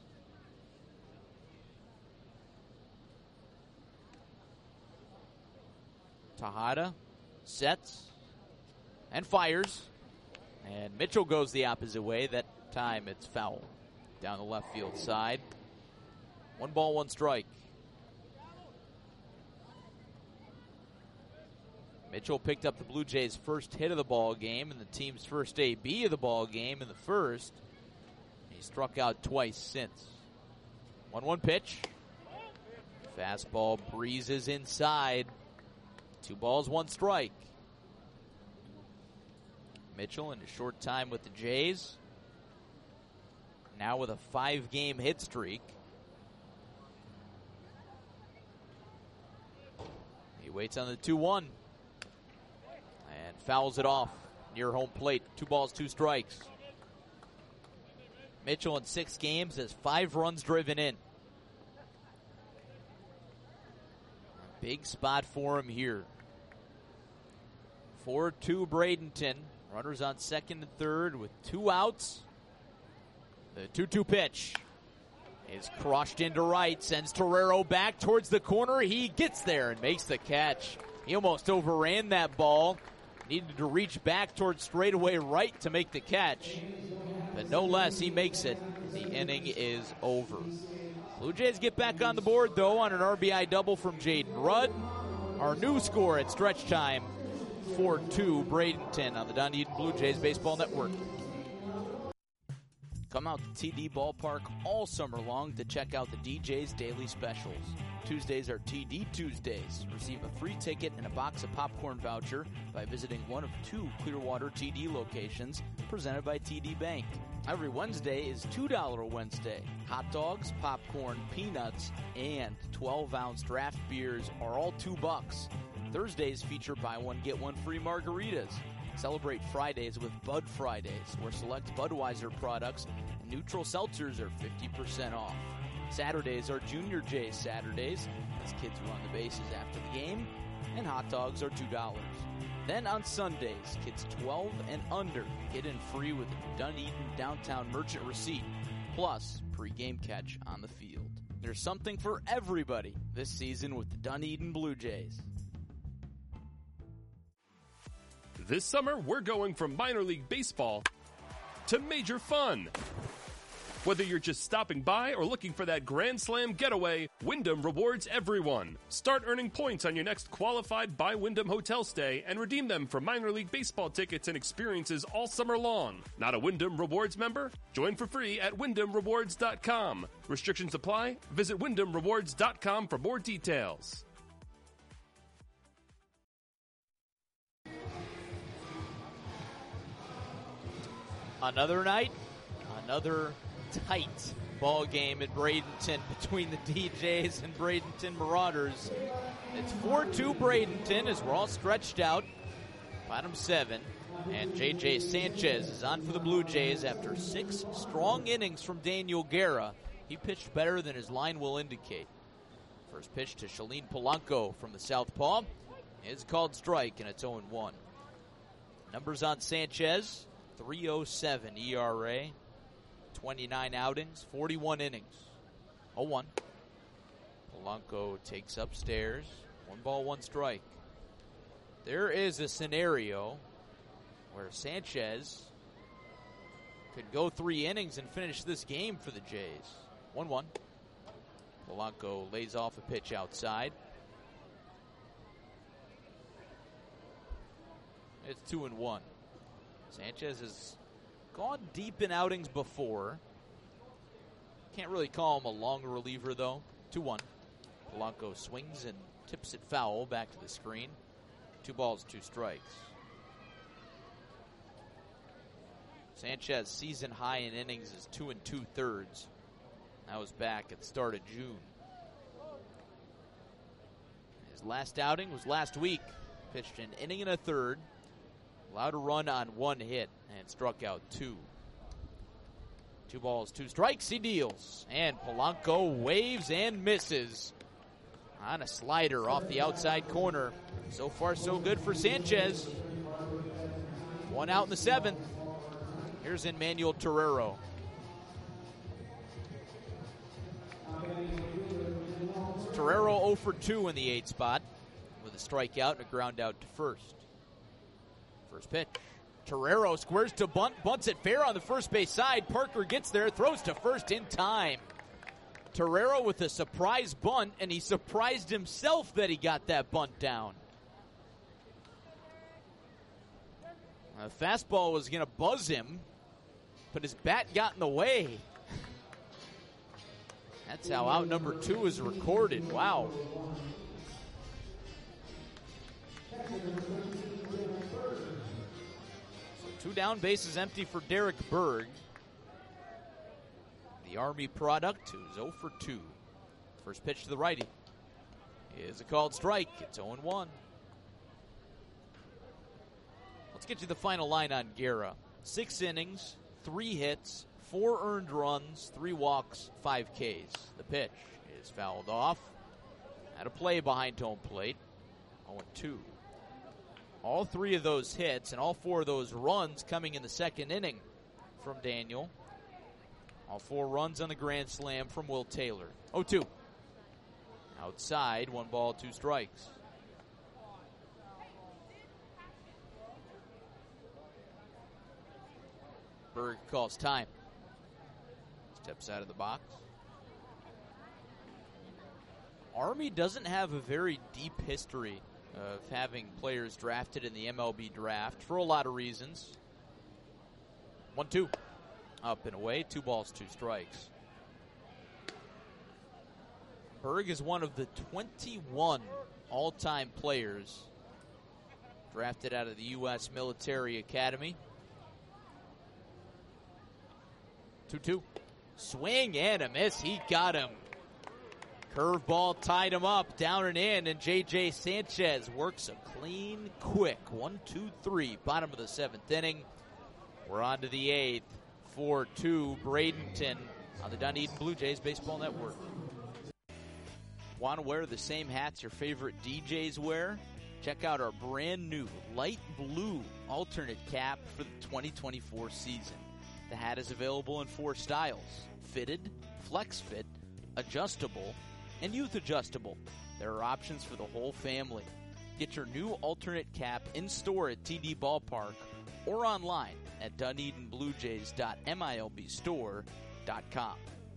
Tejada sets and fires. And Mitchell goes the opposite way. That time it's foul down the left field side. One ball, one strike. Mitchell picked up the Blue Jays' first hit of the ball game and the team's first A B of the ball game in the first. He struck out twice since. one one pitch. Fastball breezes inside. Two balls, one strike. Mitchell in a short time with the Jays. Now with a five-game hit streak. He waits on the two one. And fouls it off near home plate. Two balls, two strikes. Mitchell in six games has five runs driven in. A big spot for him here. four two Bradenton. Runners on second and third with two outs. The two two pitch is crushed into right. Sends Torero back towards the corner. He gets there and makes the catch. He almost overran that ball. Needed to reach back towards straightaway right to make the catch. But no less, he makes it. The inning is over. Blue Jays get back on the board, though, on an R B I double from Jaden Rudd. Our new score at stretch time, four two Bradenton on the Dunedin Blue Jays Baseball Network. Come out to T D Ballpark all summer long to check out the D J's daily specials. Tuesdays are T D Tuesdays. Receive a free ticket and a box of popcorn voucher by visiting one of two Clearwater T D locations presented by T D Bank. Every Wednesday is two dollars Wednesday. Hot dogs, popcorn, peanuts, and twelve-ounce draft beers are all two bucks. Thursdays feature buy one, get one free margaritas. Celebrate Fridays with Bud Fridays, where select Budweiser products and neutral seltzers are fifty percent off. Saturdays are Junior J's Saturdays, as kids run the bases after the game, and hot dogs are two dollars. Then on Sundays, kids twelve and under get in free with a Dunedin Downtown Merchant receipt, plus pre-game catch on the field. There's something for everybody this season with the Dunedin Blue Jays. This summer, we're going from minor league baseball to major fun. Whether you're just stopping by or looking for that Grand Slam getaway, Wyndham rewards everyone. Start earning points on your next qualified by Wyndham hotel stay and redeem them for minor league baseball tickets and experiences all summer long. Not a Wyndham Rewards member? Join for free at wyndham rewards dot com. Restrictions apply. Visit wyndham rewards dot com for more details. Another night, another tight ball game at Bradenton between the D Js and Bradenton Marauders. It's four two Bradenton as we're all stretched out. Bottom seven. And J J Sanchez is on for the Blue Jays after six strong innings from Daniel Guerra. He pitched better than his line will indicate. First pitch to Shalene Polanco from the southpaw is called strike, and it's oh one. Numbers on Sanchez, three oh seven E R A, twenty-nine outings, forty-one innings. oh one. Polanco takes upstairs, one ball, one strike. There is a scenario where Sanchez could go three innings and finish this game for the Jays. one one. Polanco lays off a pitch outside. It's two and one. Sanchez has gone deep in outings before. Can't really call him a long reliever, though. two one. Polanco swings and tips it foul back to the screen. Two balls, two strikes. Sanchez season high in innings is two and two thirds. That was back at the start of June. His last outing was last week. Pitched an inning and a third. Allowed a run on one hit and struck out two. Two balls, two strikes, he deals. And Polanco waves and misses on a slider off the outside corner. So far, so good for Sanchez. One out in the seventh. Here's Emmanuel Torrero. Torrero oh for two in the eighth spot with a strikeout and a ground out to first. First pitch. Torrero squares to bunt, bunts it fair on the first base side. Parker gets there, throws to first in time. Torrero with a surprise bunt, and he surprised himself that he got that bunt down. The fastball was going to buzz him, but his bat got in the way. That's how out number two is recorded. Wow. Two down, bases empty for Derek Berg. The Army product, who's oh for two. First pitch to the righty is a called strike. It's oh one. Let's get you the final line on Guerra. Six innings, three hits, four earned runs, three walks, five Ks. The pitch is fouled off. Had a play behind home plate. oh two. All three of those hits and all four of those runs coming in the second inning from Daniel. All four runs on the grand slam from Will Taylor. oh two. Outside, one ball, two strikes. Berg calls time. Steps out of the box. Army doesn't have a very deep history of having players drafted in the M L B draft for a lot of reasons. one two. Up and away. Two balls, two strikes. Berg is one of the twenty-one all-time players drafted out of the U S Military Academy. two two. Swing and a miss. He got him. Curveball tied him up, down and in, and J J Sanchez works a clean, quick one two three, bottom of the seventh inning. We're on to the eighth. four two, Bradenton on the Dunedin Blue Jays Baseball Network. Want to wear the same hats your favorite D Js wear? Check out our brand new light blue alternate cap for the twenty twenty-four season. The hat is available in four styles: fitted, flex fit, adjustable, and youth adjustable. There are options for the whole family. Get your new alternate cap in store at T D Ballpark or online at Dunedin Blue Jays dot M I L B store dot com.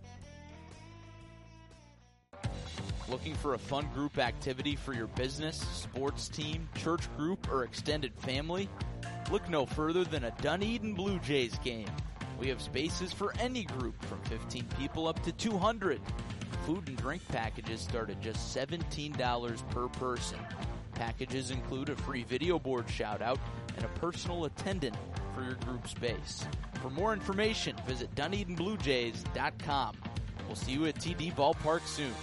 Looking for a fun group activity for your business, sports team, church group, or extended family? Look no further than a Dunedin Blue Jays game. We have spaces for any group from fifteen people up to two hundred. Food and drink packages start at just seventeen dollars per person. Packages include a free video board shout-out and a personal attendant for your group space. For more information, visit Dunedin Blue Jays dot com. We'll see you at T D Ballpark soon.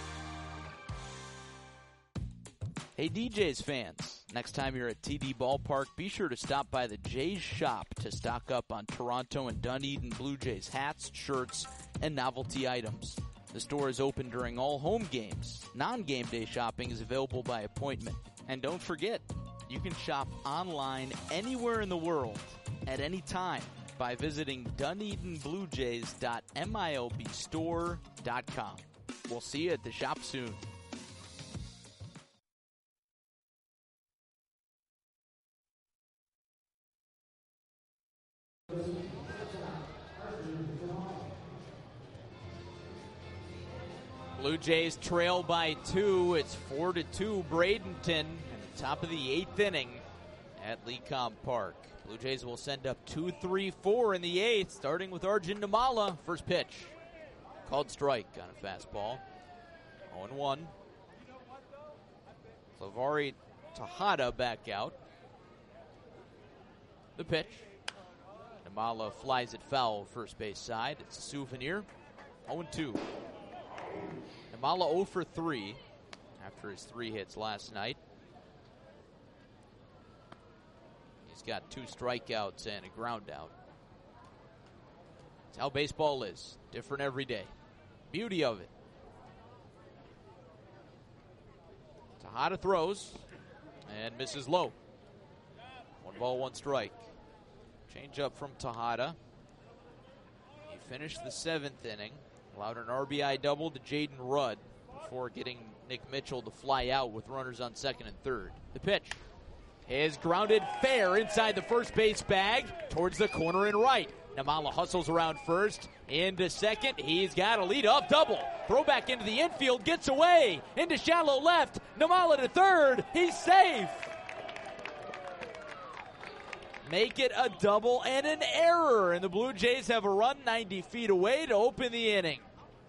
Hey D Js fans, next time you're at T D Ballpark, be sure to stop by the Jays shop to stock up on Toronto and Dunedin Blue Jays hats, shirts, and novelty items. The store is open during all home games. Non-game day shopping is available by appointment. And don't forget, you can shop online anywhere in the world at any time by visiting Dunedin Blue Jays dot M I L B store dot com. We'll see you at the shop soon. Blue Jays trail by two. It's four to two. Bradenton at the top of the eighth inning at Lecom Park. Blue Jays will send up two three four in the eighth, starting with Arjun Nimmala. First pitch. Called strike on a fastball. oh and one. Clavari Tejada back out. The pitch. Nimmala flies it foul first base side. It's a souvenir. oh and two. Nimmala oh for three after his three hits last night. He's got two strikeouts and a ground out. It's how baseball is. Different every day. Beauty of it. Tejada throws and misses low. One ball, one strike. Change up from Tejada. He finished the seventh inning. Allowed an R B I double to Jaden Rudd before getting Nick Mitchell to fly out with runners on second and third. The pitch is grounded fair inside the first base bag towards the corner and right. Nimmala hustles around first, into second. He's got a lead up double. Throw back into the infield, gets away, into shallow left. Nimmala to third. He's safe. Make it a double and an error, and the Blue Jays have a run ninety feet away to open the inning.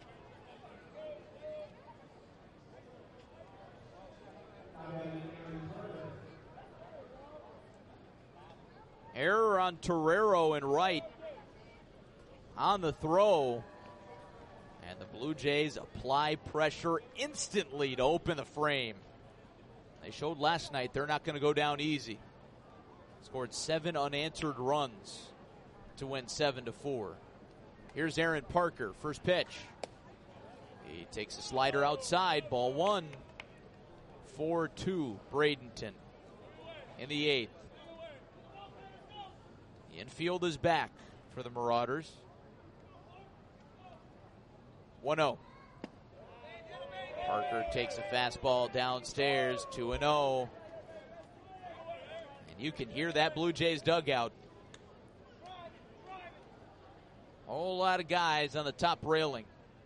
Error on Torero and right on the throw, and the Blue Jays apply pressure instantly to open the frame. They showed last night they're not going to go down easy. Scored seven unanswered runs to win seven to four. Here's Aaron Parker, first pitch. He takes a slider outside, ball one. four two, Bradenton in the eighth. The infield is back for the Marauders. one oh. Parker takes a fastball downstairs, two and oh. You can hear that Blue Jays dugout. Whole lot of guys on the top railing.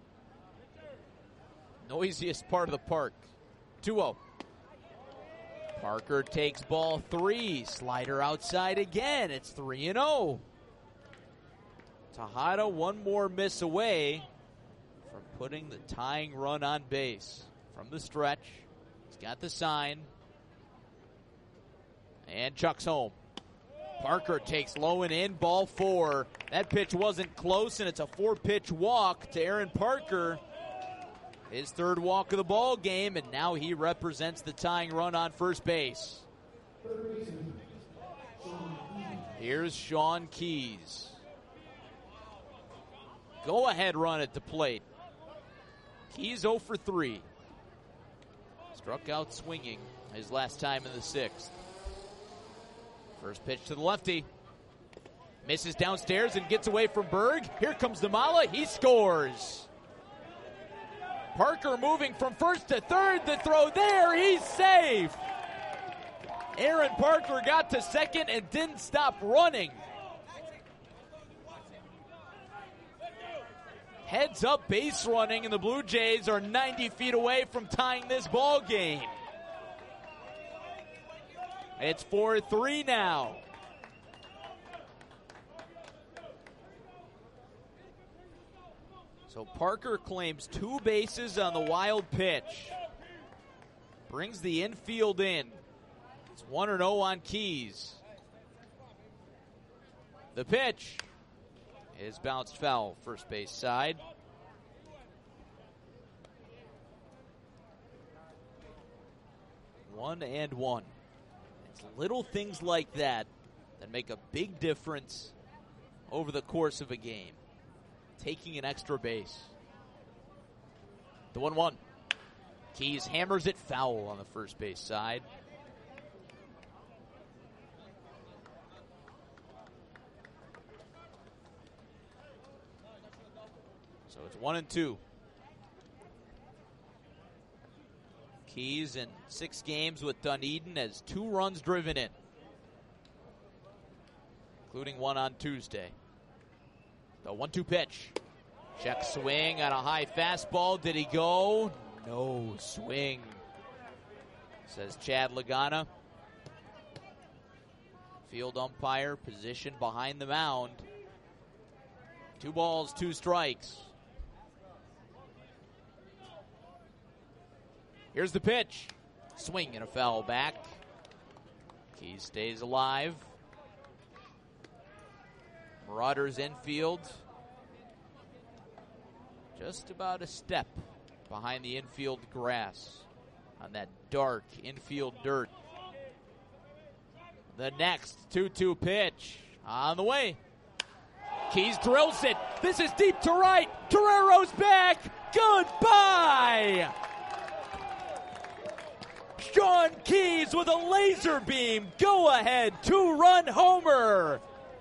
Noisiest part of the park. two oh. Parker takes ball three. Slider outside again. It's three and oh. Tejada one more miss away from putting the tying run on base. From the stretch. He's got the sign. And chucks home. Parker takes low and in, ball four. That pitch wasn't close, and it's a four-pitch walk to Aaron Parker. His third walk of the ball game, and now he represents the tying run on first base. Here's Sean Keys. Go-ahead run at the plate. Keys oh for three. Struck out swinging his last time in the sixth. First pitch to the lefty. Misses downstairs and gets away from Berg. Here comes Nimmala. He scores. Parker moving from first to third. The throw there. He's safe. Aaron Parker got to second and didn't stop running. Heads up base running, and the Blue Jays are ninety feet away from tying this ball game. It's four three now. So Parker claims two bases on the wild pitch. Brings the infield in. It's one and oh on Keys. The pitch is bounced foul, first base side. One and one. It's little things like that that make a big difference over the course of a game. Taking an extra base. The one one. Keys hammers it foul on the first base side. So it's one and two. Keys in six games with Dunedin has two runs driven in, including one on Tuesday. The one two pitch. Check swing on a high fastball. Did he go? No swing, says Chad Lagana. Field umpire positioned behind the mound. Two balls, two strikes. Here's the pitch. Swing and a foul back. Keys stays alive. Marauders infield. Just about a step behind the infield grass on that dark infield dirt. The next two two pitch on the way. Keys drills it. This is deep to right. Torrero's back. Goodbye. Sean Keys with a laser beam. Go ahead. Two-run homer.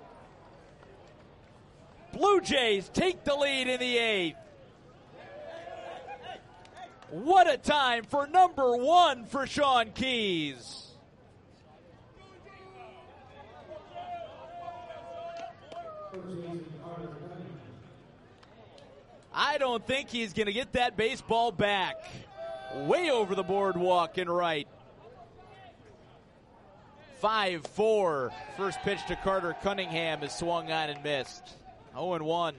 Blue Jays take the lead in the eighth. What a time for number one for Sean Keys. I don't think he's going to get that baseball back. Way over the boardwalk and right. five four. First pitch to Carter Cunningham is swung on and missed. oh and one.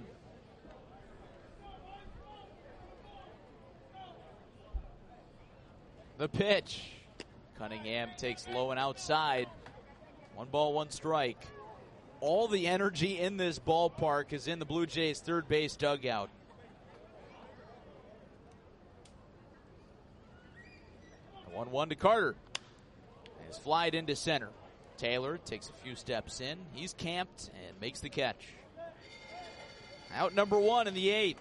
The pitch. Cunningham takes low and outside. One ball, one strike. All the energy in this ballpark is in the Blue Jays' third base dugout. one one to Carter. He's flied into center. Taylor takes a few steps in. He's camped and makes the catch. Out number one in the eighth.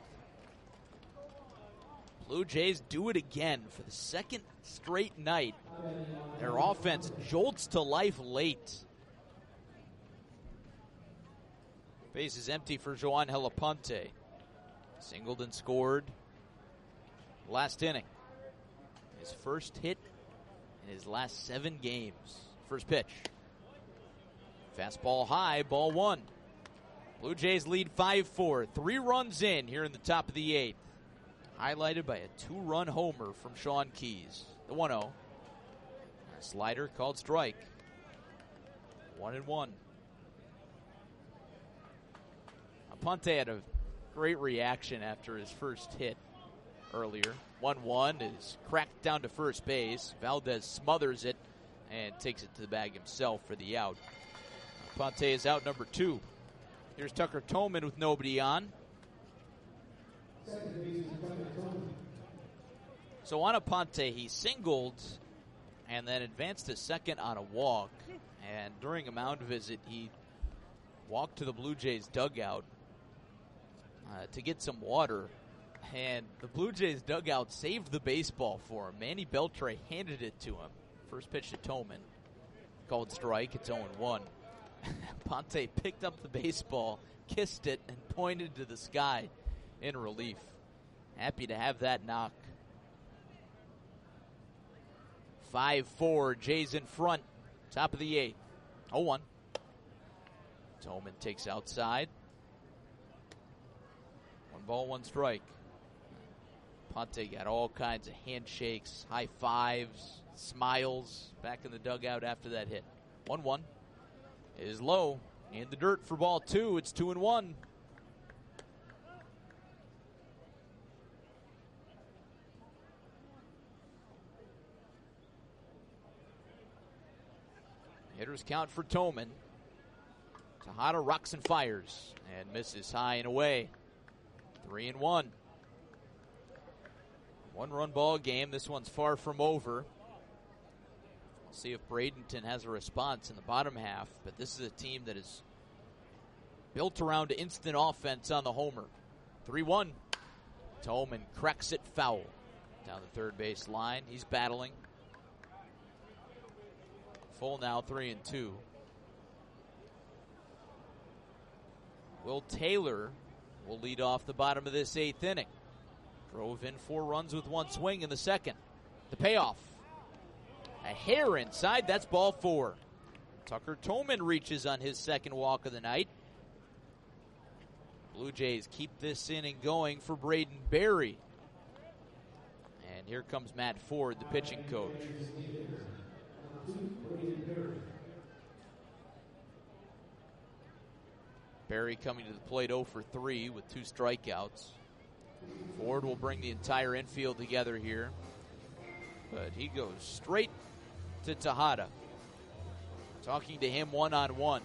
Blue Jays do it again for the second straight night. Their offense jolts to life late. Base is empty for Joan Helaponte. Singled and scored last inning. His first hit in his last seven games. First pitch. Fastball high, ball one. Blue Jays lead five four. Three runs in here in the top of the eighth. Highlighted by a two-run homer from Sean Keys. The one oh. A slider called strike. One and one. Aponte had a great reaction after his first hit earlier. one one is cracked down to first base. Valdez smothers it and takes it to the bag himself for the out. Aponte is out number two. Here's Tucker Toman with nobody on. So on Aponte, he singled and then advanced to second on a walk. And during a mound visit, he walked to the Blue Jays dugout uh, to get some water. And the Blue Jays dugout saved the baseball for him. Manny Beltre handed it to him. First pitch to Toman. Called strike. It's oh and one. Ponte picked up the baseball, kissed it, and pointed to the sky in relief. Happy to have that knock. five four. Jays in front. Top of the eighth. oh one. Toman takes outside. One ball, one strike. Ponte got all kinds of handshakes, high fives, smiles back in the dugout after that hit. one one is low. In the dirt for ball two. It's two and one. Hitters count for Toman. Tejada rocks and fires and misses high and away. Three and one. One-run ball game. This one's far from over. We'll see if Bradenton has a response in the bottom half, but this is a team that is built around instant offense on the homer. three one. Tolman cracks it foul down the third base line. He's battling. Full now, three and two. Will Taylor will lead off the bottom of this eighth inning. Drove in four runs with one swing in the second. The payoff. A hair inside, that's ball four. Tucker Tolman reaches on his second walk of the night. Blue Jays keep this inning going for Braden Berry. And here comes Matt Ford, the pitching coach. Berry coming to the plate oh for three with two strikeouts. Ford will bring the entire infield together here. But he goes straight to Tejada. Talking to him one-on-one.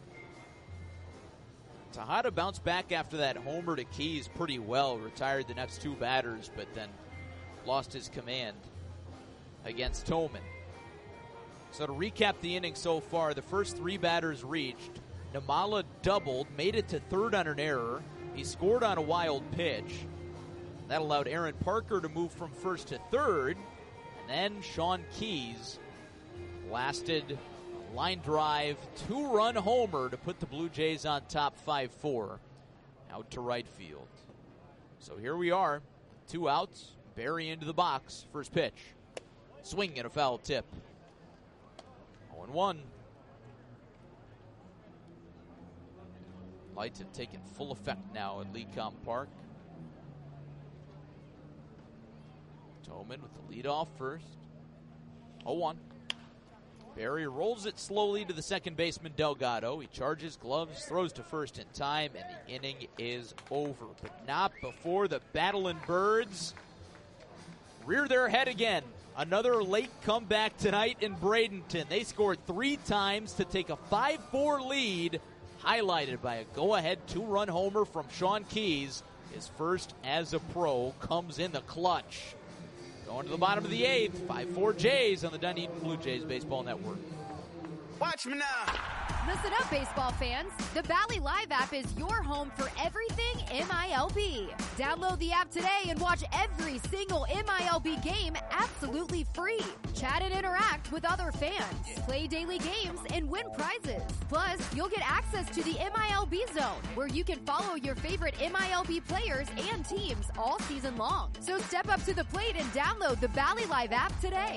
Tejada bounced back after that homer to Keys pretty well. Retired the next two batters, but then lost his command against Tolman. So to recap the inning so far, the first three batters reached. Namala doubled, made it to third on an error. He scored on a wild pitch. That allowed Aaron Parker to move from first to third. And then Sean Keys lasted a line drive, two-run homer to put the Blue Jays on top five four out to right field. So here we are, two outs, Berry into the box, first pitch. Swing and a foul tip. oh and one. Lights have taken full effect now at Lecom Park. Tolman with the leadoff first. oh one. Berry rolls it slowly to the second baseman Delgado. He charges, gloves, throws to first in time, and the inning is over. But not before the Battling Birds rear their head again. Another late comeback tonight in Bradenton. They scored three times to take a five four lead, highlighted by a go-ahead two-run homer from Sean Keys. His first as a pro comes in the clutch. Going to the bottom of the eighth, five four Jays on the Dunedin Blue Jays Baseball Network. Watch me now. Listen up, baseball fans. The Bally Live app is your home for everything M I L B. Download the app today and watch every single M I L B game absolutely free. Chat and interact with other fans. Play daily games and win prizes. Plus, you'll get access to the M I L B Zone, where you can follow your favorite M I L B players and teams all season long. So step up to the plate and download the Bally Live app today.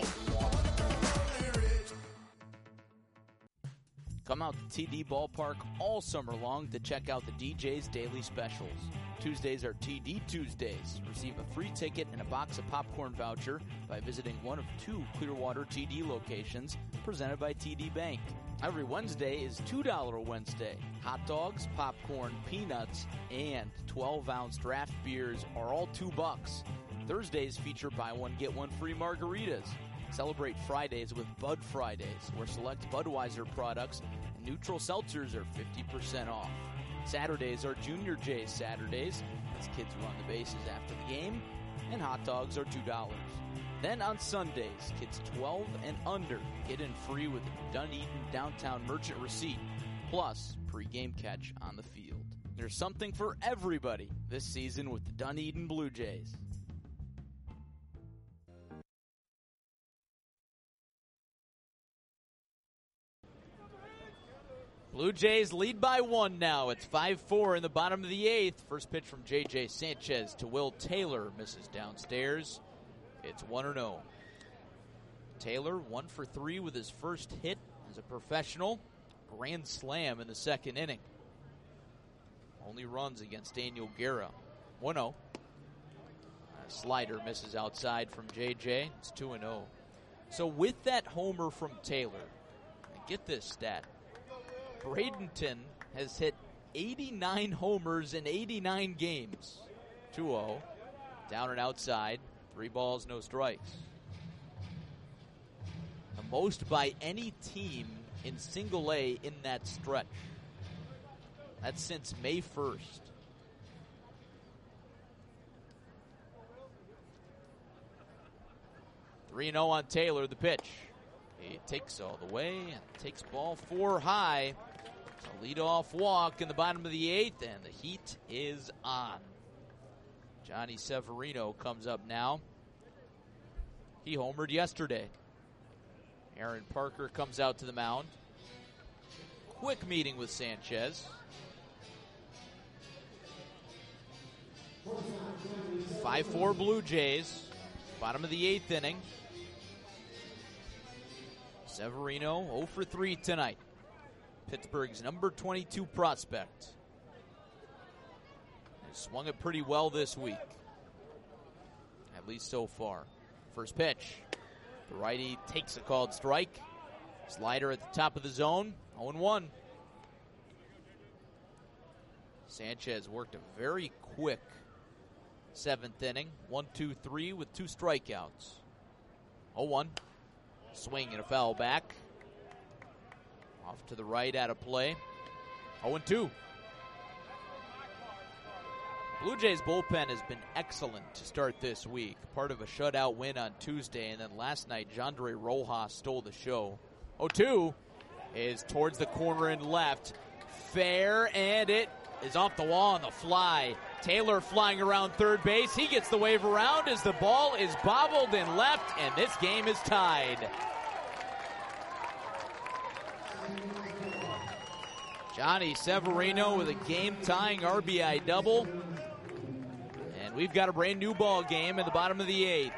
Come out to T D Ballpark all summer long to check out the D J's daily specials. Tuesdays are T D Tuesdays. Receive a free ticket and a box of popcorn voucher by visiting one of two Clearwater T D locations presented by T D Bank. Every Wednesday is two dollar Wednesday. Hot dogs, popcorn, peanuts, and twelve ounce draft beers are all two bucks. Thursdays feature buy one, get one free margaritas. Celebrate Fridays with Bud Fridays, where select Budweiser products and neutral seltzers are fifty percent off. Saturdays are Junior J's Saturdays, as kids run the bases after the game, and hot dogs are two dollars. Then on Sundays, kids twelve and under get in free with a Dunedin Downtown Merchant receipt, plus pre-game catch on the field. There's something for everybody this season with the Dunedin Blue Jays. Blue Jays lead by one now. It's five four in the bottom of the eighth. First pitch from J J Sanchez to Will Taylor. Misses downstairs. It's one and oh. Taylor, one for three with his first hit as a professional. Grand slam in the second inning. Only runs against Daniel Guerra. one oh. A slider misses outside from J J. It's two and oh. So with that homer from Taylor, get this stat. Bradenton has hit eighty-nine homers in eighty-nine games. two oh. Down and outside. Three balls, no strikes. The most by any team in single A in that stretch. That's since May first. three and oh on Taylor, the pitch. He takes all the way and takes ball four high. It's a leadoff walk in the bottom of the eighth, and the heat is on. Johnny Severino comes up now. He homered yesterday. Aaron Parker comes out to the mound. Quick meeting with Sanchez. five four Blue Jays. Bottom of the eighth inning. Severino oh for three tonight. Pittsburgh's number twenty-two prospect. He swung it pretty well this week. At least so far. First pitch. The righty takes a called strike. Slider at the top of the zone. oh and one. Sanchez worked a very quick seventh inning. one two three with two strikeouts. oh one. Swing and a foul back. Off to the right, out of play. oh and two. Blue Jays bullpen has been excellent to start this week. Part of a shutout win on Tuesday, and then last night, Jandre Rojas stole the show. oh two is towards the corner and left. Fair, and it is off the wall on the fly. Taylor flying around third base. He gets the wave around as the ball is bobbled and left, and this game is tied. Johnny Severino with a game-tying R B I double. And we've got a brand new ball game in the bottom of the eighth.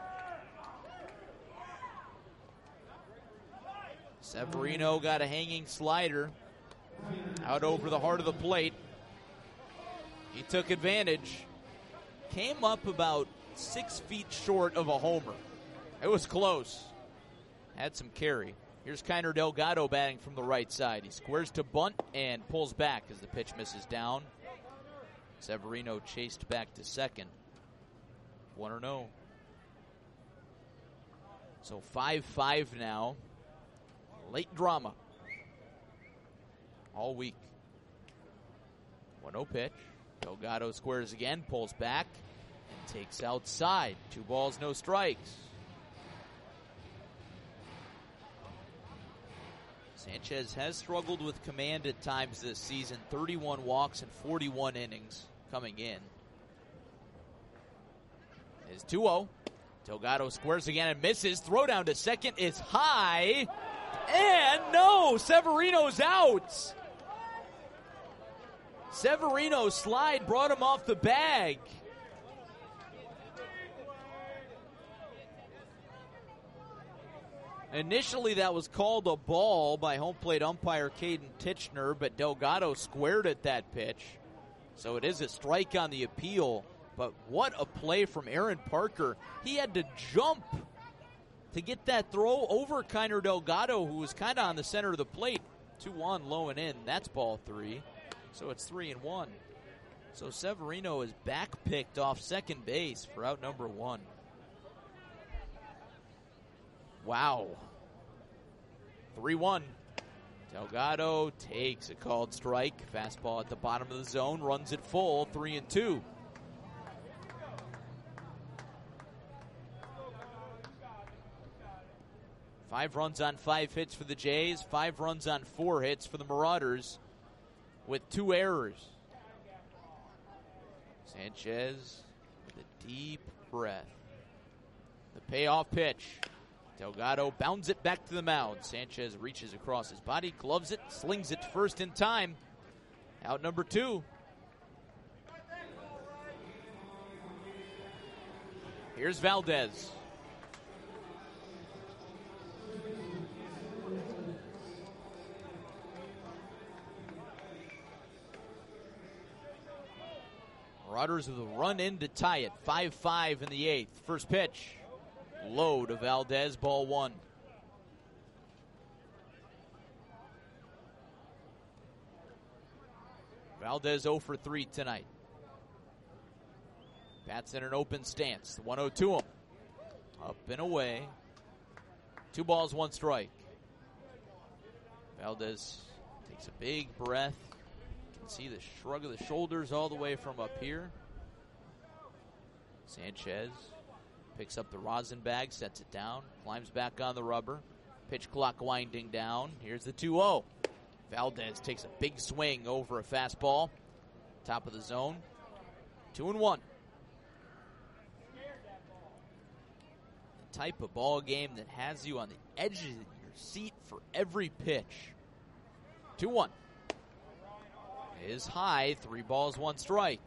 Severino got a hanging slider out over the heart of the plate. He took advantage. Came up about six feet short of a homer. It was close. Had some carry. Here's Kiner Delgado batting from the right side. He squares to bunt and pulls back as the pitch misses down. Severino chased back to second. one and oh. So five five now. Late drama. All week. one oh pitch. Delgado squares again, pulls back, and takes outside. Two balls, no strikes. Sanchez has struggled with command at times this season. thirty-one walks and forty-one innings coming in. Is two oh. Delgado squares again and misses. Throw down to second is high. And no, Severino's out. Severino's slide brought him off the bag. Initially, that was called a ball by home plate umpire Caden Titchener, but Delgado squared at that pitch. So it is a strike on the appeal. But what a play from Aaron Parker. He had to jump to get that throw over Kiner Delgado, who was kind of on the center of the plate. two one, low and in. That's ball three. So it's three and one. So Severino is back picked off second base for out number one. Wow. three one. Delgado takes a called strike. Fastball at the bottom of the zone. Runs it full. three and two. Five runs on five hits for the Jays. Five runs on four hits for the Marauders with two errors. Sanchez with a deep breath. The payoff pitch. Delgado bounds it back to the mound. Sanchez reaches across his body, gloves it, slings it to first in time. Out number two. Here's Valdez. Marauders with a run in to tie it. five five in the eighth. First pitch. Low to Valdez, ball one. Valdez oh for three tonight. Bats in an open stance. one oh to him. Up and away. Two balls, one strike. Valdez takes a big breath, See the shrug of the shoulders all the way from up here. Sanchez picks up the rosin bag, sets it down, climbs back on the rubber. Pitch clock winding down. Here's the two oh. Valdez takes a big swing over a fastball. Top of the zone. Two and one. The type of ball game that has you on the edge of your seat for every pitch. two one. Is high. Three balls, one strike.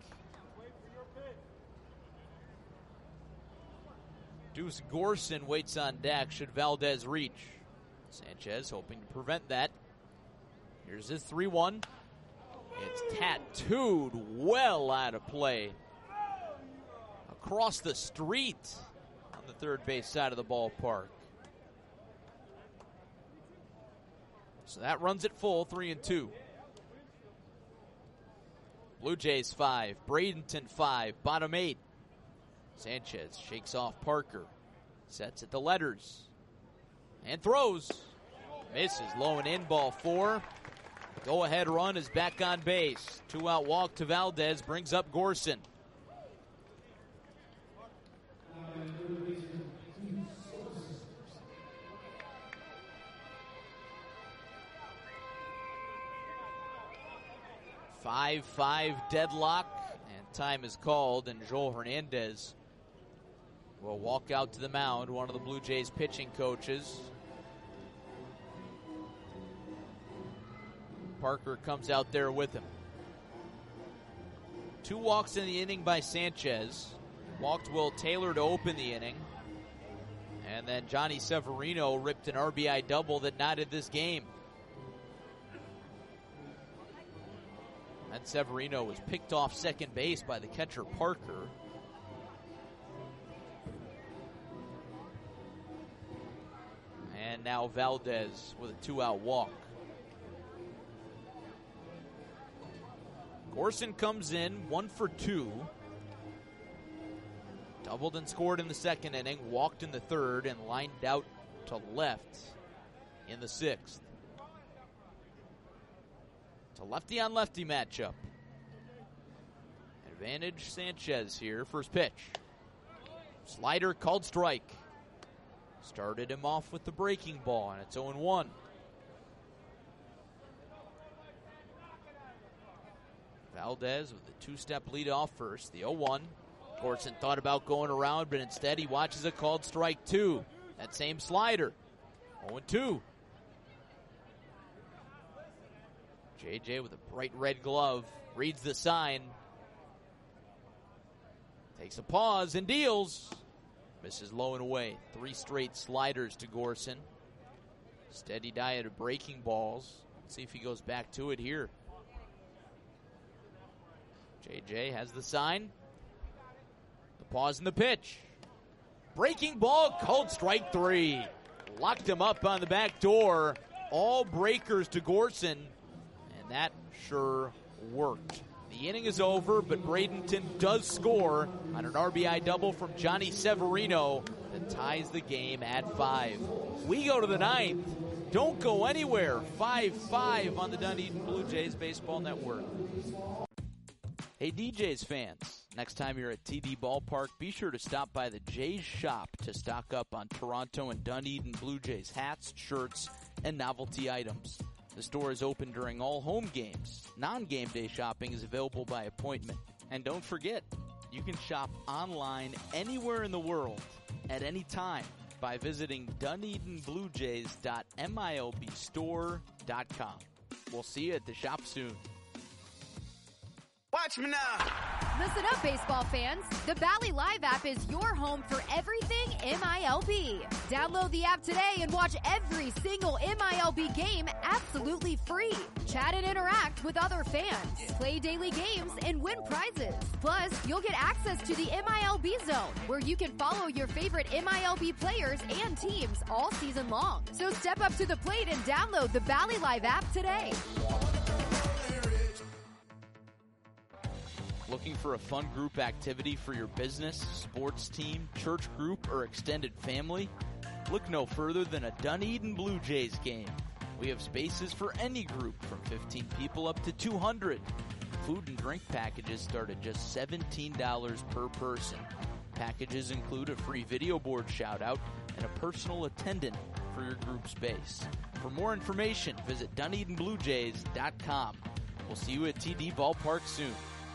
Deuce Gorson waits on deck should Valdez reach. Sanchez hoping to prevent that. Here's his three one. It's tattooed well out of play. Across the street on the third base side of the ballpark. So that runs it full, three and two. Blue Jays five, Bradenton five, bottom eight. Sanchez shakes off Parker, sets at the letters, and throws. Misses, low and in, ball four. Go-ahead run is back on base. Two-out walk to Valdez brings up Gorson. five five deadlock, and time is called, and Joel Hernandez will walk out to the mound, one of the Blue Jays pitching coaches. Parker comes out there with him. Two walks in the inning by Sanchez. Walked Will Taylor to open the inning. And then Johnny Severino ripped an R B I double that knotted this game. And Severino was picked off second base by the catcher Parker. And now Valdez with a two-out walk. Gorson comes in, one for two. Doubled and scored in the second inning, walked in the third, and lined out to left in the sixth. It's a lefty-on-lefty matchup. Advantage Sanchez here. First pitch. Slider called strike. Started him off with the breaking ball, and it's oh and one. Valdez with the two-step lead off first, the oh one. Gorson thought about going around, but instead he watches a called strike two. That same slider. oh and two. J J with a bright red glove, reads the sign. Takes a pause and deals. Misses low and away. Three straight sliders to Gorson. Steady diet of breaking balls. Let's see if he goes back to it here. J J has the sign. The pause in the pitch. Breaking ball, called strike three. Locked him up on the back door. All breakers to Gorson. And that sure worked. The inning is over, but Bradenton does score on an R B I double from Johnny Severino that ties the game at five. We go to the ninth. Don't go anywhere. five five on the Dunedin Blue Jays Baseball Network. Hey, D Jays fans, next time you're at T D Ballpark, be sure to stop by the Jays shop to stock up on Toronto and Dunedin Blue Jays hats, shirts, and novelty items. The store is open during all home games. Non-game day shopping is available by appointment. And don't forget, you can shop online anywhere in the world at any time by visiting Dunedin Blue Jays dot milb store dot com. We'll see you at the shop soon. Watch me now. Listen up, baseball fans. The Bally Live app is your home for everything M I L B. Download the app today and watch every single M I L B game absolutely free. Chat and interact with other fans. Play daily games and win prizes. Plus, you'll get access to the M I L B Zone, where you can follow your favorite M I L B players and teams all season long. So step up to the plate and download the Bally Live app today. Looking for a fun group activity for your business, sports team, church group, or extended family? Look no further than a Dunedin Blue Jays game. We have spaces for any group from fifteen people up to two hundred. Food and drink packages start at just seventeen dollars per person. Packages include a free video board shout-out and a personal attendant for your group space. For more information, visit Dunedin Blue Jays dot com. We'll see you at T D Ballpark soon.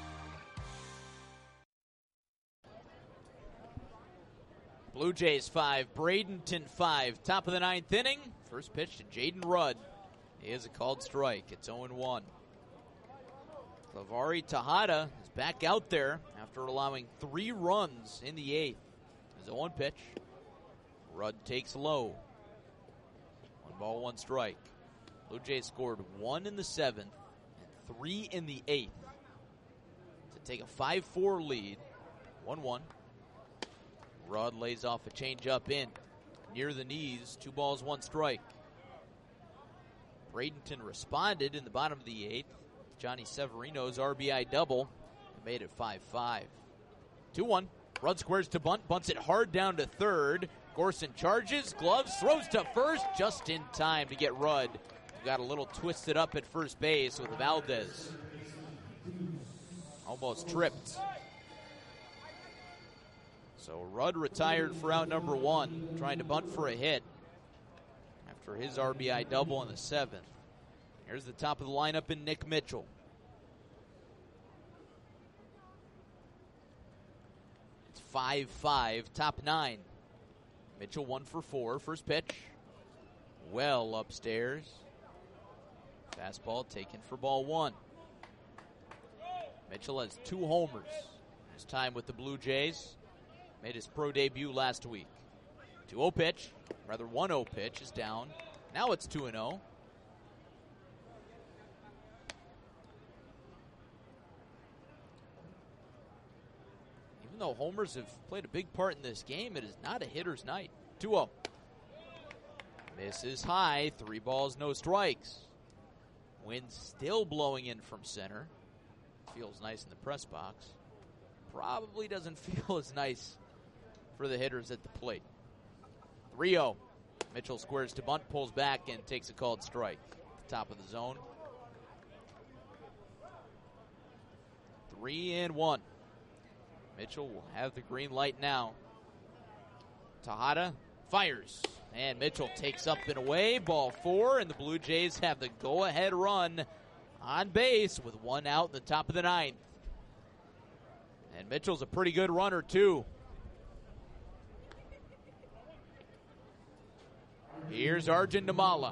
Blue Jays five, Bradenton five. Top of the ninth inning. First pitch to Jaden Rudd. He is a called strike. It's oh one. Lavari Tejada is back out there after allowing three runs in the eighth. His oh one pitch. Rudd takes low. One ball, one strike. Blue Jays scored one in the seventh and three in the eighth to take a five four lead. one one. Rudd lays off a changeup in near the knees. Two balls, one strike. Bradenton responded in the bottom of the eighth. Johnny Severino's R B I double and made it five five. two one. Rudd squares to bunt, bunts it hard down to third. Gorson charges, gloves, throws to first just in time to get Rudd. Got a little twisted up at first base with Valdez. Almost tripped. So Rudd retired for out number one, trying to bunt for a hit after his R B I double in the seventh. Here's the top of the lineup in Nick Mitchell. It's five five, top nine. Mitchell one for four, first pitch. Well upstairs. Fastball taken for ball one. Mitchell has two homers. His time with the Blue Jays. Made his pro debut last week. two oh pitch, rather one oh pitch is down. Now it's two and oh. Even though homers have played a big part in this game, it is not a hitter's night. two oh. Misses high, three balls, no strikes. Wind still blowing in from center. Feels nice in the press box. Probably doesn't feel as nice for the hitters at the plate. three oh. Mitchell squares to bunt, pulls back, and takes a called strike. At the top of the zone. Three and one. Mitchell will have the green light now. Tejada fires. And Mitchell takes up and away. Ball four, and the Blue Jays have the go-ahead run on base with one out in the top of the ninth. And Mitchell's a pretty good runner, too. Here's Arjun Nimmala.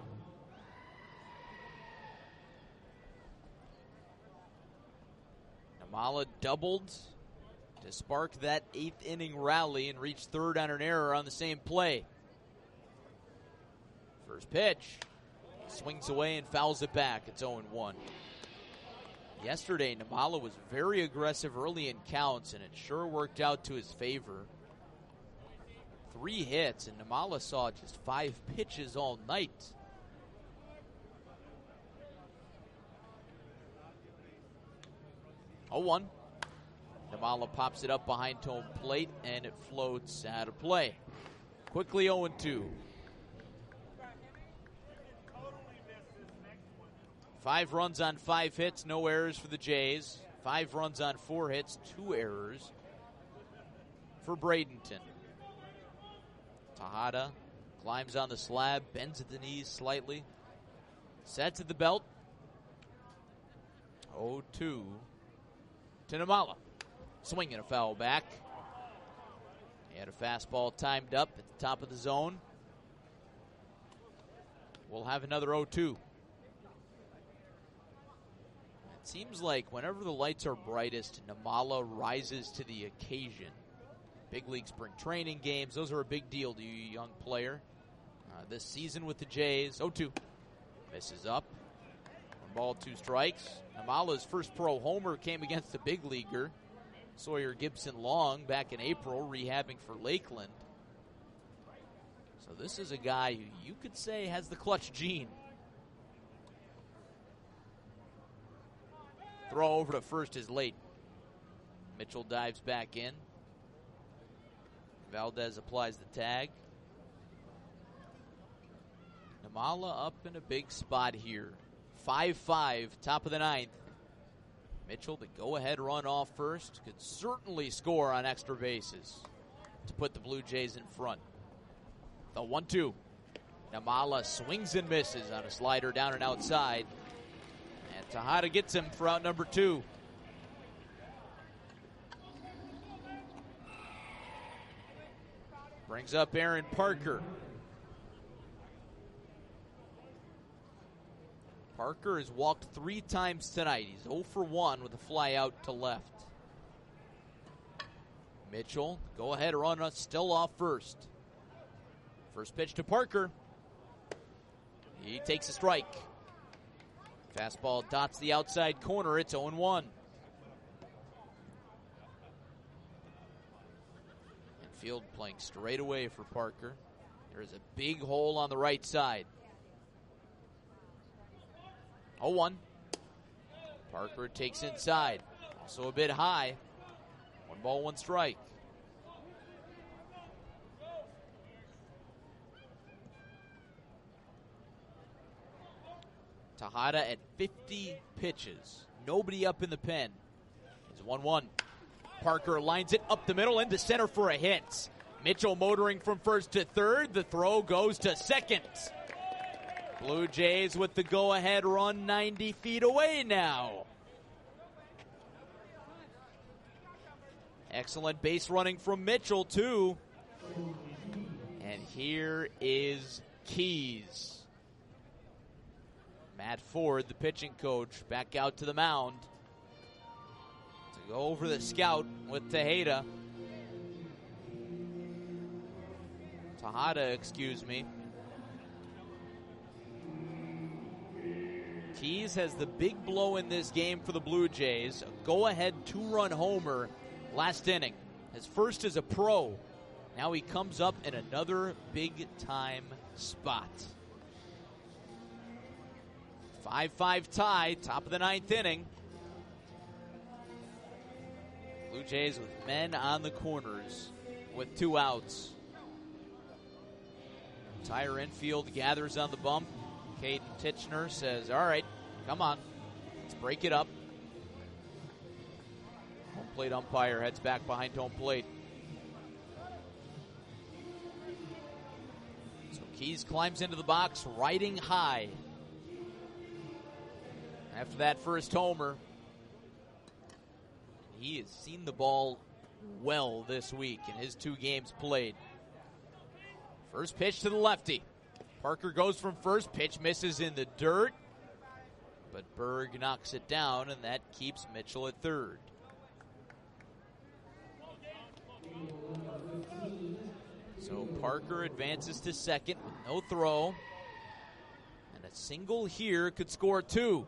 Nimmala doubled to spark that eighth inning rally and reach third on an error on the same play. First pitch. Swings away and fouls it back. It's oh one. Yesterday, Nimmala was very aggressive early in counts, and it sure worked out to his favor. Three hits, and Nimmala saw just five pitches all night. oh one. Nimmala pops it up behind home plate, and it floats out of play. Quickly oh two. Five runs on five hits, no errors for the Jays. Five runs on four hits, two errors for Bradenton. Tejada climbs on the slab, bends at the knees slightly. Sets at the belt. oh two to Nimmala. Swing and a foul back. He had a fastball timed up at the top of the zone. We'll have another oh two. It seems like whenever the lights are brightest, Nimmala rises to the occasion. Big league spring training games, those are a big deal to you, young player. Uh, this season with the Jays, oh two. Misses up. One ball, two strikes. Nimmala's first pro homer came against a big leaguer, Sawyer Gibson Long, back in April, rehabbing for Lakeland. So this is a guy who you could say has the clutch gene. Throw over to first is late. Mitchell dives back in. Valdez applies the tag. Namala up in a big spot here. five five, top of the ninth. Mitchell, the go-ahead run off first, could certainly score on extra bases to put the Blue Jays in front. The one two. Namala swings and misses on a slider down and outside. And Tejada gets him for out number two. Brings up Aaron Parker. Parker has walked three times tonight. He's oh for one with a fly out to left. Mitchell, go ahead run still off first. First pitch to Parker. He takes a strike. Fastball dots the outside corner. It's oh one. Infield playing straight away for Parker. There's a big hole on the right side. oh one. Parker takes inside. Also a bit high. One ball, one strike. Tejada at fifty pitches. Nobody up in the pen. It's one one. Parker lines it up the middle into center for a hit. Mitchell motoring from first to third. The throw goes to second. Blue Jays with the go-ahead run ninety feet away now. Excellent base running from Mitchell, too. And here is Keys. Matt Ford, the pitching coach, back out to the mound to go over the scout with Tejada. Tejada, excuse me. Keys has the big blow in this game for the Blue Jays. A go-ahead two-run homer last inning. His first as a pro. Now he comes up in another big-time spot. five five tie, top of the ninth inning. Blue Jays with men on the corners with two outs. Entire infield gathers on the bump. Caden Titchener says, all right, come on, let's break it up. Home plate umpire heads back behind home plate. So Keys climbs into the box, riding high. After that first homer, he has seen the ball well this week in his two games played. First pitch to the lefty. Parker goes from first, pitch misses in the dirt, but Berg knocks it down, and that keeps Mitchell at third. So Parker advances to second with no throw, and a single here could score two.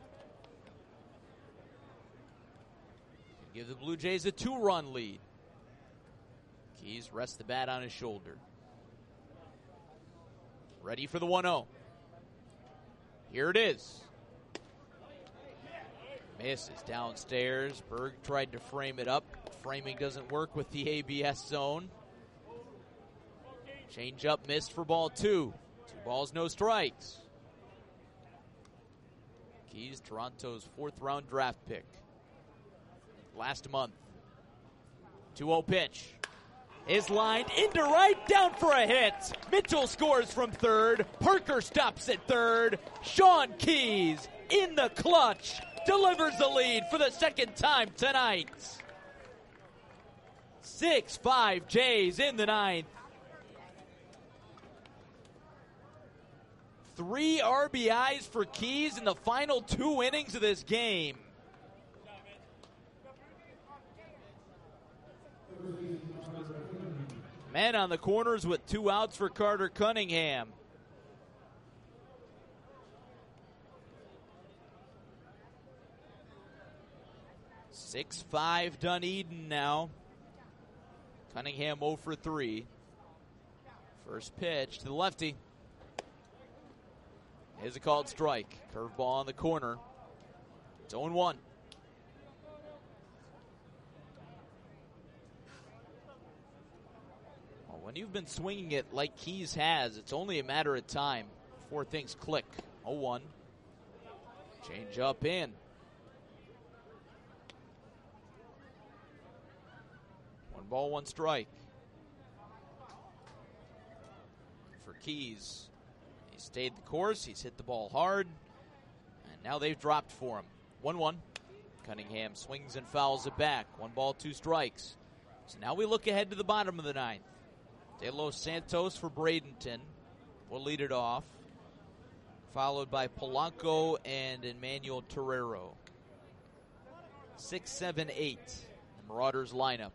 Give the Blue Jays a two-run lead. Keys rests the bat on his shoulder. Ready for the one oh. Here it is. Misses downstairs. Berg tried to frame it up. Framing doesn't work with the A B S zone. Change up missed for ball two. Two balls, no strikes. Keys, Toronto's fourth round draft pick. Last month. two oh pitch. Is lined into right, down for a hit. Mitchell scores from third. Parker stops at third. Sean Keys in the clutch delivers the lead for the second time tonight. six five Jays in the ninth. Three R B Is for Keys in the final two innings of this game. Men on the corners with two outs for Carter Cunningham. six five Dunedin now. Cunningham oh for three. First pitch to the lefty. Here's a called strike. Curveball on the corner. It's oh one. When you've been swinging it like Keys has, it's only a matter of time before things click. oh one. Change up in. One ball, one strike. For Keys. He stayed the course. He's hit the ball hard. And now they've dropped for him. one one. Cunningham swings and fouls it back. One ball, two strikes. So now we look ahead to the bottom of the ninth. De Los Santos for Bradenton will lead it off, followed by Polanco and Emmanuel Torrero. Six, seven, eight, the Marauders lineup.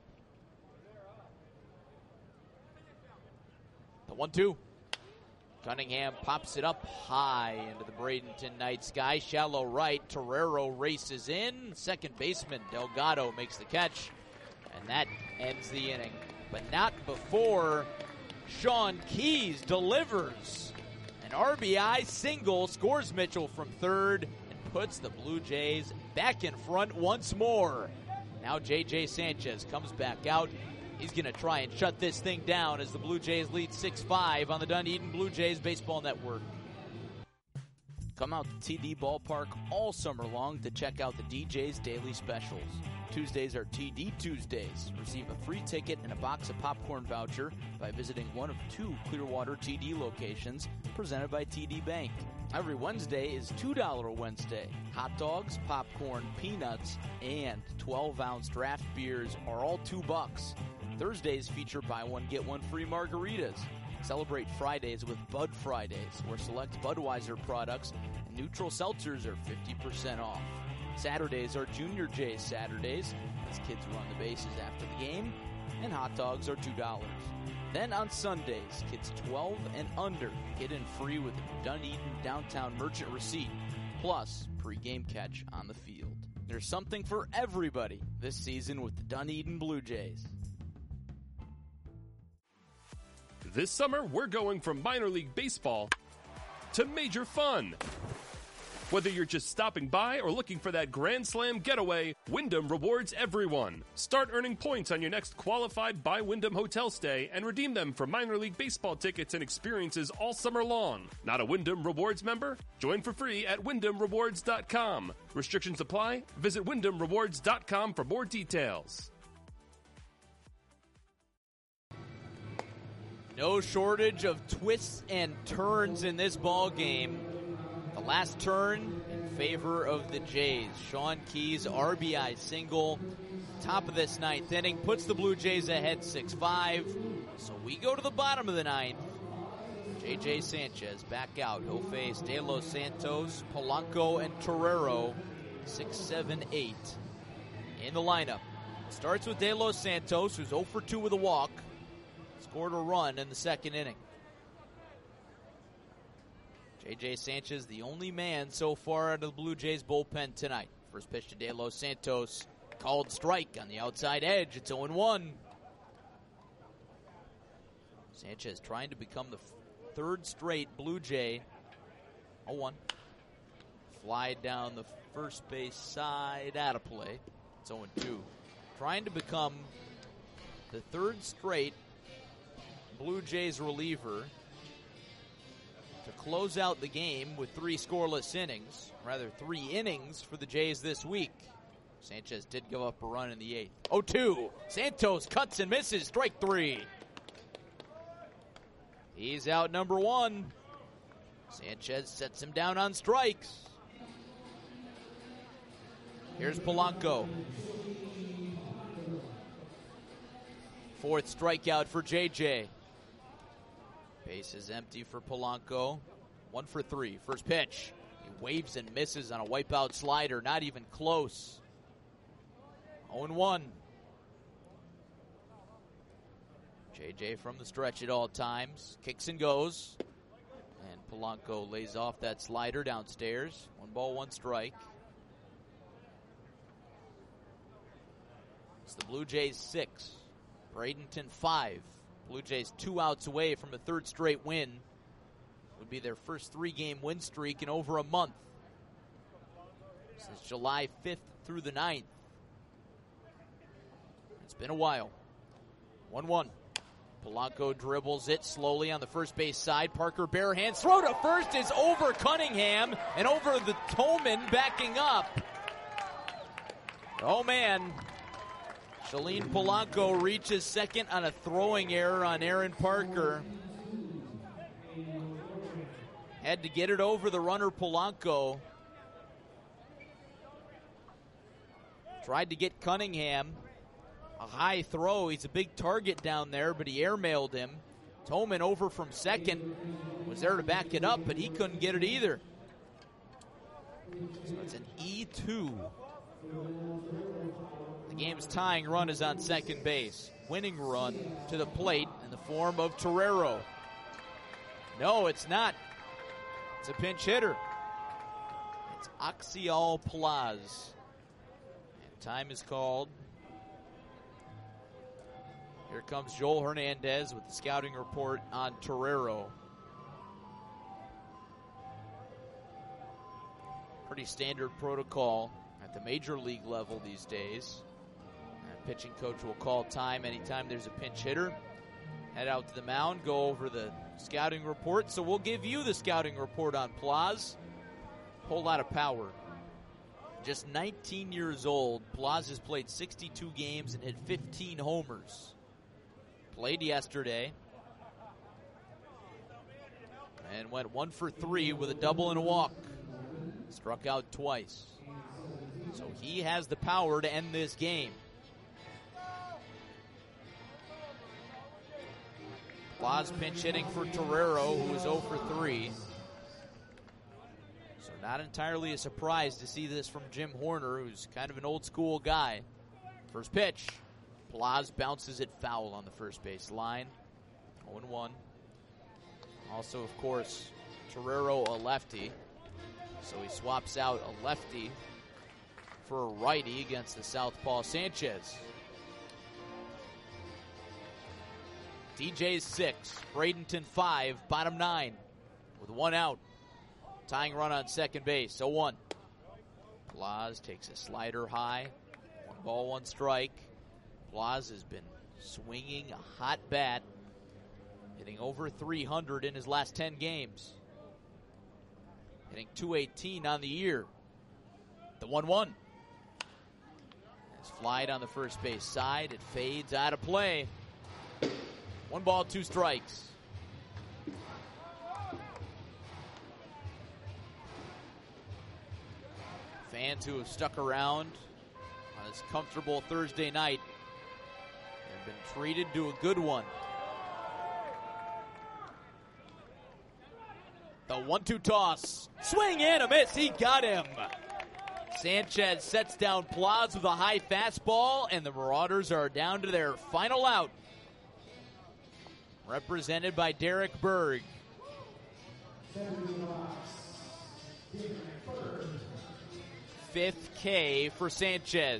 The one two. Cunningham pops it up high into the Bradenton night sky. Shallow right. Torrero races in. Second baseman Delgado makes the catch. And that ends the inning. But not before Sean Keys delivers an R B I single, scores Mitchell from third, and puts the Blue Jays back in front once more. Now J J Sanchez comes back out. He's going to try and shut this thing down as the Blue Jays lead six five on the Dunedin Blue Jays Baseball Network. Come out to T D Ballpark all summer long to check out the D J's daily specials. Tuesdays are T D Tuesdays. Receive a free ticket and a box of popcorn voucher by visiting one of two Clearwater T D locations presented by T D Bank. Every Wednesday is two dollars Wednesday. Hot dogs, popcorn, peanuts, and twelve ounce draft beers are all two bucks. Thursdays feature buy one, get one free margaritas. Celebrate Fridays with Bud Fridays, where select Budweiser products and neutral seltzers are fifty percent off. Saturdays are Junior J's Saturdays, as kids run the bases after the game, and hot dogs are two dollars. Then on Sundays, kids twelve and under get in free with a Dunedin Downtown Merchant receipt, plus pre-game catch on the field. There's something for everybody this season with the Dunedin Blue Jays. This summer, we're going from minor league baseball to major fun. Whether you're just stopping by or looking for that Grand Slam getaway, Wyndham rewards everyone. Start earning points on your next qualified by Wyndham hotel stay and redeem them for minor league baseball tickets and experiences all summer long. Not a Wyndham Rewards member? Join for free at wyndham rewards dot com. Restrictions apply. Visit wyndham rewards dot com for more details. No shortage of twists and turns in this ball game. The last turn in favor of the Jays. Sean Keys, R B I single. Top of this ninth inning puts the Blue Jays ahead six five. So we go to the bottom of the ninth. J J Sanchez back out. He'll face De Los Santos, Polanco, and Torrero. six, seven, eight in the lineup. Starts with De Los Santos, who's oh for two with a walk. Scored a run in the second inning. J J Sanchez, the only man so far out of the Blue Jays bullpen tonight. First pitch to De Los Santos. Called strike on the outside edge. It's oh one. Sanchez trying to become the f- third straight Blue Jay. oh one. Fly down the first base side, out of play. It's oh two. Trying to become the third straight Blue Jays reliever to close out the game with three scoreless innings, rather three innings for the Jays this week. Sanchez did give up a run in the eighth. oh two. Santos cuts and misses, strike three. He's out number one. Sanchez sets him down on strikes. Here's Polanco. Fourth strikeout for J J. Base is empty for Polanco. One for three. First pitch. He waves and misses on a wipeout slider. Not even close. oh one. J J from the stretch at all times. Kicks and goes. And Polanco lays off that slider downstairs. One ball, one strike. It's the Blue Jays six. Bradenton five. Blue Jays two outs away from a third straight win. Would be their first three-game win streak in over a month. Since July fifth through the ninth. It's been a while. one one. Polanco dribbles it slowly on the first base side. Parker bare hands. Throw to first is over Cunningham and over the Tolman backing up. Oh, man. Shalene Polanco reaches second on a throwing error on Aaron Parker. Had to get it over the runner Polanco. Tried to get Cunningham. A high throw. He's a big target down there, but he airmailed him. Tolman over from second. Was there to back it up, but he couldn't get it either. So it's an E two. The game's tying run is on second base. Winning run to the plate in the form of Torero. No, it's not. It's a pinch hitter. It's Axial Plaz. And time is called. Here comes Joel Hernandez with the scouting report on Torero. Pretty standard protocol at the major league level these days. A pitching coach will call time anytime there's a pinch hitter. Head out to the mound, go over the scouting report. So we'll give you the scouting report on Plaz. Whole lot of power. Just nineteen years old, Plaz has played sixty-two games and hit fifteen homers. Played yesterday and went one for three with a double and a walk. Struck out twice. So he has the power to end this game. Plaz pinch hitting for Torero, who is oh for three. So not entirely a surprise to see this from Jim Horner, who's kind of an old school guy. First pitch. Plaz bounces it foul on the first base line. oh and one. Also, of course, Torero a lefty. So he swaps out a lefty for a righty against the southpaw Sanchez. D J's six, Bradenton five, bottom nine with one out. Tying run on second base, oh one. Plaz takes a slider high. One ball, one strike. Plaz has been swinging a hot bat, hitting over three hundred in his last ten games. Hitting two eighteen on the year. The one one. It's flied on the first base side. It fades out of play. One ball, two strikes. Fans who have stuck around on this comfortable Thursday night have been treated to a good one. The one two toss. Swing and a miss. He got him. Sanchez sets down Plaz with a high fastball, and the Marauders are down to their final out. Represented by Derek Berg. Fifth K for Sanchez.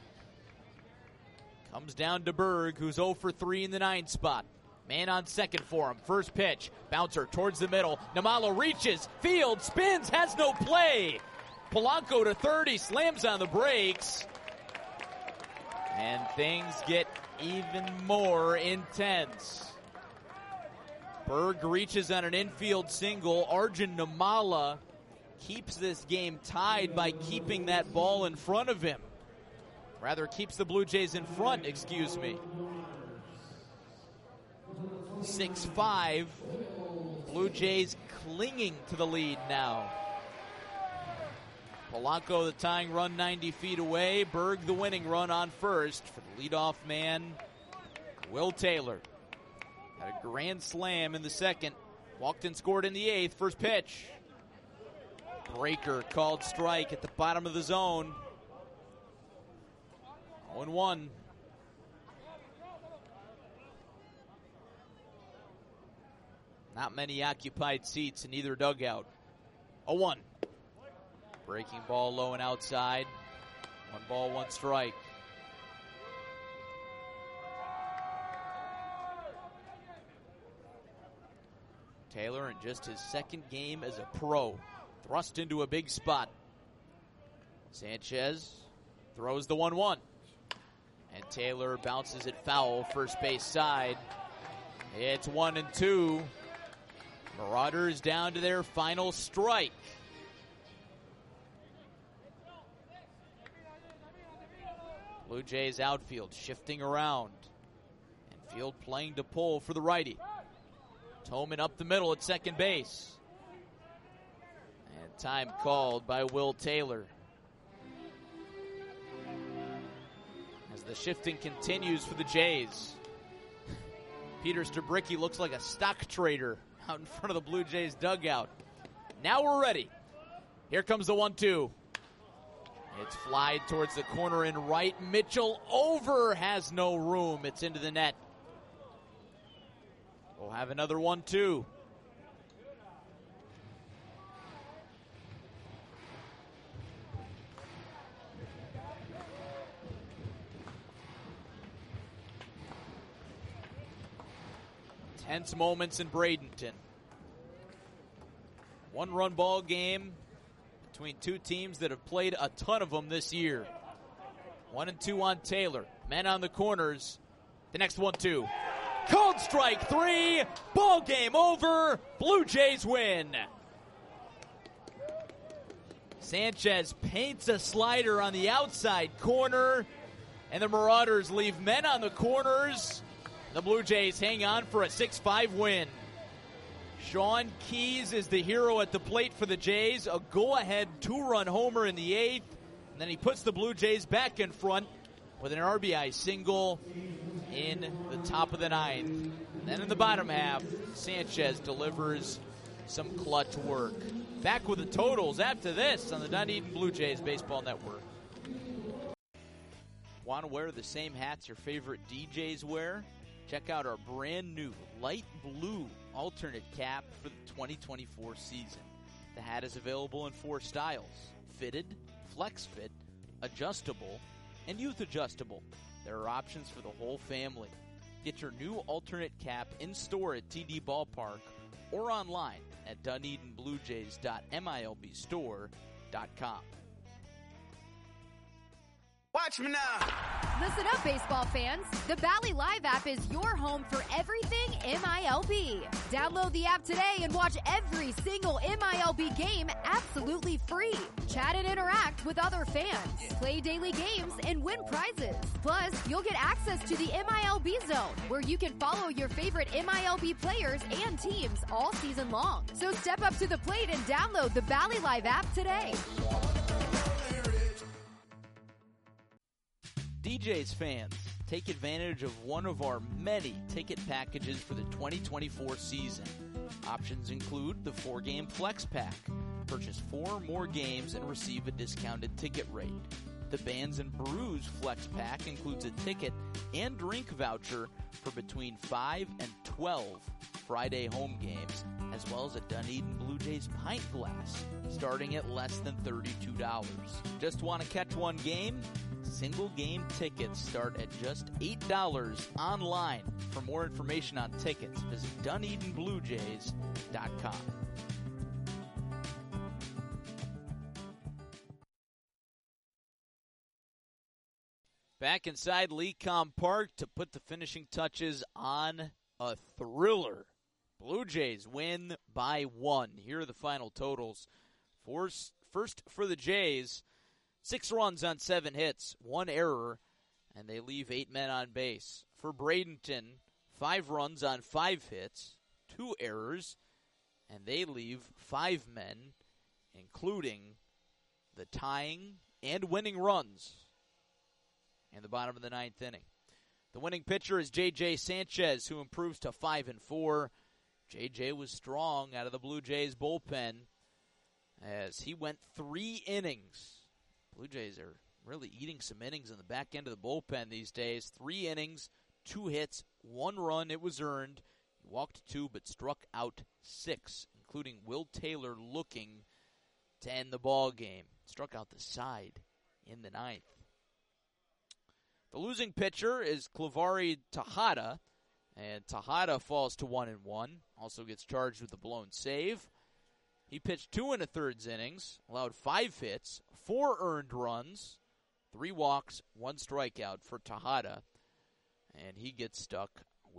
Comes down to Berg, who's oh for three in the nine spot. Man on second for him. First pitch. Bouncer towards the middle. Namalo reaches. Field spins. Has no play. Polanco to third. He slams on the brakes. And things get even more intense. Berg reaches on an infield single. Arjun Namala keeps this game tied by keeping that ball in front of him. Rather, keeps the Blue Jays in front, excuse me. six five. Blue Jays clinging to the lead now. Polanco the tying run ninety feet away. Berg the winning run on first for the leadoff man, Will Taylor. Had a grand slam in the second. Walked and scored in the eighth. First pitch. Breaker called strike at the bottom of the zone. oh and one. Not many occupied seats in either dugout. oh one. Breaking ball low and outside. One ball, one strike. Taylor in just his second game as a pro. Thrust into a big spot. Sanchez throws the one one. And Taylor bounces it foul, first base side. It's one and two. Marauders down to their final strike. Blue Jays outfield shifting around. And field playing to pull for the righty. Tolman up the middle at second base. And time called by Will Taylor. As the shifting continues for the Jays. Peter Stabricki looks like a stock trader out in front of the Blue Jays dugout. Now we're ready. Here comes the one two. It's flied towards the corner in right. Mitchell over, has no room. It's into the net. We'll have another one two. Tense moments in Bradenton. One run ball game between two teams that have played a ton of them this year. One and two on Taylor. Men on the corners. The next one two. Called strike three. Ball game over. Blue Jays win. Sanchez paints a slider on the outside corner. And the Marauders leave men on the corners. The Blue Jays hang on for a six five win. Sean Keys is the hero at the plate for the Jays. A go-ahead two-run homer in the eighth. And then he puts the Blue Jays back in front with an R B I single in the top of the ninth. And then in the bottom half, Sanchez delivers some clutch work. Back with the totals after this on the Dunedin Blue Jays Baseball Network. Want to wear the same hats your favorite D Js wear? Check out our brand new light blue alternate cap for the twenty twenty-four season. The hat is available in four styles: fitted, flex fit, adjustable, and youth adjustable. There are options for the whole family. Get your new alternate cap in store at T D Ballpark or online at dunedin blue jays dot milb store dot com. Watch me now. Listen up, baseball fans. The Bally Live app is your home for everything M I L B. Download the app today and watch every single M I L B game absolutely free. Chat and interact with other fans. Play daily games and win prizes. Plus, you'll get access to the M I L B Zone, where you can follow your favorite M I L B players and teams all season long. So step up to the plate and download the Bally Live app today. D Js fans, take advantage of one of our many ticket packages for the twenty twenty-four season. Options include the four-game Flex Pack. Purchase four more games and receive a discounted ticket rate. The Bands and Brews Flex Pack includes a ticket and drink voucher for between five and twelve Friday home games, as well as a Dunedin Blue Jays pint glass, starting at less than thirty-two dollars. Just want to catch one game? Single game tickets start at just eight dollars online. For more information on tickets, visit dunedin blue jays dot com. Back inside Lecom Park to put the finishing touches on a thriller. Blue Jays win by one. Here are the final totals. First, first for the Jays, six runs on seven hits, one error, and they leave eight men on base. For Bradenton, five runs on five hits, two errors, and they leave five men, including the tying and winning runs in the bottom of the ninth inning. The winning pitcher is J J Sanchez, who improves to five and four. J J was strong out of the Blue Jays bullpen as he went three innings. Blue Jays are really eating some innings in the back end of the bullpen these days. Three innings, two hits, one run. It was earned. He walked two but struck out six, including Will Taylor looking to end the ball game. Struck out the side in the ninth. The losing pitcher is Clavari Tejada, and Tejada falls to one and one. Also gets charged with a blown save. He pitched two and a thirds innings, allowed five hits, four earned runs, three walks, one strikeout for Tejada, and he gets stuck with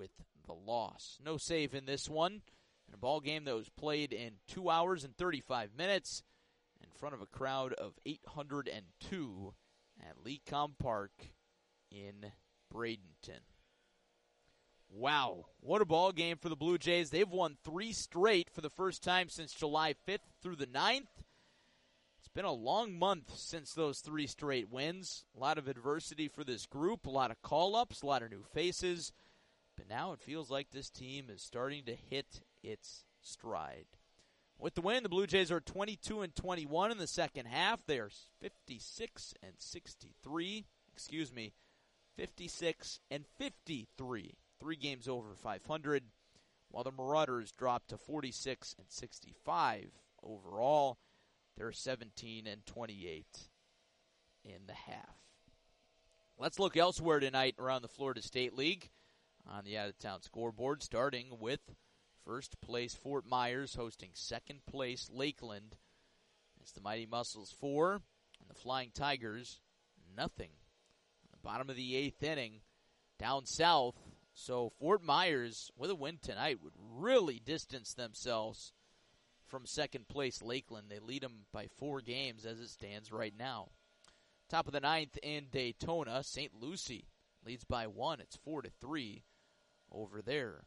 with a loss. No save in this one. In a ball game that was played in two hours and thirty-five minutes in front of a crowd of eight hundred two at Lecom Park in Bradenton. Wow, what a ball game for the Blue Jays. They've won three straight for the first time since July fifth through the ninth. It's been a long month since those three straight wins. A lot of adversity for this group, a lot of call-ups, a lot of new faces. But now it feels like this team is starting to hit its stride. With the win, the Blue Jays are twenty-two and twenty-one in the second half. They are fifty-six and sixty-three. Excuse me, fifty-six and fifty-three. Three games over five hundred, while the Marauders dropped to forty-six and sixty-five overall. They're seventeen and twenty-eight in the half. Let's look elsewhere tonight around the Florida State League on the out-of-town scoreboard, starting with first place Fort Myers hosting second place Lakeland. It's the Mighty Muscles four and the Flying Tigers nothing. On the bottom of the eighth inning, down south. So Fort Myers, with a win tonight, would really distance themselves from second place Lakeland. They lead them by four games as it stands right now. Top of the ninth in Daytona, Saint Lucie leads by one. It's four to three over there.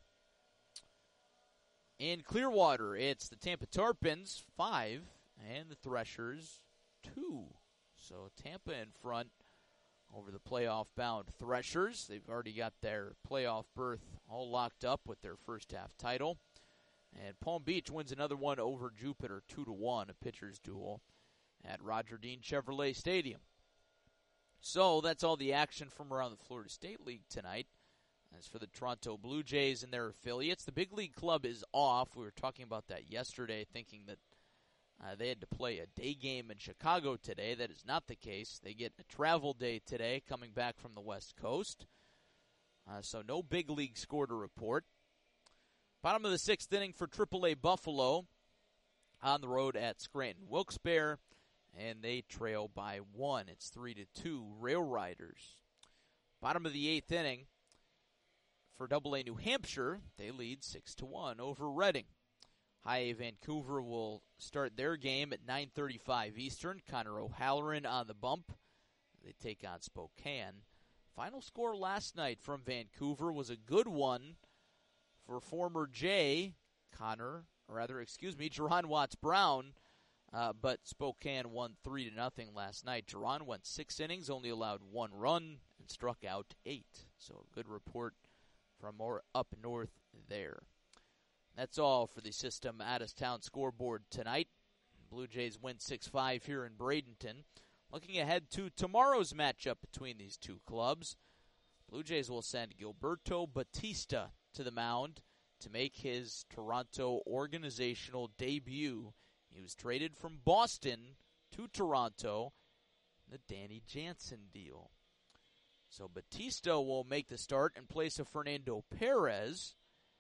In Clearwater, it's the Tampa Tarpons, five, and the Threshers, two. So Tampa in front over the playoff-bound Threshers. They've already got their playoff berth all locked up with their first-half title. And Palm Beach wins another one over Jupiter, two to one, a pitcher's duel at Roger Dean Chevrolet Stadium. So that's all the action from around the Florida State League tonight. As for the Toronto Blue Jays and their affiliates, the big league club is off. We were talking about that yesterday, thinking that uh, they had to play a day game in Chicago today. That is not the case. They get a travel day today coming back from the West Coast. Uh, so no big league score to report. Bottom of the sixth inning for triple A Buffalo on the road at Scranton Wilkes-Barre, and they trail by one. It's three to two Rail Riders. Bottom of the eighth inning for double A New Hampshire, they lead six to one over Reading. High A Vancouver will start their game at nine thirty-five Eastern. Connor O'Halloran on the bump. They take on Spokane. Final score last night from Vancouver was a good one for former Jay, Connor, or rather, excuse me, Jerron Watts-Brown, uh, but Spokane won three to nothing last night. Jerron went six innings, only allowed one run, and struck out eight. So a good report from more up north there. That's all for the System out-of-town scoreboard tonight. Blue Jays win six five here in Bradenton. Looking ahead to tomorrow's matchup between these two clubs, Blue Jays will send Gilberto Batista to the mound to make his Toronto organizational debut. He was traded from Boston to Toronto, the Danny Jansen deal. So Batista will make the start in place of Fernando Perez,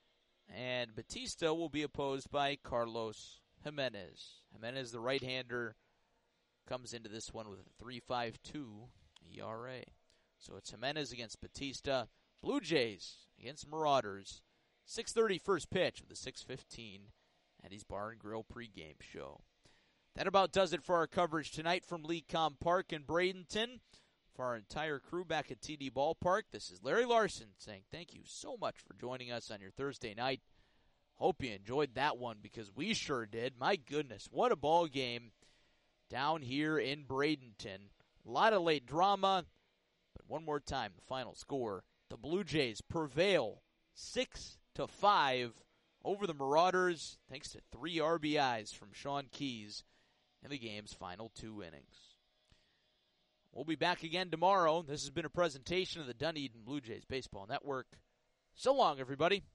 and Batista will be opposed by Carlos Jimenez. Jimenez, the right-hander, comes into this one with a three point five two E R A. So it's Jimenez against Batista. Blue Jays against Marauders. six thirty first pitch of the six fifteen Eddie's Bar and Grill pregame show. That about does it for our coverage tonight from Lecom Park in Bradenton. For our entire crew back at T D Ballpark, this is Larry Larson saying thank you so much for joining us on your Thursday night. Hope you enjoyed that one because we sure did. My goodness, what a ball game down here in Bradenton. A lot of late drama, but one more time, the final score. The Blue Jays prevail six to five over the Marauders thanks to three R B Is from Sean Keys in the game's final two innings. We'll be back again tomorrow. This has been a presentation of the Dunedin Blue Jays Baseball Network. So long, everybody.